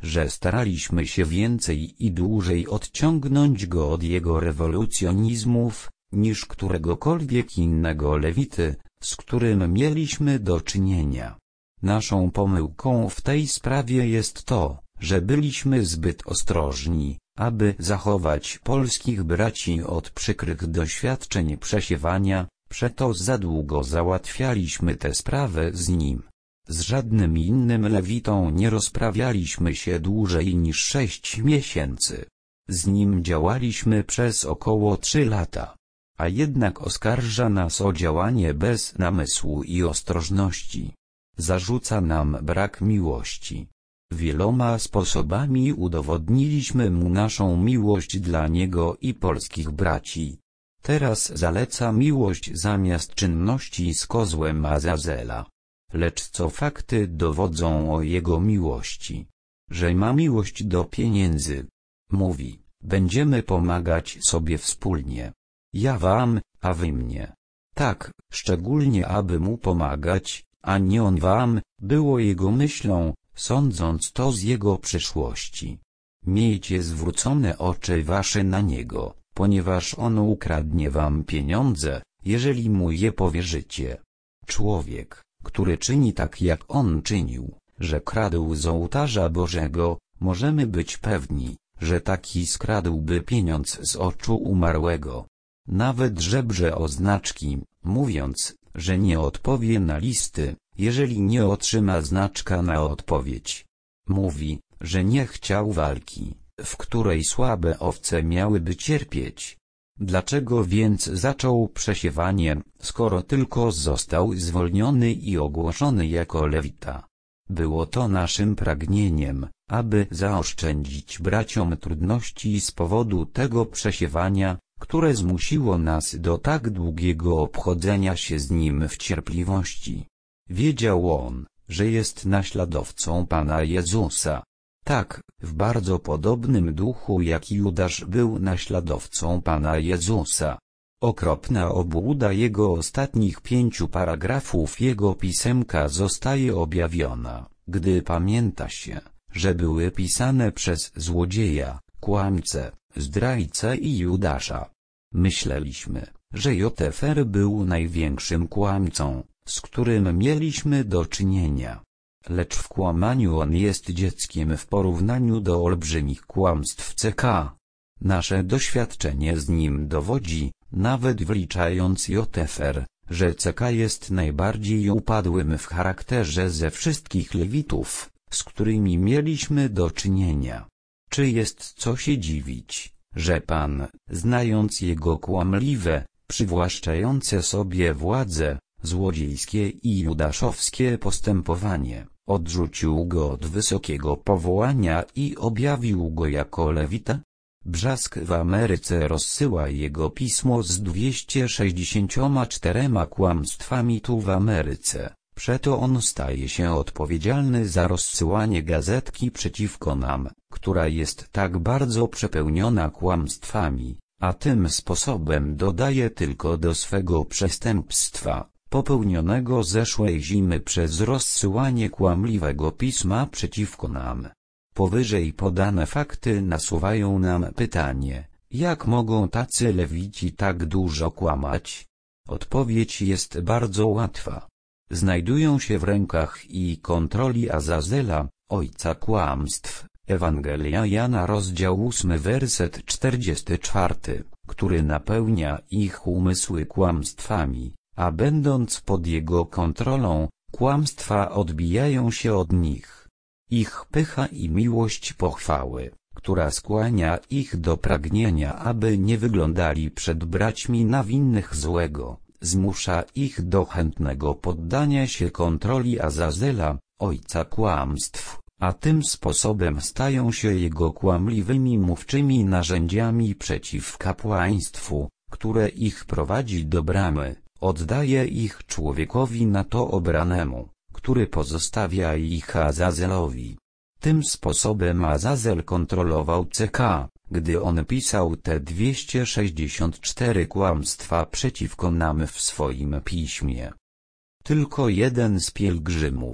że staraliśmy się więcej i dłużej odciągnąć go od jego rewolucjonizmów, niż któregokolwiek innego lewity, z którym mieliśmy do czynienia. Naszą pomyłką w tej sprawie jest to, że byliśmy zbyt ostrożni, aby zachować polskich braci od przykrych doświadczeń przesiewania, przeto za długo załatwialiśmy tę sprawę z nim. Z żadnym innym lewitą nie rozprawialiśmy się dłużej niż sześć miesięcy. Z nim działaliśmy przez około trzy lata. A jednak oskarża nas o działanie bez namysłu i ostrożności. Zarzuca nam brak miłości. Wieloma sposobami udowodniliśmy mu naszą miłość dla niego i polskich braci. Teraz zaleca miłość zamiast czynności z kozłem Azazela. Lecz co fakty dowodzą o jego miłości? Że ma miłość do pieniędzy. Mówi, będziemy pomagać sobie wspólnie. Ja wam, a wy mnie. Tak, szczególnie aby mu pomagać, a nie on wam, było jego myślą, sądząc to z jego przyszłości. Miejcie zwrócone oczy wasze na niego, ponieważ on ukradnie wam pieniądze, jeżeli mu je powierzycie. Człowiek, który czyni tak jak on czynił, że kradł z ołtarza Bożego, możemy być pewni, że taki skradłby pieniądz z oczu umarłego. Nawet żebrze o znaczki, mówiąc, że nie odpowie na listy, jeżeli nie otrzyma znaczka na odpowiedź. Mówi, że nie chciał walki, w której słabe owce miałyby cierpieć. Dlaczego więc zaczął przesiewanie, skoro tylko został zwolniony i ogłoszony jako lewita? Było to naszym pragnieniem, aby zaoszczędzić braciom trudności z powodu tego przesiewania, które zmusiło nas do tak długiego obchodzenia się z nim w cierpliwości. Wiedział on, że jest naśladowcą Pana Jezusa. Tak, w bardzo podobnym duchu jak Judasz był naśladowcą Pana Jezusa. Okropna obłuda jego ostatnich pięciu paragrafów jego pisemka zostaje objawiona, gdy pamięta się, że były pisane przez złodzieja, kłamcę, zdrajcę i Judasza. Myśleliśmy, że Jotefer był największym kłamcą, z którym mieliśmy do czynienia. Lecz w kłamaniu on jest dzieckiem w porównaniu do olbrzymich kłamstw C K. Nasze doświadczenie z nim dowodzi, nawet wliczając Jotefer, że C K jest najbardziej upadłym w charakterze ze wszystkich lewitów, z którymi mieliśmy do czynienia. Czy jest co się dziwić, że Pan, znając jego kłamliwe, przywłaszczające sobie władze, złodziejskie i judaszowskie postępowanie, odrzucił go od wysokiego powołania i objawił go jako lewita? Brzask w Ameryce rozsyła jego pismo z dwieście sześćdziesięcioma czterema kłamstwami tu w Ameryce, przeto on staje się odpowiedzialny za rozsyłanie gazetki przeciwko nam, która jest tak bardzo przepełniona kłamstwami, a tym sposobem dodaje tylko do swego przestępstwa, popełnionego zeszłej zimy przez rozsyłanie kłamliwego pisma przeciwko nam. Powyżej podane fakty nasuwają nam pytanie, jak mogą tacy lewici tak dużo kłamać? Odpowiedź jest bardzo łatwa. Znajdują się w rękach i kontroli Azazela, ojca kłamstw. Ewangelia Jana rozdział ósmy werset czterdziesty czwarty, który napełnia ich umysły kłamstwami, a będąc pod jego kontrolą, kłamstwa odbijają się od nich. Ich pycha i miłość pochwały, która skłania ich do pragnienia, aby nie wyglądali przed braćmi na winnych złego, zmusza ich do chętnego poddania się kontroli Azazela, ojca kłamstw, a tym sposobem stają się jego kłamliwymi mówczymi narzędziami przeciw kapłaństwu, które ich prowadzi do bramy, oddaje ich człowiekowi na to obranemu, który pozostawia ich Azazelowi. Tym sposobem Azazel kontrolował C K, gdy on pisał te dwieście sześćdziesiąt cztery kłamstwa przeciwko nam w swoim piśmie. Tylko jeden z pielgrzymów,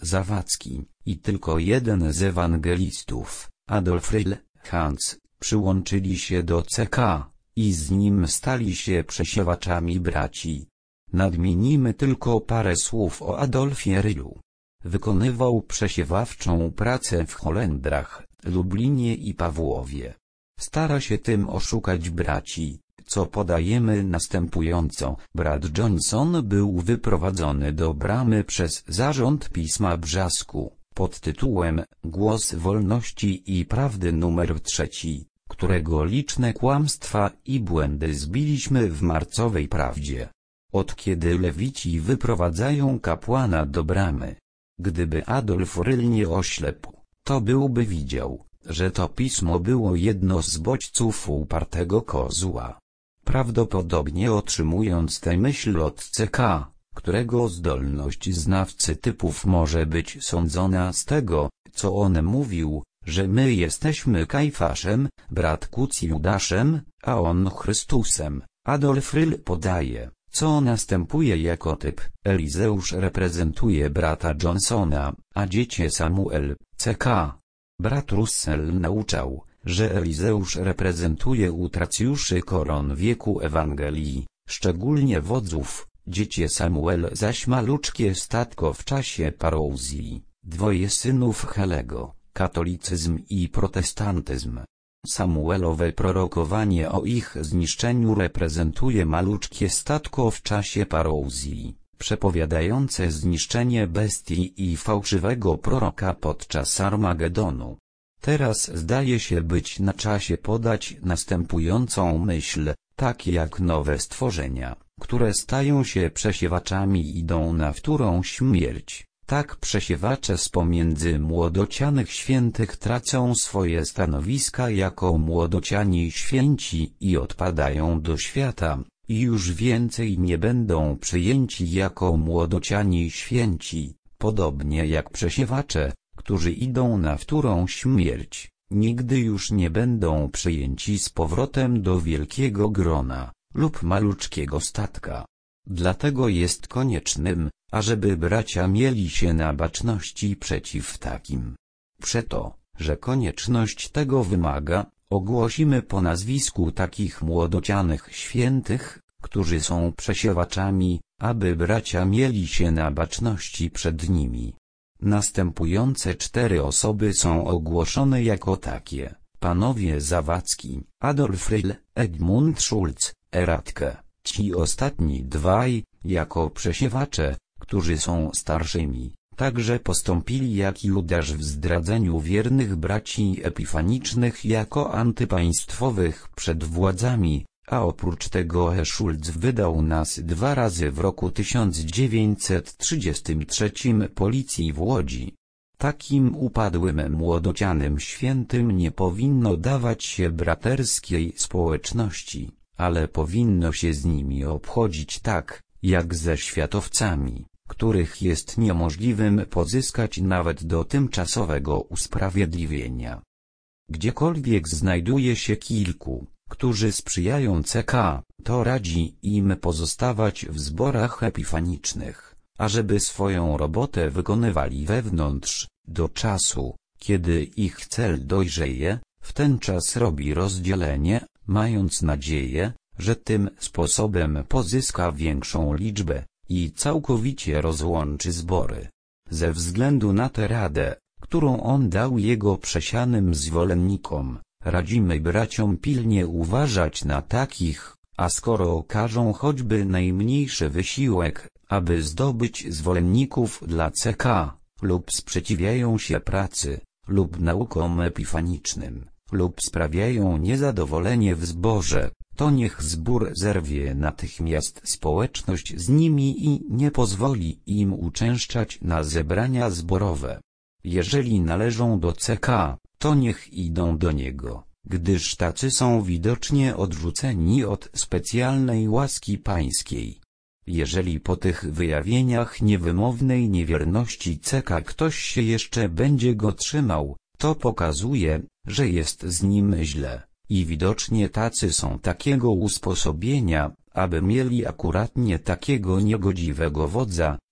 Zawadzki i tylko jeden z ewangelistów, Adolf Ryl, Hans, przyłączyli się do C K i z nim stali się przesiewaczami braci. Nadmienimy tylko parę słów o Adolfie Rylu. Wykonywał przesiewawczą pracę w Holendrach, Lublinie i Pawłowie. Stara się tym oszukać braci, co podajemy następująco. Brat Johnson był wyprowadzony do bramy przez zarząd Pisma Brzasku, pod tytułem Głos Wolności i Prawdy numer trzeci, którego liczne kłamstwa i błędy zbiliśmy w marcowej prawdzie. Od kiedy lewici wyprowadzają kapłana do bramy? Gdyby Adolf Ryl nie oślepł, to byłby widział, że to pismo było jedno z bodźców upartego kozła. Prawdopodobnie otrzymując tę myśl od C K, którego zdolność znawcy typów może być sądzona z tego, co on mówił, że my jesteśmy Kajfaszem, brat Kuc Judaszem, a on Chrystusem, Adolf Ryl podaje, co następuje jako typ. Elizeusz reprezentuje brata Johnsona, a dziecię Samuel, C K. Brat Russell nauczał, że Elizeusz reprezentuje utracjuszy koron wieku Ewangelii, szczególnie wodzów, dziecię Samuel zaś maluczkie statko w czasie parozji, dwoje synów Helego, katolicyzm i protestantyzm. Samuelowe prorokowanie o ich zniszczeniu reprezentuje maluczkie statko w czasie parozji, przepowiadające zniszczenie bestii i fałszywego proroka podczas Armagedonu. Teraz zdaje się być na czasie podać następującą myśl, tak jak nowe stworzenia, które stają się przesiewaczami idą na wtórą śmierć, tak przesiewacze z pomiędzy młodocianych świętych tracą swoje stanowiska jako młodociani święci i odpadają do świata, i już więcej nie będą przyjęci jako młodociani święci, podobnie jak przesiewacze, którzy idą na wtórą śmierć, nigdy już nie będą przyjęci z powrotem do wielkiego grona, lub maluczkiego statka. Dlatego jest koniecznym, ażeby bracia mieli się na baczności przeciw takim. Przeto, że konieczność tego wymaga, ogłosimy po nazwisku takich młodocianych świętych, którzy są przesiewaczami, aby bracia mieli się na baczności przed nimi. Następujące cztery osoby są ogłoszone jako takie: panowie Zawadzki, Adolf Ryl, Edmund Schulz, Eratke. Ci ostatni dwaj, jako przesiewacze, którzy są starszymi, także postąpili jak Judasz w zdradzeniu wiernych braci epifanicznych jako antypaństwowych przed władzami, a oprócz tego E. Schulz wydał nas dwa razy w roku tysiąc dziewięćset trzydziestym trzecim policji w Łodzi. Takim upadłym młodocianym świętym nie powinno dawać się braterskiej społeczności, ale powinno się z nimi obchodzić tak, jak ze światowcami, których jest niemożliwym pozyskać nawet do tymczasowego usprawiedliwienia. Gdziekolwiek znajduje się kilku, którzy sprzyjają C K, to radzi im pozostawać w zborach epifanicznych, ażeby swoją robotę wykonywali wewnątrz, do czasu, kiedy ich cel dojrzeje, w ten czas robi rozdzielenie, mając nadzieję, że tym sposobem pozyska większą liczbę i całkowicie rozłączy zbory. Ze względu na tę radę, którą on dał jego przesianym zwolennikom, radzimy braciom pilnie uważać na takich, a skoro okażą choćby najmniejszy wysiłek, aby zdobyć zwolenników dla C K, lub sprzeciwiają się pracy, lub naukom epifanicznym, lub sprawiają niezadowolenie w zborze, to niech zbór zerwie natychmiast społeczność z nimi i nie pozwoli im uczęszczać na zebrania zborowe. Jeżeli należą do C K, to niech idą do niego, gdyż tacy są widocznie odrzuceni od specjalnej łaski pańskiej. Jeżeli po tych wyjawieniach niewymownej niewierności C K ktoś się jeszcze będzie go trzymał, to pokazuje, że jest z nim źle, i widocznie tacy są takiego usposobienia, aby mieli akuratnie takiego niegodziwego wodza,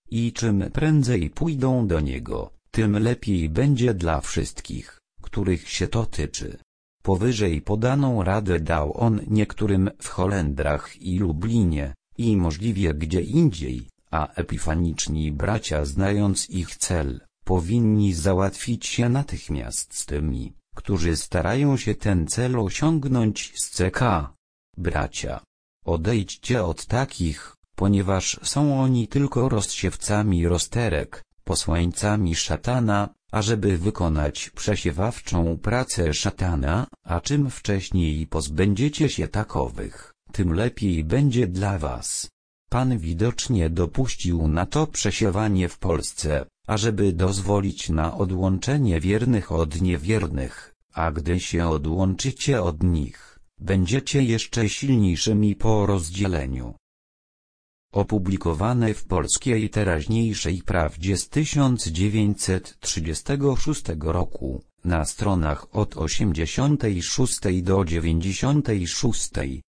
I czym prędzej pójdą do niego, tym lepiej będzie dla wszystkich, których się to tyczy. Powyżej podaną radę dał on niektórym w Holendrach i Lublinie, i możliwie gdzie indziej, a epifaniczni bracia, znając ich cel, powinni załatwić się natychmiast z tymi, którzy starają się ten cel osiągnąć z C K. Bracia, odejdźcie od takich, ponieważ są oni tylko rozsiewcami rozterek, posłańcami szatana, ażeby wykonać przesiewawczą pracę szatana, a czym wcześniej pozbędziecie się takowych, tym lepiej będzie dla was. Pan widocznie dopuścił na to przesiewanie w Polsce, ażeby dozwolić na odłączenie wiernych od niewiernych, a gdy się odłączycie od nich, będziecie jeszcze silniejszymi po rozdzieleniu. Opublikowane w Polskiej Teraźniejszej Prawdzie z tysiąc dziewięćset trzydziestego szóstego roku, na stronach od osiemdziesiątej szóstej do dziewięćdziesiątej szóstej.